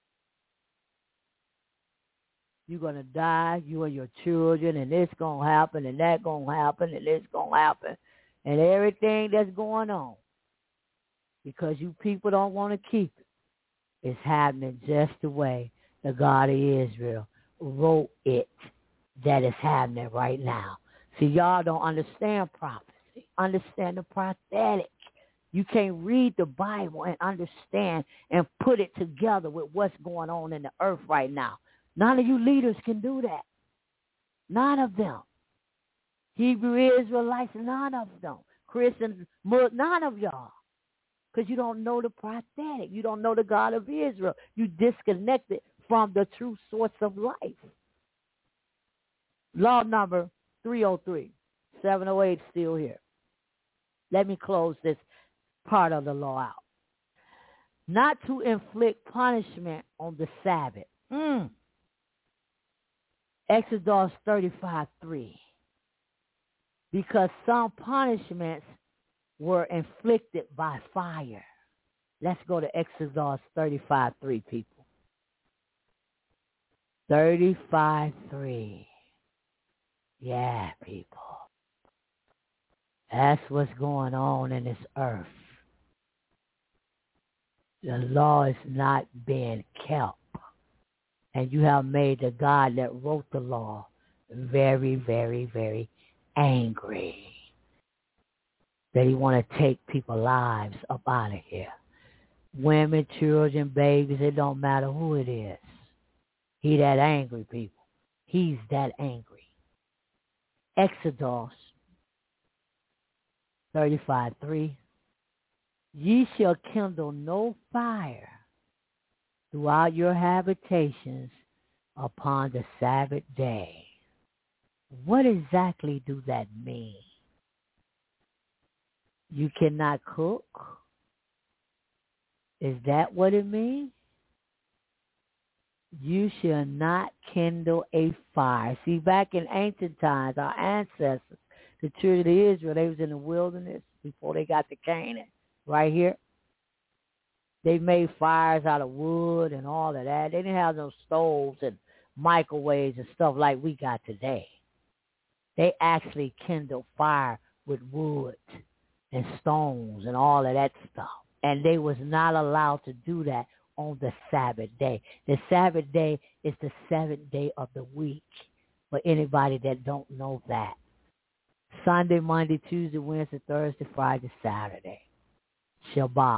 you're going to die, you and your children, and it's going to happen, and that's going to happen, and it's going to happen, and everything that's going on. Because you people don't want to keep it. It's happening just the way the God of Israel wrote it, that is happening right now. See, y'all don't understand prophecy. Understand the prophetic. You can't read the Bible and understand and put it together with what's going on in the earth right now. None of you leaders can do that. None of them. Hebrew Israelites, none of them. Christians, none of y'all. because you don't know the prophetic. You don't know the God of Israel. You disconnected from the true source of life. Law number 303. 708 still here. Let me close this part of the law out. Not to inflict punishment on the Sabbath. Exodus 35:3. Because some punishments were inflicted by fire. Let's go to Exodus 35:3, people. 35:3. Yeah, people. That's what's going on in this earth. The law is not being kept. And you have made the God that wrote the law very, very, very angry. That he want to take people's lives up out of here. Women, children, babies, it don't matter who it is. He that angry, people. He's that angry. Exodus 35:3. Ye shall kindle no fire throughout your habitations upon the Sabbath day. What exactly do that mean? You cannot cook? Is that what it means? You shall not kindle a fire. See, back in ancient times, our ancestors, the children of Israel, they was in the wilderness before they got to Canaan, right here. They made fires out of wood and all of that. They didn't have no stoves and microwaves and stuff like we got today. They actually kindled fire with wood and stones and all of that stuff. And they was not allowed to do that on the Sabbath day. The Sabbath day is the seventh day of the week for anybody that don't know that. Sunday, Monday, Tuesday, Wednesday, Thursday, Friday, Saturday. Shabbat.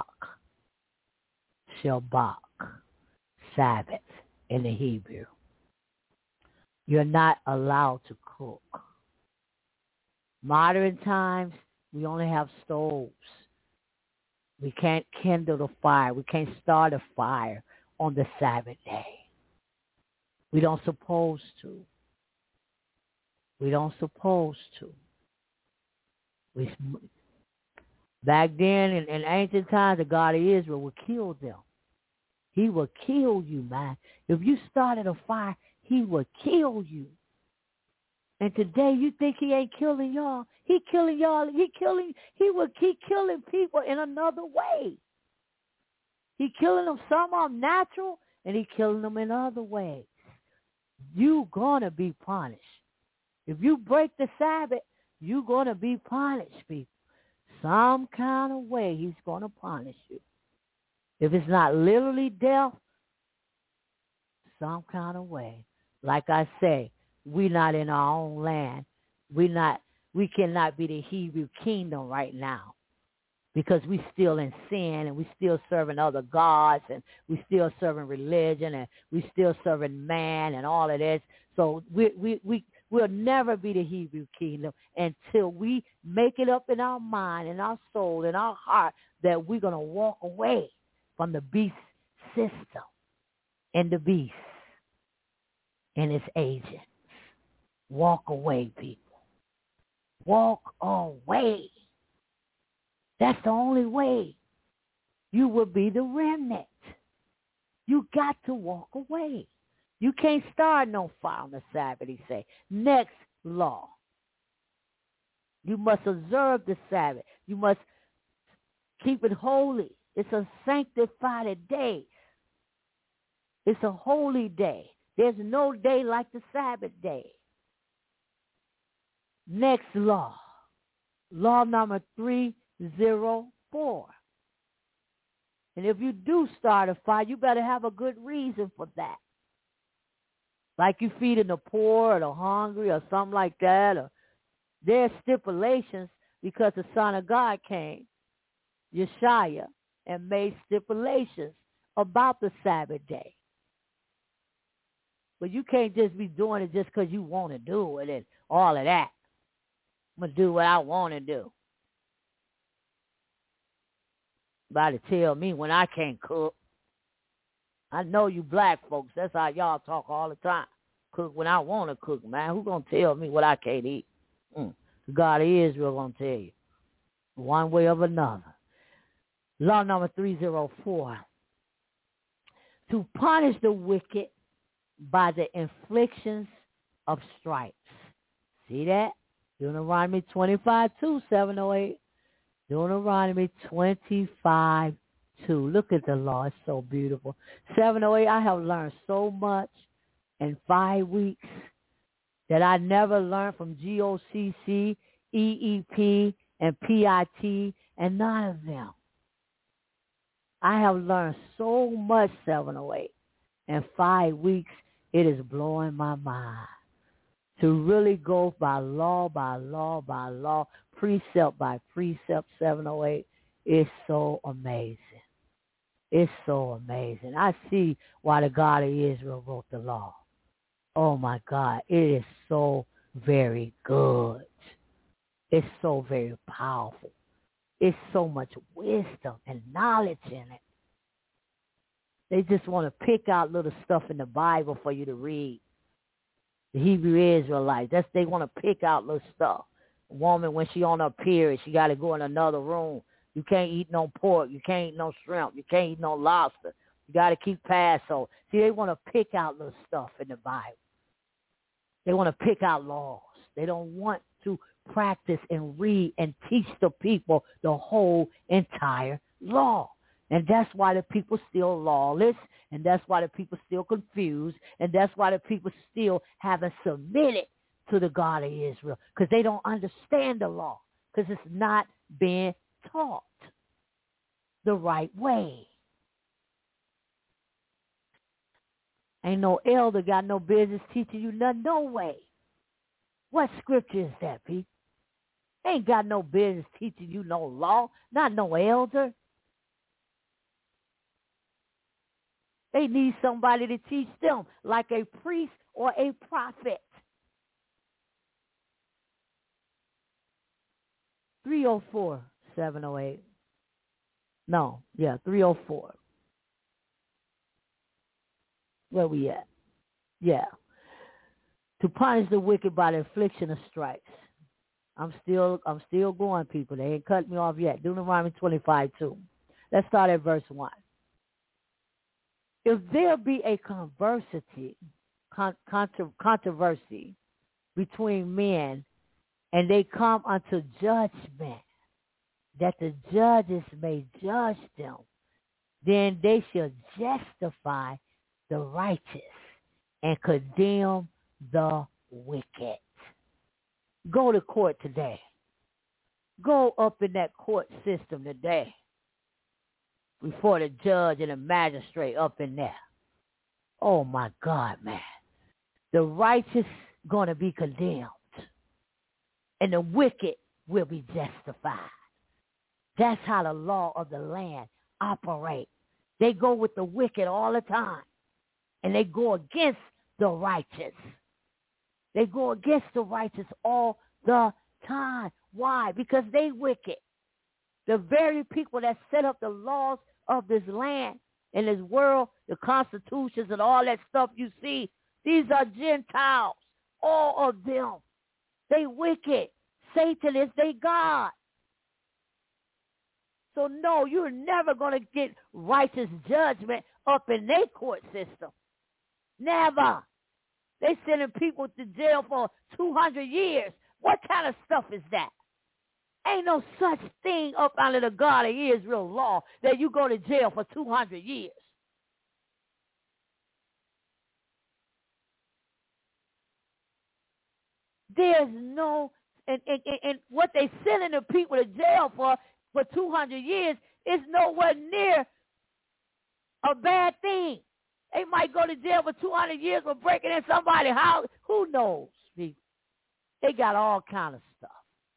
Sabbath in the Hebrew. You're not allowed to cook. Modern times, we only have stoves. We can't kindle the fire. We can't start a fire on the Sabbath day. We don't supposed to. Back then, in ancient times, the God of Israel would kill them. He will kill you, man. If you started a fire, he will kill you. And today you think he ain't killing y'all. He killing y'all. He will keep killing people in another way. He killing them, some of them natural, and he killing them in other ways. You gonna be punished. If you break the Sabbath, you gonna be punished, people. Some kind of way he's gonna punish you. If it's not literally death, some kind of way. Like I say, we're not in our own land. We cannot be the Hebrew kingdom right now because we still in sin and we still serving other gods and we still serving religion and we still serving man and all of this. So we'll never be the Hebrew kingdom until we make it up in our mind, in our soul, in our heart that we're going to walk away from the beast system and the beast and its agents. Walk away, people. Walk away. That's the only way you will be the remnant. You got to walk away. You can't start no fire on the Sabbath, he say. Next law. You must observe the Sabbath. You must keep it holy. It's a sanctified day. It's a holy day. There's no day like the Sabbath day. Next law. Law number 304. And if you do start a fire, you better have a good reason for that. Like you feeding the poor or the hungry or something like that. Or there's stipulations because the Son of God came, Yeshua, and made stipulations about the Sabbath day. But you can't just be doing it just because you want to do it and all of that. I'm going to do what I want to do. About to tell me when I can't cook. I know you black folks. That's how y'all talk all the time. Cook when I want to cook, man. Who gonna tell me what I can't eat? The God of Israel gonna tell you one way or another. Law number 304: to punish the wicked by the inflictions of stripes. See that? Deuteronomy 25:2, 708. Deuteronomy 25:2. Look at the law. It's so beautiful. 708, I have learned so much in 5 weeks that I never learned from GOCC, EEP, and PIT, and none of them. I have learned so much, 708. In 5 weeks, it is blowing my mind. To really go by law, precept by precept, 708, is so amazing. It's so amazing. I see why the God of Israel wrote the law. Oh, my God. It is so very good. It's so very powerful. It's so much wisdom and knowledge in it. They just want to pick out little stuff in the Bible for you to read. The Hebrew Israelites, they want to pick out little stuff. A woman, when she on her period, she got to go in another room. You can't eat no pork. You can't eat no shrimp. You can't eat no lobster. You got to keep Passover. See, they want to pick out little stuff in the Bible. They want to pick out laws. They don't want to practice and read and teach the people the whole entire law. And that's why the people still lawless, and that's why the people still confused, and that's why the people still haven't submitted to the God of Israel, because they don't understand the law, because it's not being taught the right way. Ain't no elder got no business teaching you nothing, no way. What scripture is that, Pete? Ain't got no business teaching you no law, not no elder. They need somebody to teach them, like a priest or a prophet. 304, 708. No, 304. Where we at? Yeah. To punish the wicked by the affliction of stripes. I'm still going, people. They ain't cut me off yet. Deuteronomy 25:2. Let's start at verse 1. If there be a controversy between men, and they come unto judgment, that the judges may judge them, then they shall justify the righteous and condemn the wicked. Go to court today. Go up in that court system today before the judge and the magistrate up in there. Oh, my God, man. The righteous going to be condemned, and the wicked will be justified. That's how the law of the land operates. They go with the wicked all the time, and they go against the righteous. They go against the righteous all the time. Why? Because they wicked. The very people that set up the laws of this land and this world, the constitutions and all that stuff you see, these are Gentiles, all of them. They wicked. Satan is their God. So no, you're never going to get righteous judgment up in their court system. Never. They sending people to jail for 200 years. What kind of stuff is that? Ain't no such thing up under the God of Israel law that you go to jail for 200 years. There's no, and what they sending the people to jail for 200 years is nowhere near a bad thing. They might go to jail for 200 years for breaking in somebody's house. Who knows, people? They got all kind of stuff.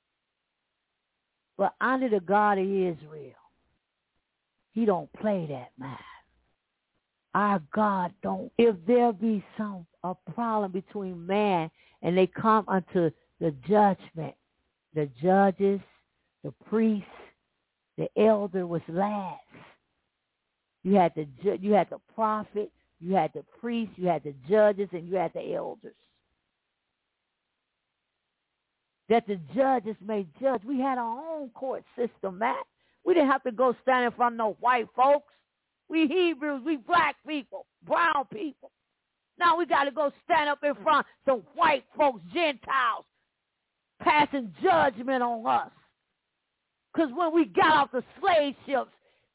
But under the God of Israel, he don't play that, man. Our God don't. If there be a problem between man and they come unto the judgment, the judges, the priests, The elder was last. You had the prophet, you had the priest, you had the judges, and you had the elders. That the judges may judge. We had our own court system, Matt. We didn't have to go stand in front of no white folks. We Hebrews, we black people, brown people. Now we got to go stand up in front of some white folks, Gentiles, passing judgment on us. Because when we got off the slave ships,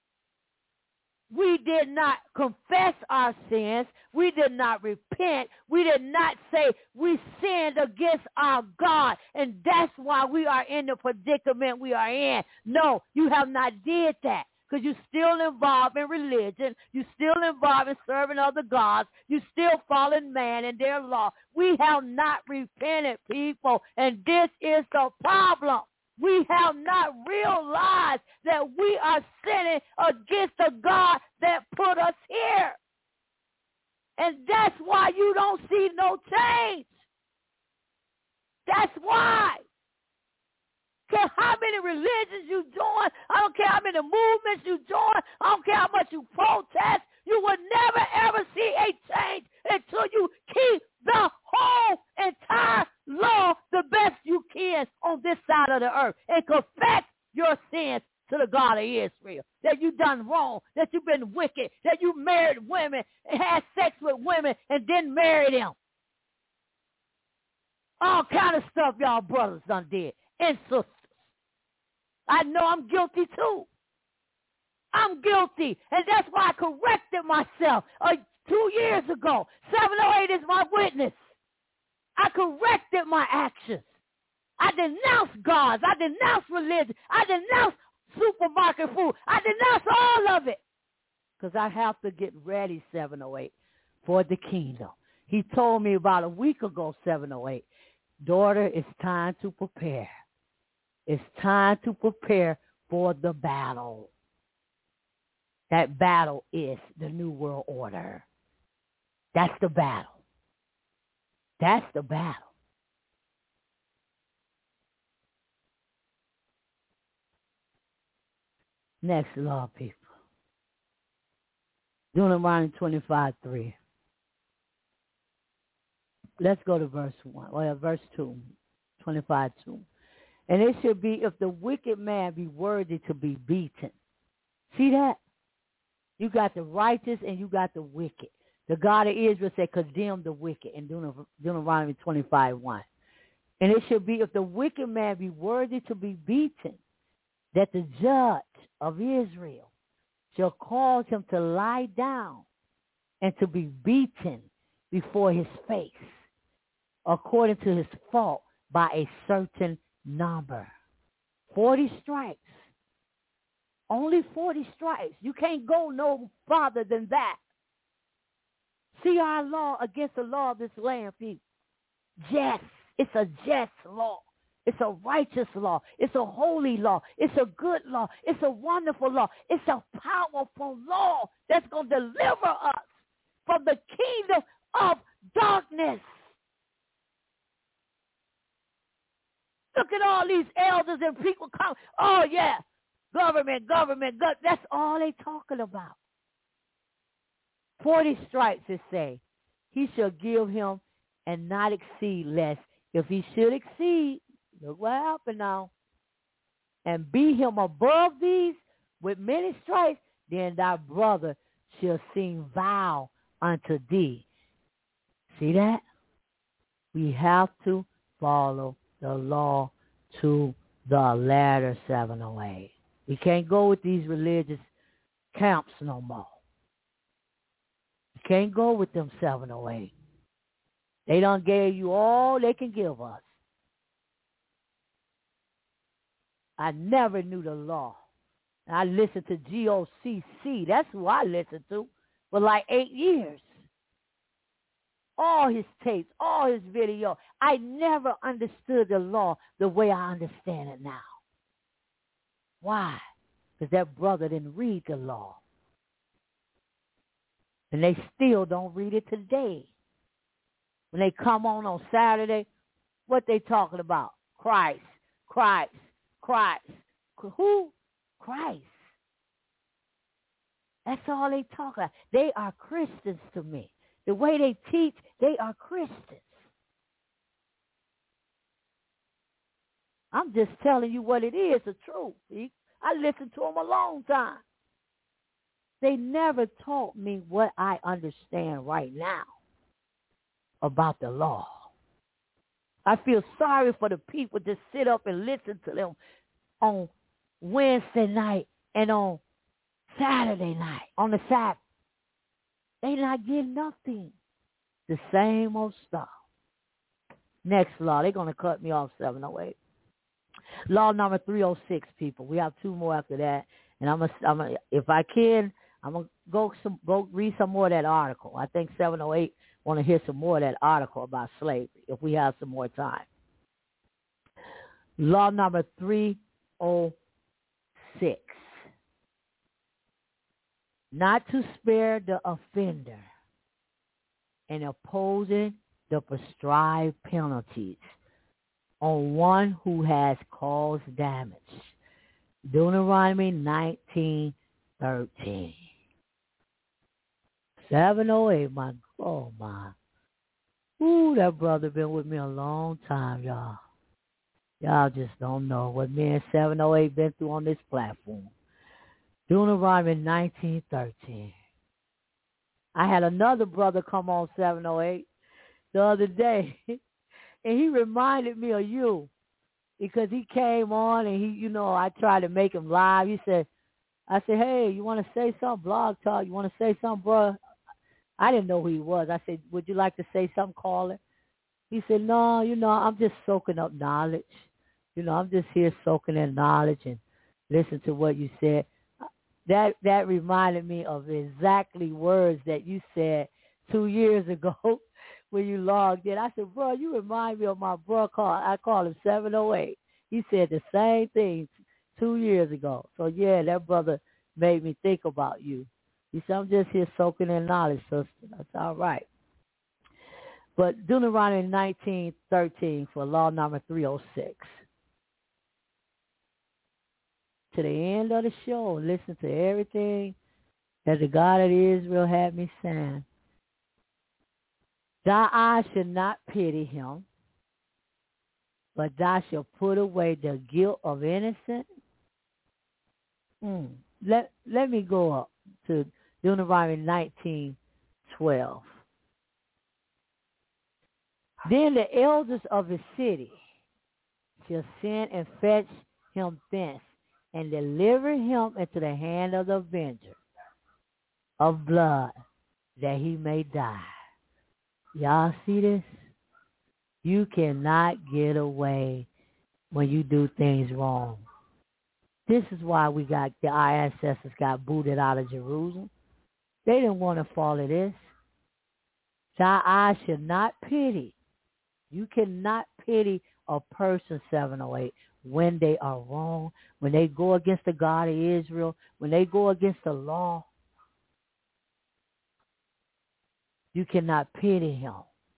we did not confess our sins. We did not repent. We did not say we sinned against our God. And that's why we are in the predicament we are in. No, you have not did that. Because you're still involved in religion. You're still involved in serving other gods. You're still following man and their law. We have not repented, people. And this is the problem. We have not realized that we are sinning against the God that put us here. And that's why you don't see no change. That's why. Care how many religions you join. I don't care how many movements you join. I don't care how much you protest. You will never, ever see a change until you keep the whole entire law the best you can on this side of the earth and confess your sins to the God of Israel, that you done wrong, that you've been wicked, that you married women and had sex with women and then married them. All kind of stuff y'all brothers done did and sisters. I know I'm guilty too. I'm guilty, and that's why I corrected myself 2 years ago. 708 is my witness. I corrected my actions. I denounced gods. I denounced religion. I denounced supermarket food. I denounced all of it because I have to get ready, 708, for the kingdom. He told me about a week ago, 708, daughter, it's time to prepare. It's time to prepare for the battle. That battle is the New World Order. That's the battle. That's the battle. Next law, people. Deuteronomy 25:3. Let's go to verse 1. Well, verse 2. 25:2. And it should be if the wicked man be worthy to be beaten. See that? You got the righteous and you got the wicked. The God of Israel said, condemn the wicked in Deuteronomy 25:1. And it should be if the wicked man be worthy to be beaten, that the judge of Israel shall cause him to lie down and to be beaten before his face, according to his fault, by a certain number. 40 stripes. Only 40 stripes. You can't go no farther than that. See our law against the law of this land, people. Just. It's a just law. It's a righteous law. It's a holy law. It's a good law. It's a wonderful law. It's a powerful law that's going to deliver us from the kingdom of darkness. Look at all these elders and people come. Oh, yeah. Government. That's all they talking about. 40 stripes, it say. He shall give him and not exceed less. If he should exceed, look what happened now, and beat him above these with many stripes, then thy brother shall seem vile unto thee. See that? We have to follow the law to the letter, 708. We can't go with these religious camps no more. We can't go with them, 708. They done gave you all they can give us. I never knew the law. I listened to GOCC. That's who I listened to for like 8 years. All his tapes, all his video. I never understood the law the way I understand it now. Why? Because that brother didn't read the law. And they still don't read it today. When they come on Saturday, what they talking about? Christ. Who? Christ. That's all they talk about. They are Christians to me. The way they teach, they are Christians. I'm just telling you what it is, the truth. See? I listened to them a long time. They never taught me what I understand right now about the law. I feel sorry for the people that sit up and listen to them on Wednesday night and on Saturday night, on the Sabbath. They not getting nothing. The same old stuff. Next law. They're going to cut me off 708. Law number 306, people. We have two more after that. And I'm gonna, if I can, I'm going to go read some more of that article. I think 708 want to hear some more of that article about slavery if we have some more time. Law number 306. Not to spare the offender and opposing the prescribed penalties on one who has caused damage. Deuteronomy 19:13. 708, oh my. Ooh, that brother been with me a long time, y'all. Y'all just don't know what me and 708 been through on this platform. Deuteronomy 19:13. I had another brother come on 708 the other day, and he reminded me of you because he came on and he, I tried to make him live. I said, hey, you want to say something? Blog Talk, you want to say something, bro? I didn't know who he was. I said, would you like to say something, caller? He said, no, I'm just soaking up knowledge. I'm just here soaking in knowledge and listen to what you said. That reminded me of exactly words that you said 2 years ago when you logged in. I said, bro, you remind me of my bro I call him 708. He said the same thing 2 years ago. So, yeah, that brother made me think about you. He said, I'm just here soaking in knowledge, sister. That's all right. But Deuteronomy 19:13 for law number 306. To the end of the show, listen to everything that the God of Israel had me saying. Thy eye should not pity him, but thou shalt put away the guilt of innocent. Let me go up to Deuteronomy 19:12. Then the elders of the city shall send and fetch him thence, and deliver him into the hand of the avenger of blood, that he may die. Y'all see this? You cannot get away when you do things wrong. This is why our ancestors got booted out of Jerusalem. They didn't want to follow this. Thy eye should not pity. You cannot pity a person, 708, when they are wrong, when they go against the God of Israel, when they go against the law. You cannot pity him.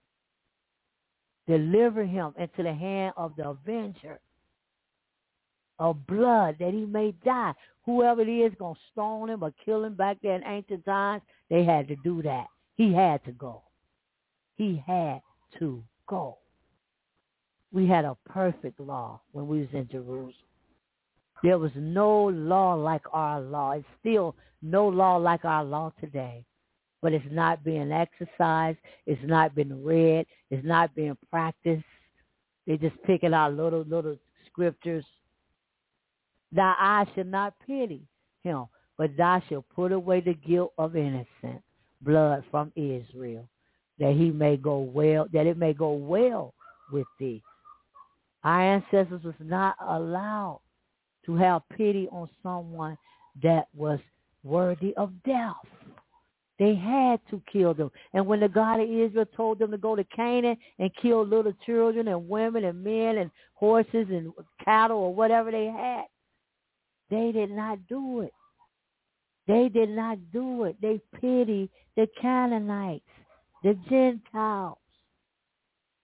Deliver him into the hand of the avenger of blood, that he may die. Whoever it is going to stone him or kill him back there in ancient times, they had to do that. He had to go. He had to go. We had a perfect law when we was in Jerusalem. There was no law like our law. It's still no law like our law today. But it's not being exercised. It's not being read. It's not being practiced. They're just picking out little scriptures. Thy eye shall not pity him, but thou shalt put away the guilt of innocent blood from Israel, that it may go well with thee. Our ancestors was not allowed to have pity on someone that was worthy of death. They had to kill them. And when the God of Israel told them to go to Canaan and kill little children and women and men and horses and cattle or whatever they had, they did not do it. They did not do it. They pitied the Canaanites, the Gentiles.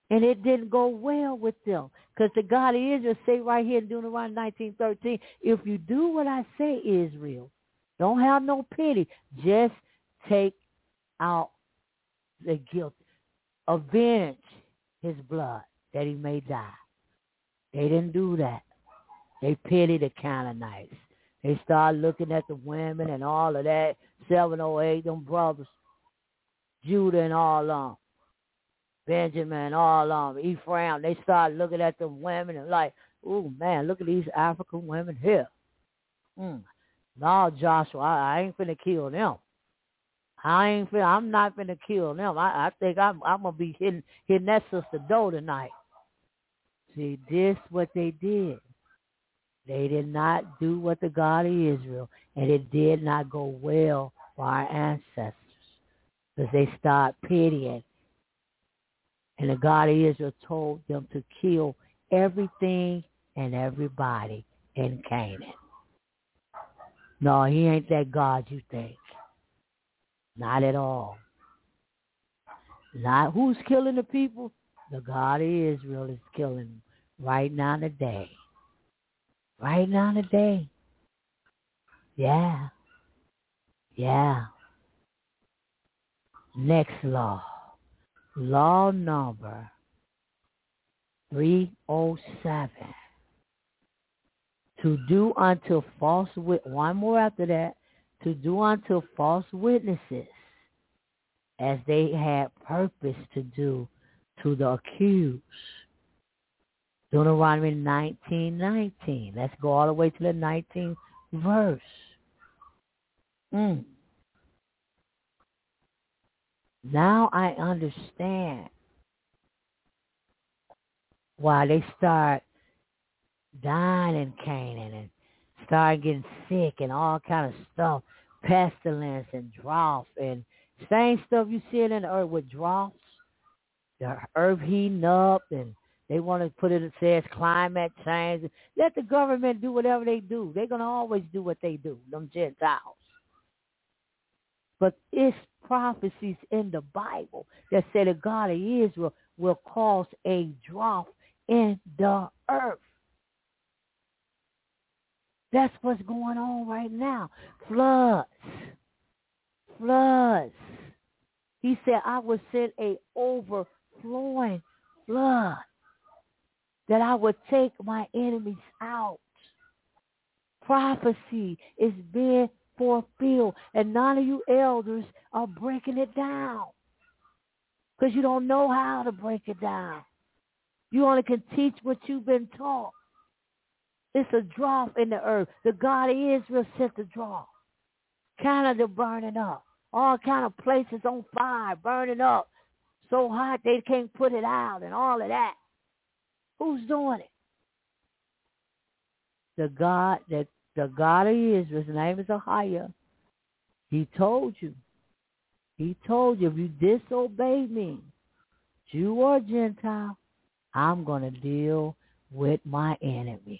And it didn't go well with them. Because the God of Israel say right here in Deuteronomy 19:13, if you do what I say, Israel, don't have no pity. Just take out the guilt. Avenge his blood that he may die. They didn't do that. They pitied the Canaanites. They started looking at the women and all of that. 708, them brothers. Judah and all of them. Benjamin, all of them. Ephraim. They started looking at the women and like, oh, man, look at these African women here. No, Joshua, I ain't finna kill them. I'm not finna kill them. I think I'm gonna be hitting that sister door tonight. See, this what they did. They did not do what the God of Israel, and it did not go well for our ancestors because they start pitying. And the God of Israel told them to kill everything and everybody in Canaan. No, he ain't that God you think. Not at all. Not who's killing the people? The God of Israel is killing them right now today. Right now today. Yeah. Yeah. Next law. Law number 307. To do unto false witnesses. One more after that. To do unto false witnesses as they had purpose to do to the accused. Deuteronomy 19:19. Let's go all the way to the 19th verse. Now I understand why they start dying in Canaan and start getting sick and all kind of stuff, pestilence and drought and same stuff you see in the earth with droughts, the earth heating up, and they want to put it says climate change. Let the government do whatever they do. They're going to always do what they do, them Gentiles. But it's prophecies in the Bible that say the God of Israel will cause a drought in the earth. That's what's going on right now. Floods. He said, I will send a overflowing flood that I would take my enemies out. Prophecy is being fulfilled, and none of you elders are breaking it down because you don't know how to break it down. You only can teach what you've been taught. It's a drought in the earth. The God of Israel sent the drought. Canada burning up. All kind of places on fire, burning up. So hot they can't put it out and all of that. Who's doing it? The God of Israel, his name is Ahiah. He told you. He told you if you disobey me, Jew or Gentile, I'm going to deal with my enemies.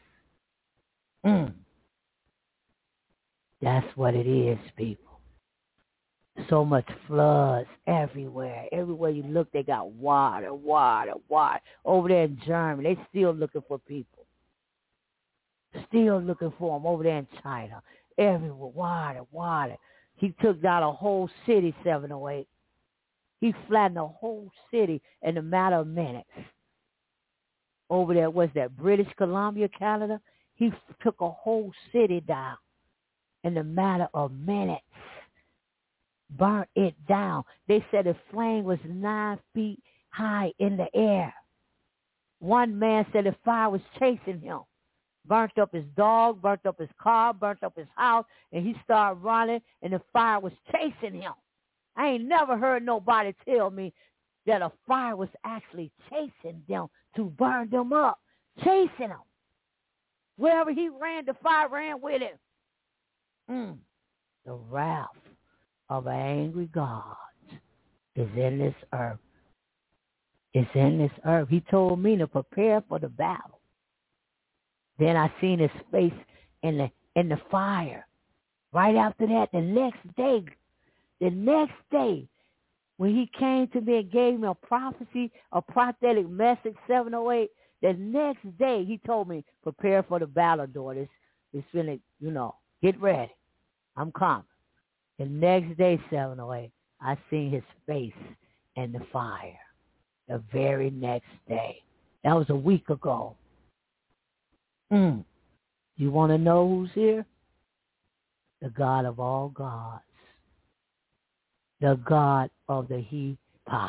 That's what it is, people. So much floods everywhere. Everywhere you look, they got water. Over there in Germany, they still looking for people. Still looking for them over there in China. Everywhere, water. He took down a whole city, 708. He flattened a whole city in a matter of minutes. Over there, what's that, British Columbia, Canada? He took a whole city down in a matter of minutes. Burnt it down. They said the flame was 9 feet high in the air. One man said the fire was chasing him. Burnt up his dog, burnt up his car, burnt up his house, and he started running, and the fire was chasing him. I ain't never heard nobody tell me that a fire was actually chasing them to burn them up, chasing them. Wherever he ran, the fire ran with him. The wrath of an angry God is in this earth. It's in this earth. He told me to prepare for the battle. Then I seen his face in the fire. Right after that, the next day, when he came to me and gave me a prophecy, a prophetic message, 708, the next day he told me, prepare for the battle, daughters. It's finna, get ready. I'm coming. The next day, 708, I seen his face in the fire. The very next day. That was a week ago. You want to know who's here? The God of all gods. The God of the heat fire.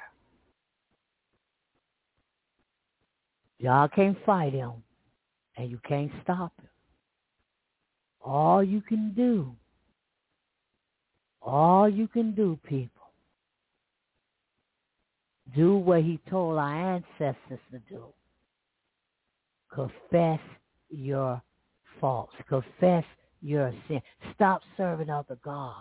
Y'all can't fight him, and you can't stop him. All you can do, people, do what he told our ancestors to do. Confess your faults. Confess your sin. Stop serving other gods.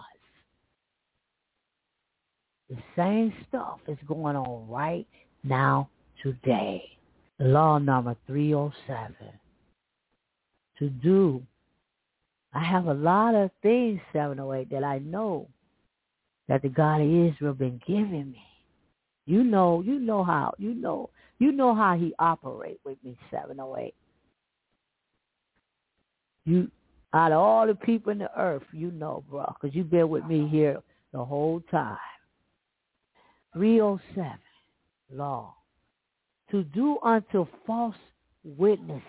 The same stuff is going on right now today. Law number 307. To do. I have a lot of things, 708, that I know that the God of Israel been giving me. You know how he operate with me, 708. You, out of all the people in the earth, bro, because you've been with me here the whole time. 307, law. To do unto false witnesses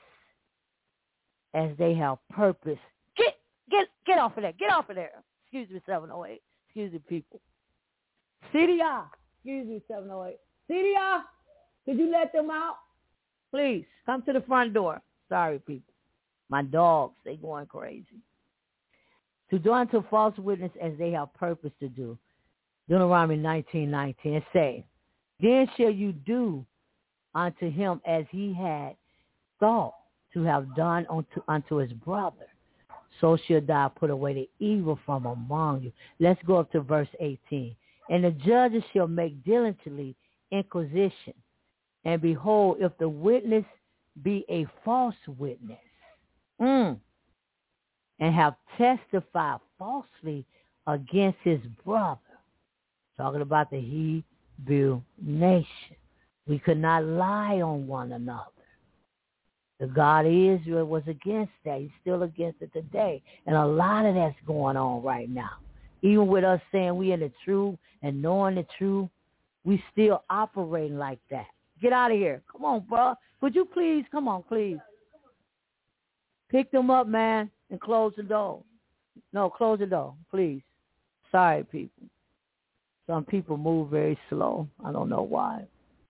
as they have purpose. Get off of there. Get off of there. Excuse me, 708. Excuse me, people. CDI. Excuse me, 708. CDI, could you let them out? Please, come to the front door. Sorry, people. My dogs, they going crazy. To do unto false witness as they have purpose to do. Deuteronomy 19:19 say, then shall you do unto him as he had thought to have done unto his brother. So shall thou put away the evil from among you. Let's go up to verse 18. And the judges shall make diligently inquisition. And behold, if the witness be a false witness, and have testified falsely against his brother, talking about the Hebrew nation, we could not lie on one another. The God of Israel was against that. He's still against it today. And a lot of that's going on right now. Even with us saying we in the truth and knowing the truth, we still operating like that. Get out of here. Come on, bro. Would you please? Come on, please. Pick them up, man, and close the door. No, close the door, please. Sorry, people. Some people move very slow. I don't know why.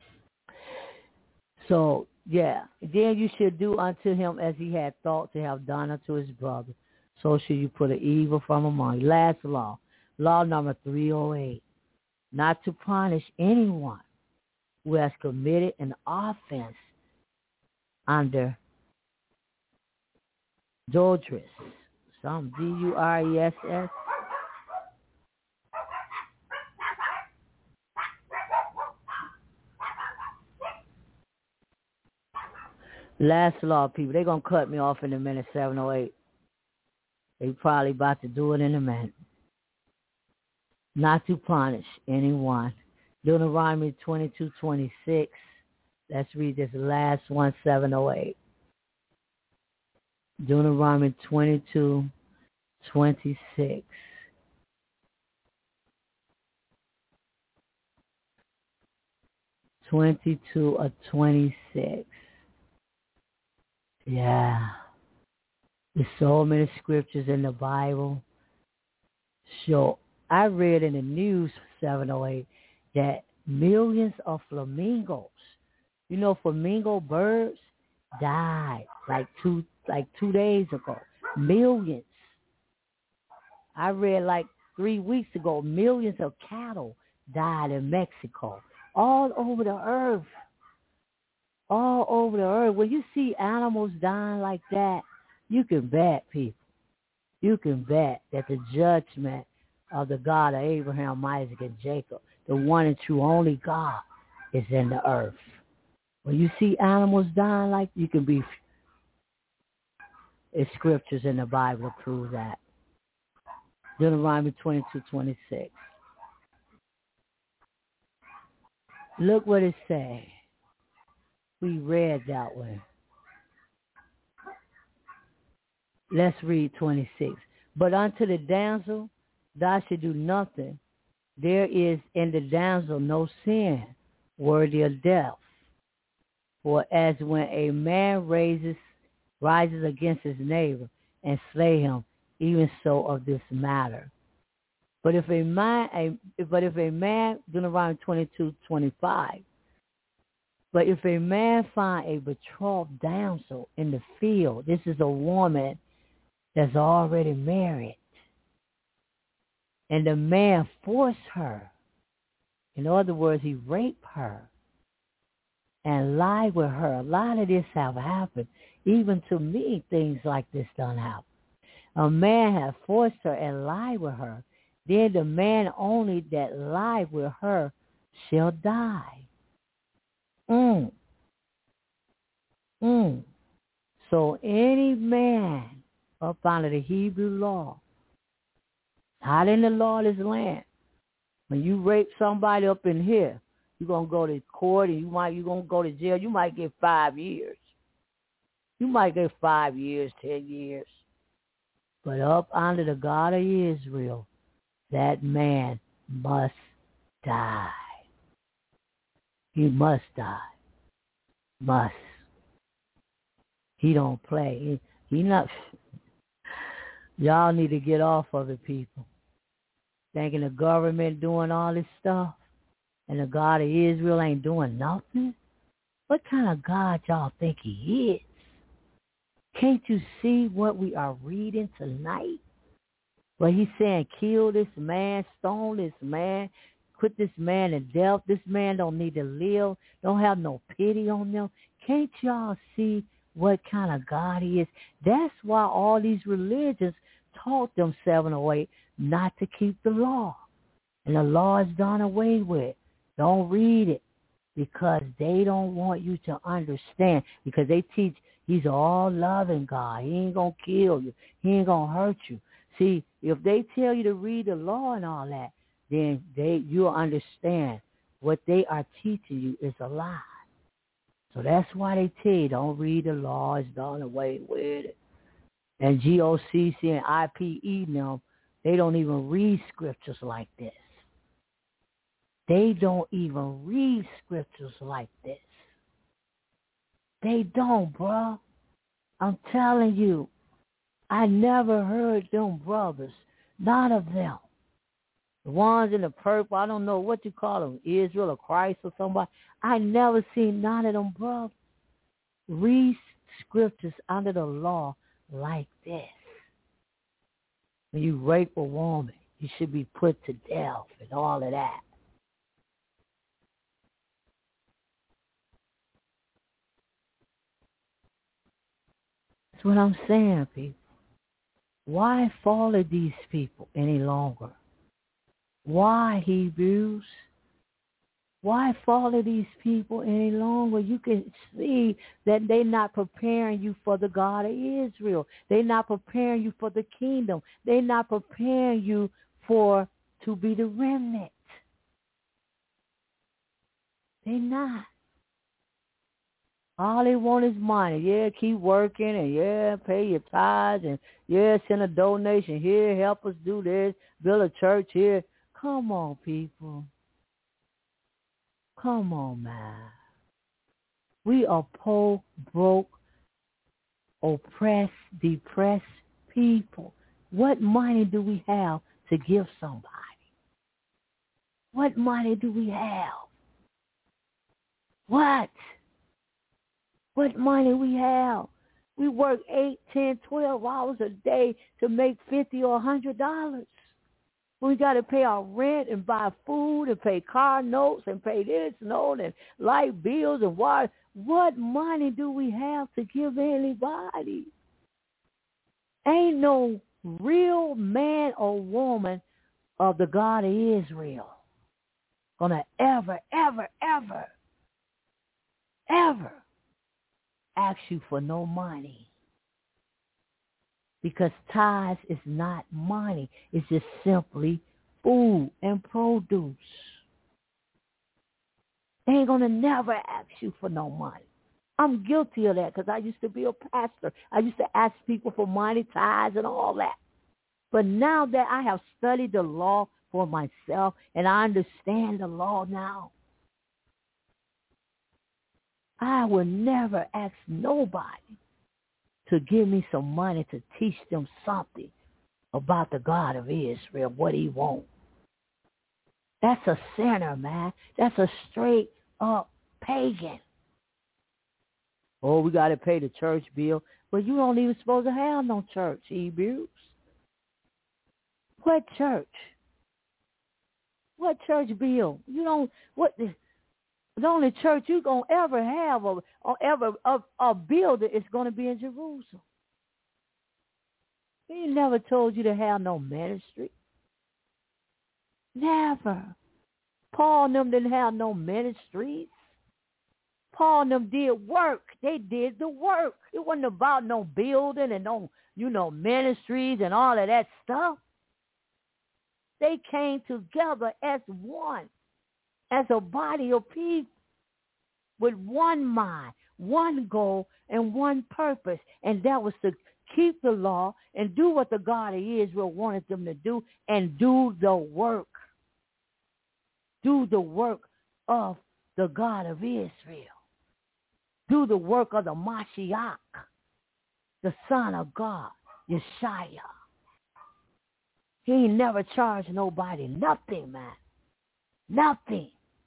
So, yeah. Then you should do unto him as he had thought to have done unto his brother. So should you put an evil from among you. Last law. Law number 308. Not to punish anyone who has committed an offense under Durdess. Some Duress. Last law, people. They're going to cut me off in a minute, 708. They probably about to do it in a minute. Not to punish anyone. Deuteronomy 22:26. Let's read this last one, 708. Deuteronomy 22:26. or 26. Yeah. There's so many scriptures in the Bible. So I read in the news, 708, that millions of flamingos, flamingo birds died like two days ago. Millions. I read like 3 weeks ago, millions of cattle died in Mexico. All over the earth. All over the earth. When you see animals dying like that, you can bet, people. You can bet that the judgment of the God of Abraham, Isaac, and Jacob, the one and true only God, is in the earth. When you see animals dying like, you can be, it's scriptures in the Bible to prove that. Deuteronomy 22:26. Look what it says. We read that one. Let's read 26. But unto the damsel thou should do nothing. There is in the damsel no sin worthy of death. For as when a man rises against his neighbor and slay him, even so of this matter. But if a man, Deuteronomy 22:25. But if a man find a betrothed damsel in the field, this is a woman that's already married, and the man forced her, in other words, he raped her and lied with her. A lot of this have happened. Even to me, things like this done happen. A man has forced her and lied with her. Then the man only that lied with her shall die. So any man up under the Hebrew law, not in the lawless land, when you rape somebody up in here, you're going to go to court and you're going to go to jail. You might get 5 years. You might get 5 years, 10 years. But up under the God of Israel, that man must die. He must die. Must. He don't play. He not. Y'all need to get off of it, people. Thinking the government doing all this stuff and the God of Israel ain't doing nothing? What kind of God y'all think he is? Can't you see what we are reading tonight? Well, he's saying kill this man, stone this man, put this man to death. This man don't need to live. Don't have no pity on them. Can't y'all see what kind of God he is? That's why all these religions taught them 708 not to keep the law. And the law is done away with. Don't read it because they don't want you to understand, because they teach he's an all-loving God. He ain't going to kill you. He ain't going to hurt you. See, if they tell you to read the law and all that, then you'll understand what they are teaching you is a lie. So that's why they tell you don't read the law. It's done away with it. And GOCC and IPE now, they don't even read scriptures like this. They don't even read scriptures like this. They don't, bruh. I'm telling you, I never heard them brothers, none of them. The ones in the purple, I don't know what you call them, Israel or Christ or somebody. I never seen none of them brothers read scriptures under the law like this. When you rape a woman, you should be put to death and all of that. That's what I'm saying, people. Why follow these people any longer? Why, Hebrews? Why follow these people any longer? You can see that they're not preparing you for the God of Israel. They're not preparing you for the kingdom. They're not preparing you to be the remnant. They're not. All they want is money. Yeah, keep working and yeah, pay your tithes and yeah, send a donation here, help us do this, build a church here. Come on, people. Come on, man. We are poor, broke, oppressed, depressed people. What money do we have to give somebody? What money do we have? What money we have? We work 8, 10, 12 hours a day to make $50 or $100. We got to pay our rent and buy food and pay car notes and pay this note and light bills and water. What money do we have to give anybody? Ain't no real man or woman of the God of Israel gonna ever ask you for no money. Because tithes is not money. It's just simply food and produce. ain't going to never ask you for no money. I'm guilty of that because I used to be a pastor. I used to ask people for money, tithes, and all that. But now that I have studied the law for myself and I understand the law now, I will never ask nobody to give me some money to teach them something about the God of Israel, what he wants. That's a sinner, man. That's a straight up pagan. Oh, we got to pay the church bill. Well, you don't even supposed to have no church, Hebrews. What church? What church bill? You don't, what, the only church you going to ever have or ever a building is going to be in Jerusalem. He never told you to have no ministry. Never. Paul and them didn't have no ministries. Paul and them did work. They did the work. It wasn't about no building and no, ministries and all of that stuff. They came together as one, as a body of people with one mind, one goal, and one purpose. And that was to keep the law and do what the God of Israel wanted them to do and do the work. Do the work of the God of Israel. Do the work of the Mashiach, the Son of God, Yeshua. He ain't never charged nobody nothing, man. Nothing.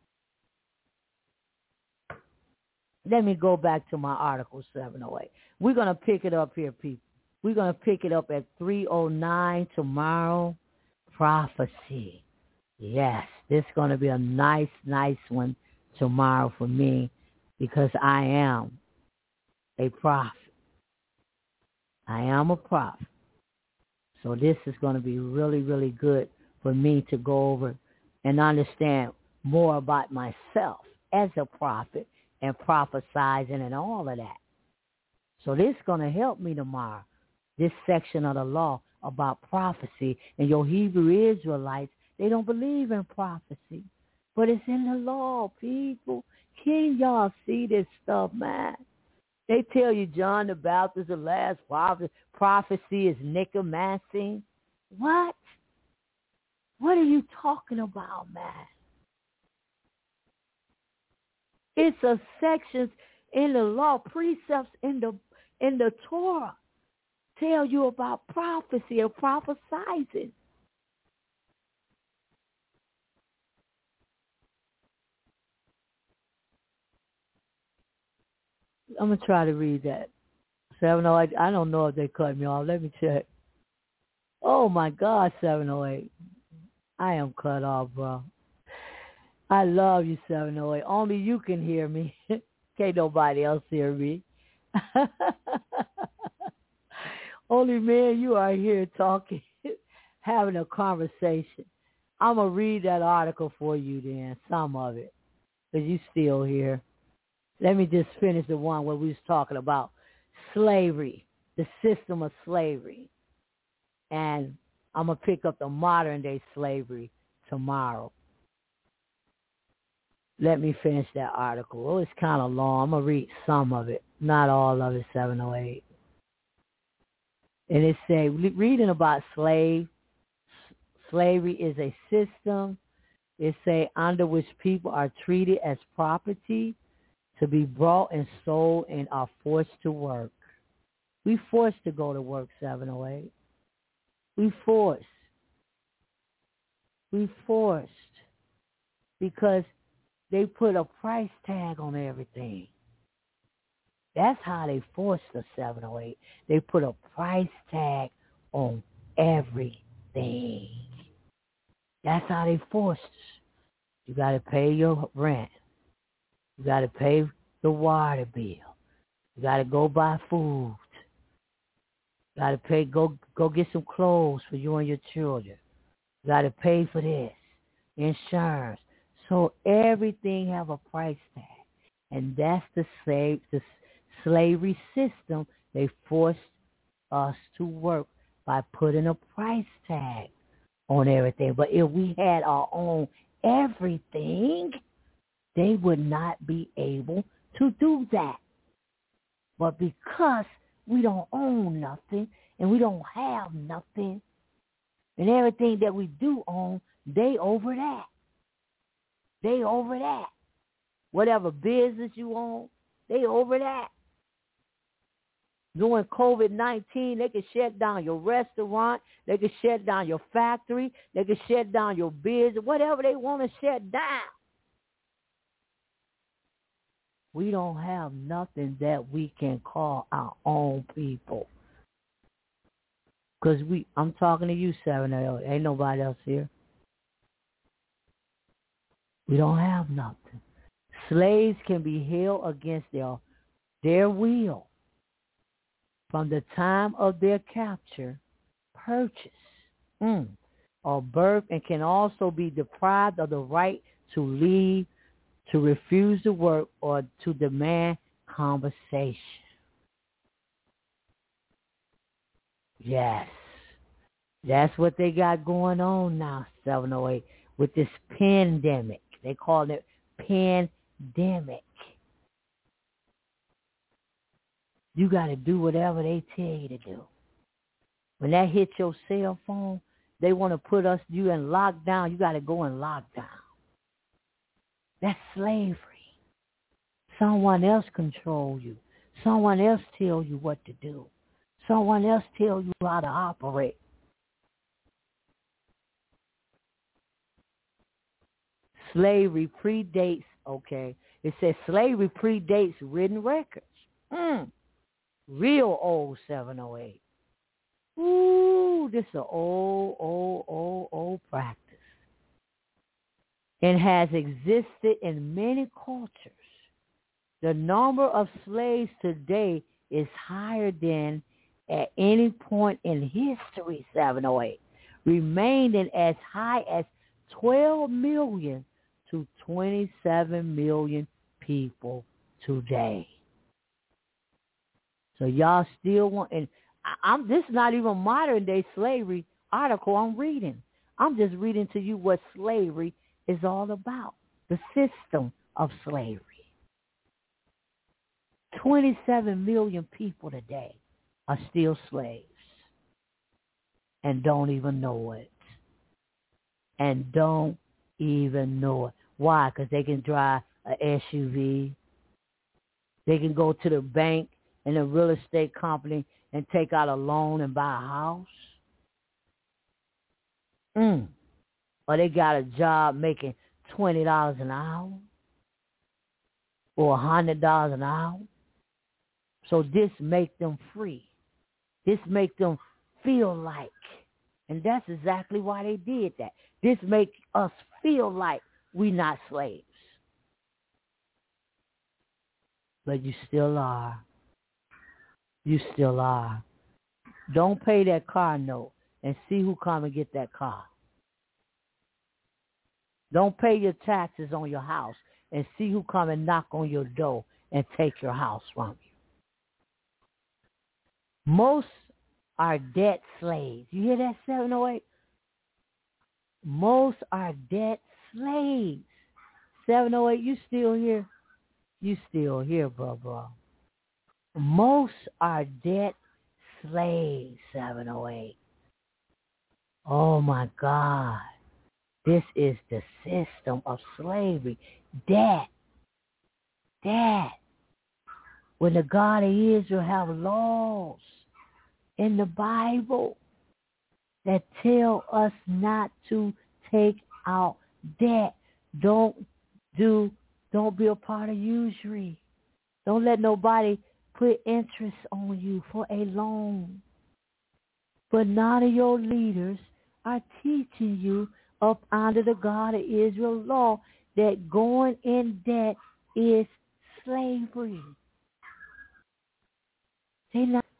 Let me go back to my article 708. We're going to pick it up here, people. We're going to pick it up at 3:09 tomorrow. Prophecy. Yes, this is going to be a nice one tomorrow for me because I am a prophet. I am a prophet. So this is going to be really, really good for me to go over and understand more about myself as a prophet and prophesizing and all of that. So this is going to help me tomorrow, this section of the law about prophecy. And your Hebrew Israelites, they don't believe in prophecy, but it's in the law, people. Can y'all see this stuff, man? They tell you John the Baptist, the last prophet. Prophecy is necromancy. What? What are you talking about, man? It's a section in the law, precepts in the Torah tell you about prophecy or prophesizing. I'm going to try to read that. 708, I don't know if they cut me off. Let me check. Oh, my God, 708. I am cut off, bro. I love you, 708. Only you can hear me. Can't nobody else hear me. Only me and you are here talking, having a conversation. I'm going to read that article for you then, some of it, because you still here. Let me just finish the one where we was talking about slavery, the system of slavery. And I'm going to pick up the modern day slavery tomorrow. Let me finish that article. Oh, it's kind of long. I'm going to read some of it, not all of it, 708. And it say, reading about slavery is a system, it say, under which people are treated as property to be brought and sold and are forced to work. We forced to go to work, 708. We forced. Because they put a price tag on everything. That's how they forced the 708. They put a price tag on everything. That's how they forced us. You got to pay your rent. You got to pay the water bill. You got to go buy food. You got to pay, go get some clothes for you and your children. You got to pay for this, insurance. So everything have a price tag. And that's the slavery system. They forced us to work by putting a price tag on everything. But if we had our own everything, they would not be able to do that. But because we don't own nothing and we don't have nothing, and everything that we do own, they over that. They over that. Whatever business you own, they over that. During COVID-19, they can shut down your restaurant. They can shut down your factory. They can shut down your business, whatever they want to shut down. We don't have nothing that we can call our own people. Because I'm talking to you, 780. Ain't nobody else here. We don't have nothing. Slaves can be held against their will from the time of their capture, purchase, or birth, and can also be deprived of the right to leave, to refuse to work, or to demand compensation. Yes. That's what they got going on now, 708, with this pandemic. They call it pandemic. You got to do whatever they tell you to do. When that hits your cell phone, they want to put you in lockdown. You got to go in lockdown. That's slavery. Someone else control you. Someone else tell you what to do. Someone else tell you how to operate. Slavery predates, it says slavery predates written records. Real old 708. Ooh, this is an old practice. It has existed in many cultures. The number of slaves today is higher than at any point in history, 708, remaining as high as 12 million to 27 million people today. So y'all still want, and this is not even modern day slavery article I'm reading. I'm just reading to you what slavery is all about, the system of slavery. 27 million people today are still slaves and don't even know it. And don't even know it. Why? Because they can drive an SUV. They can go to the bank and a real estate company and take out a loan and buy a house. Or they got a job making $20 an hour or $100 an hour. So this make them free. This make them feel like, and that's exactly why they did that. This make us feel like we not slaves. But you still are. You still are. Don't pay that car note and see who come and get that car. Don't pay your taxes on your house and see who come and knock on your door and take your house from you. Most are debt slaves. You hear that, 708? Most are debt slaves. 708, you still here? You still here, bro. Most are debt slaves, 708. Oh, my God. This is the system of slavery. Debt. When the God of Israel have laws in the Bible that tell us not to take out debt. Don't be a part of usury. Don't let nobody put interest on you for a loan. But none of your leaders are teaching you up under the God of Israel law that going in debt is slavery. They're not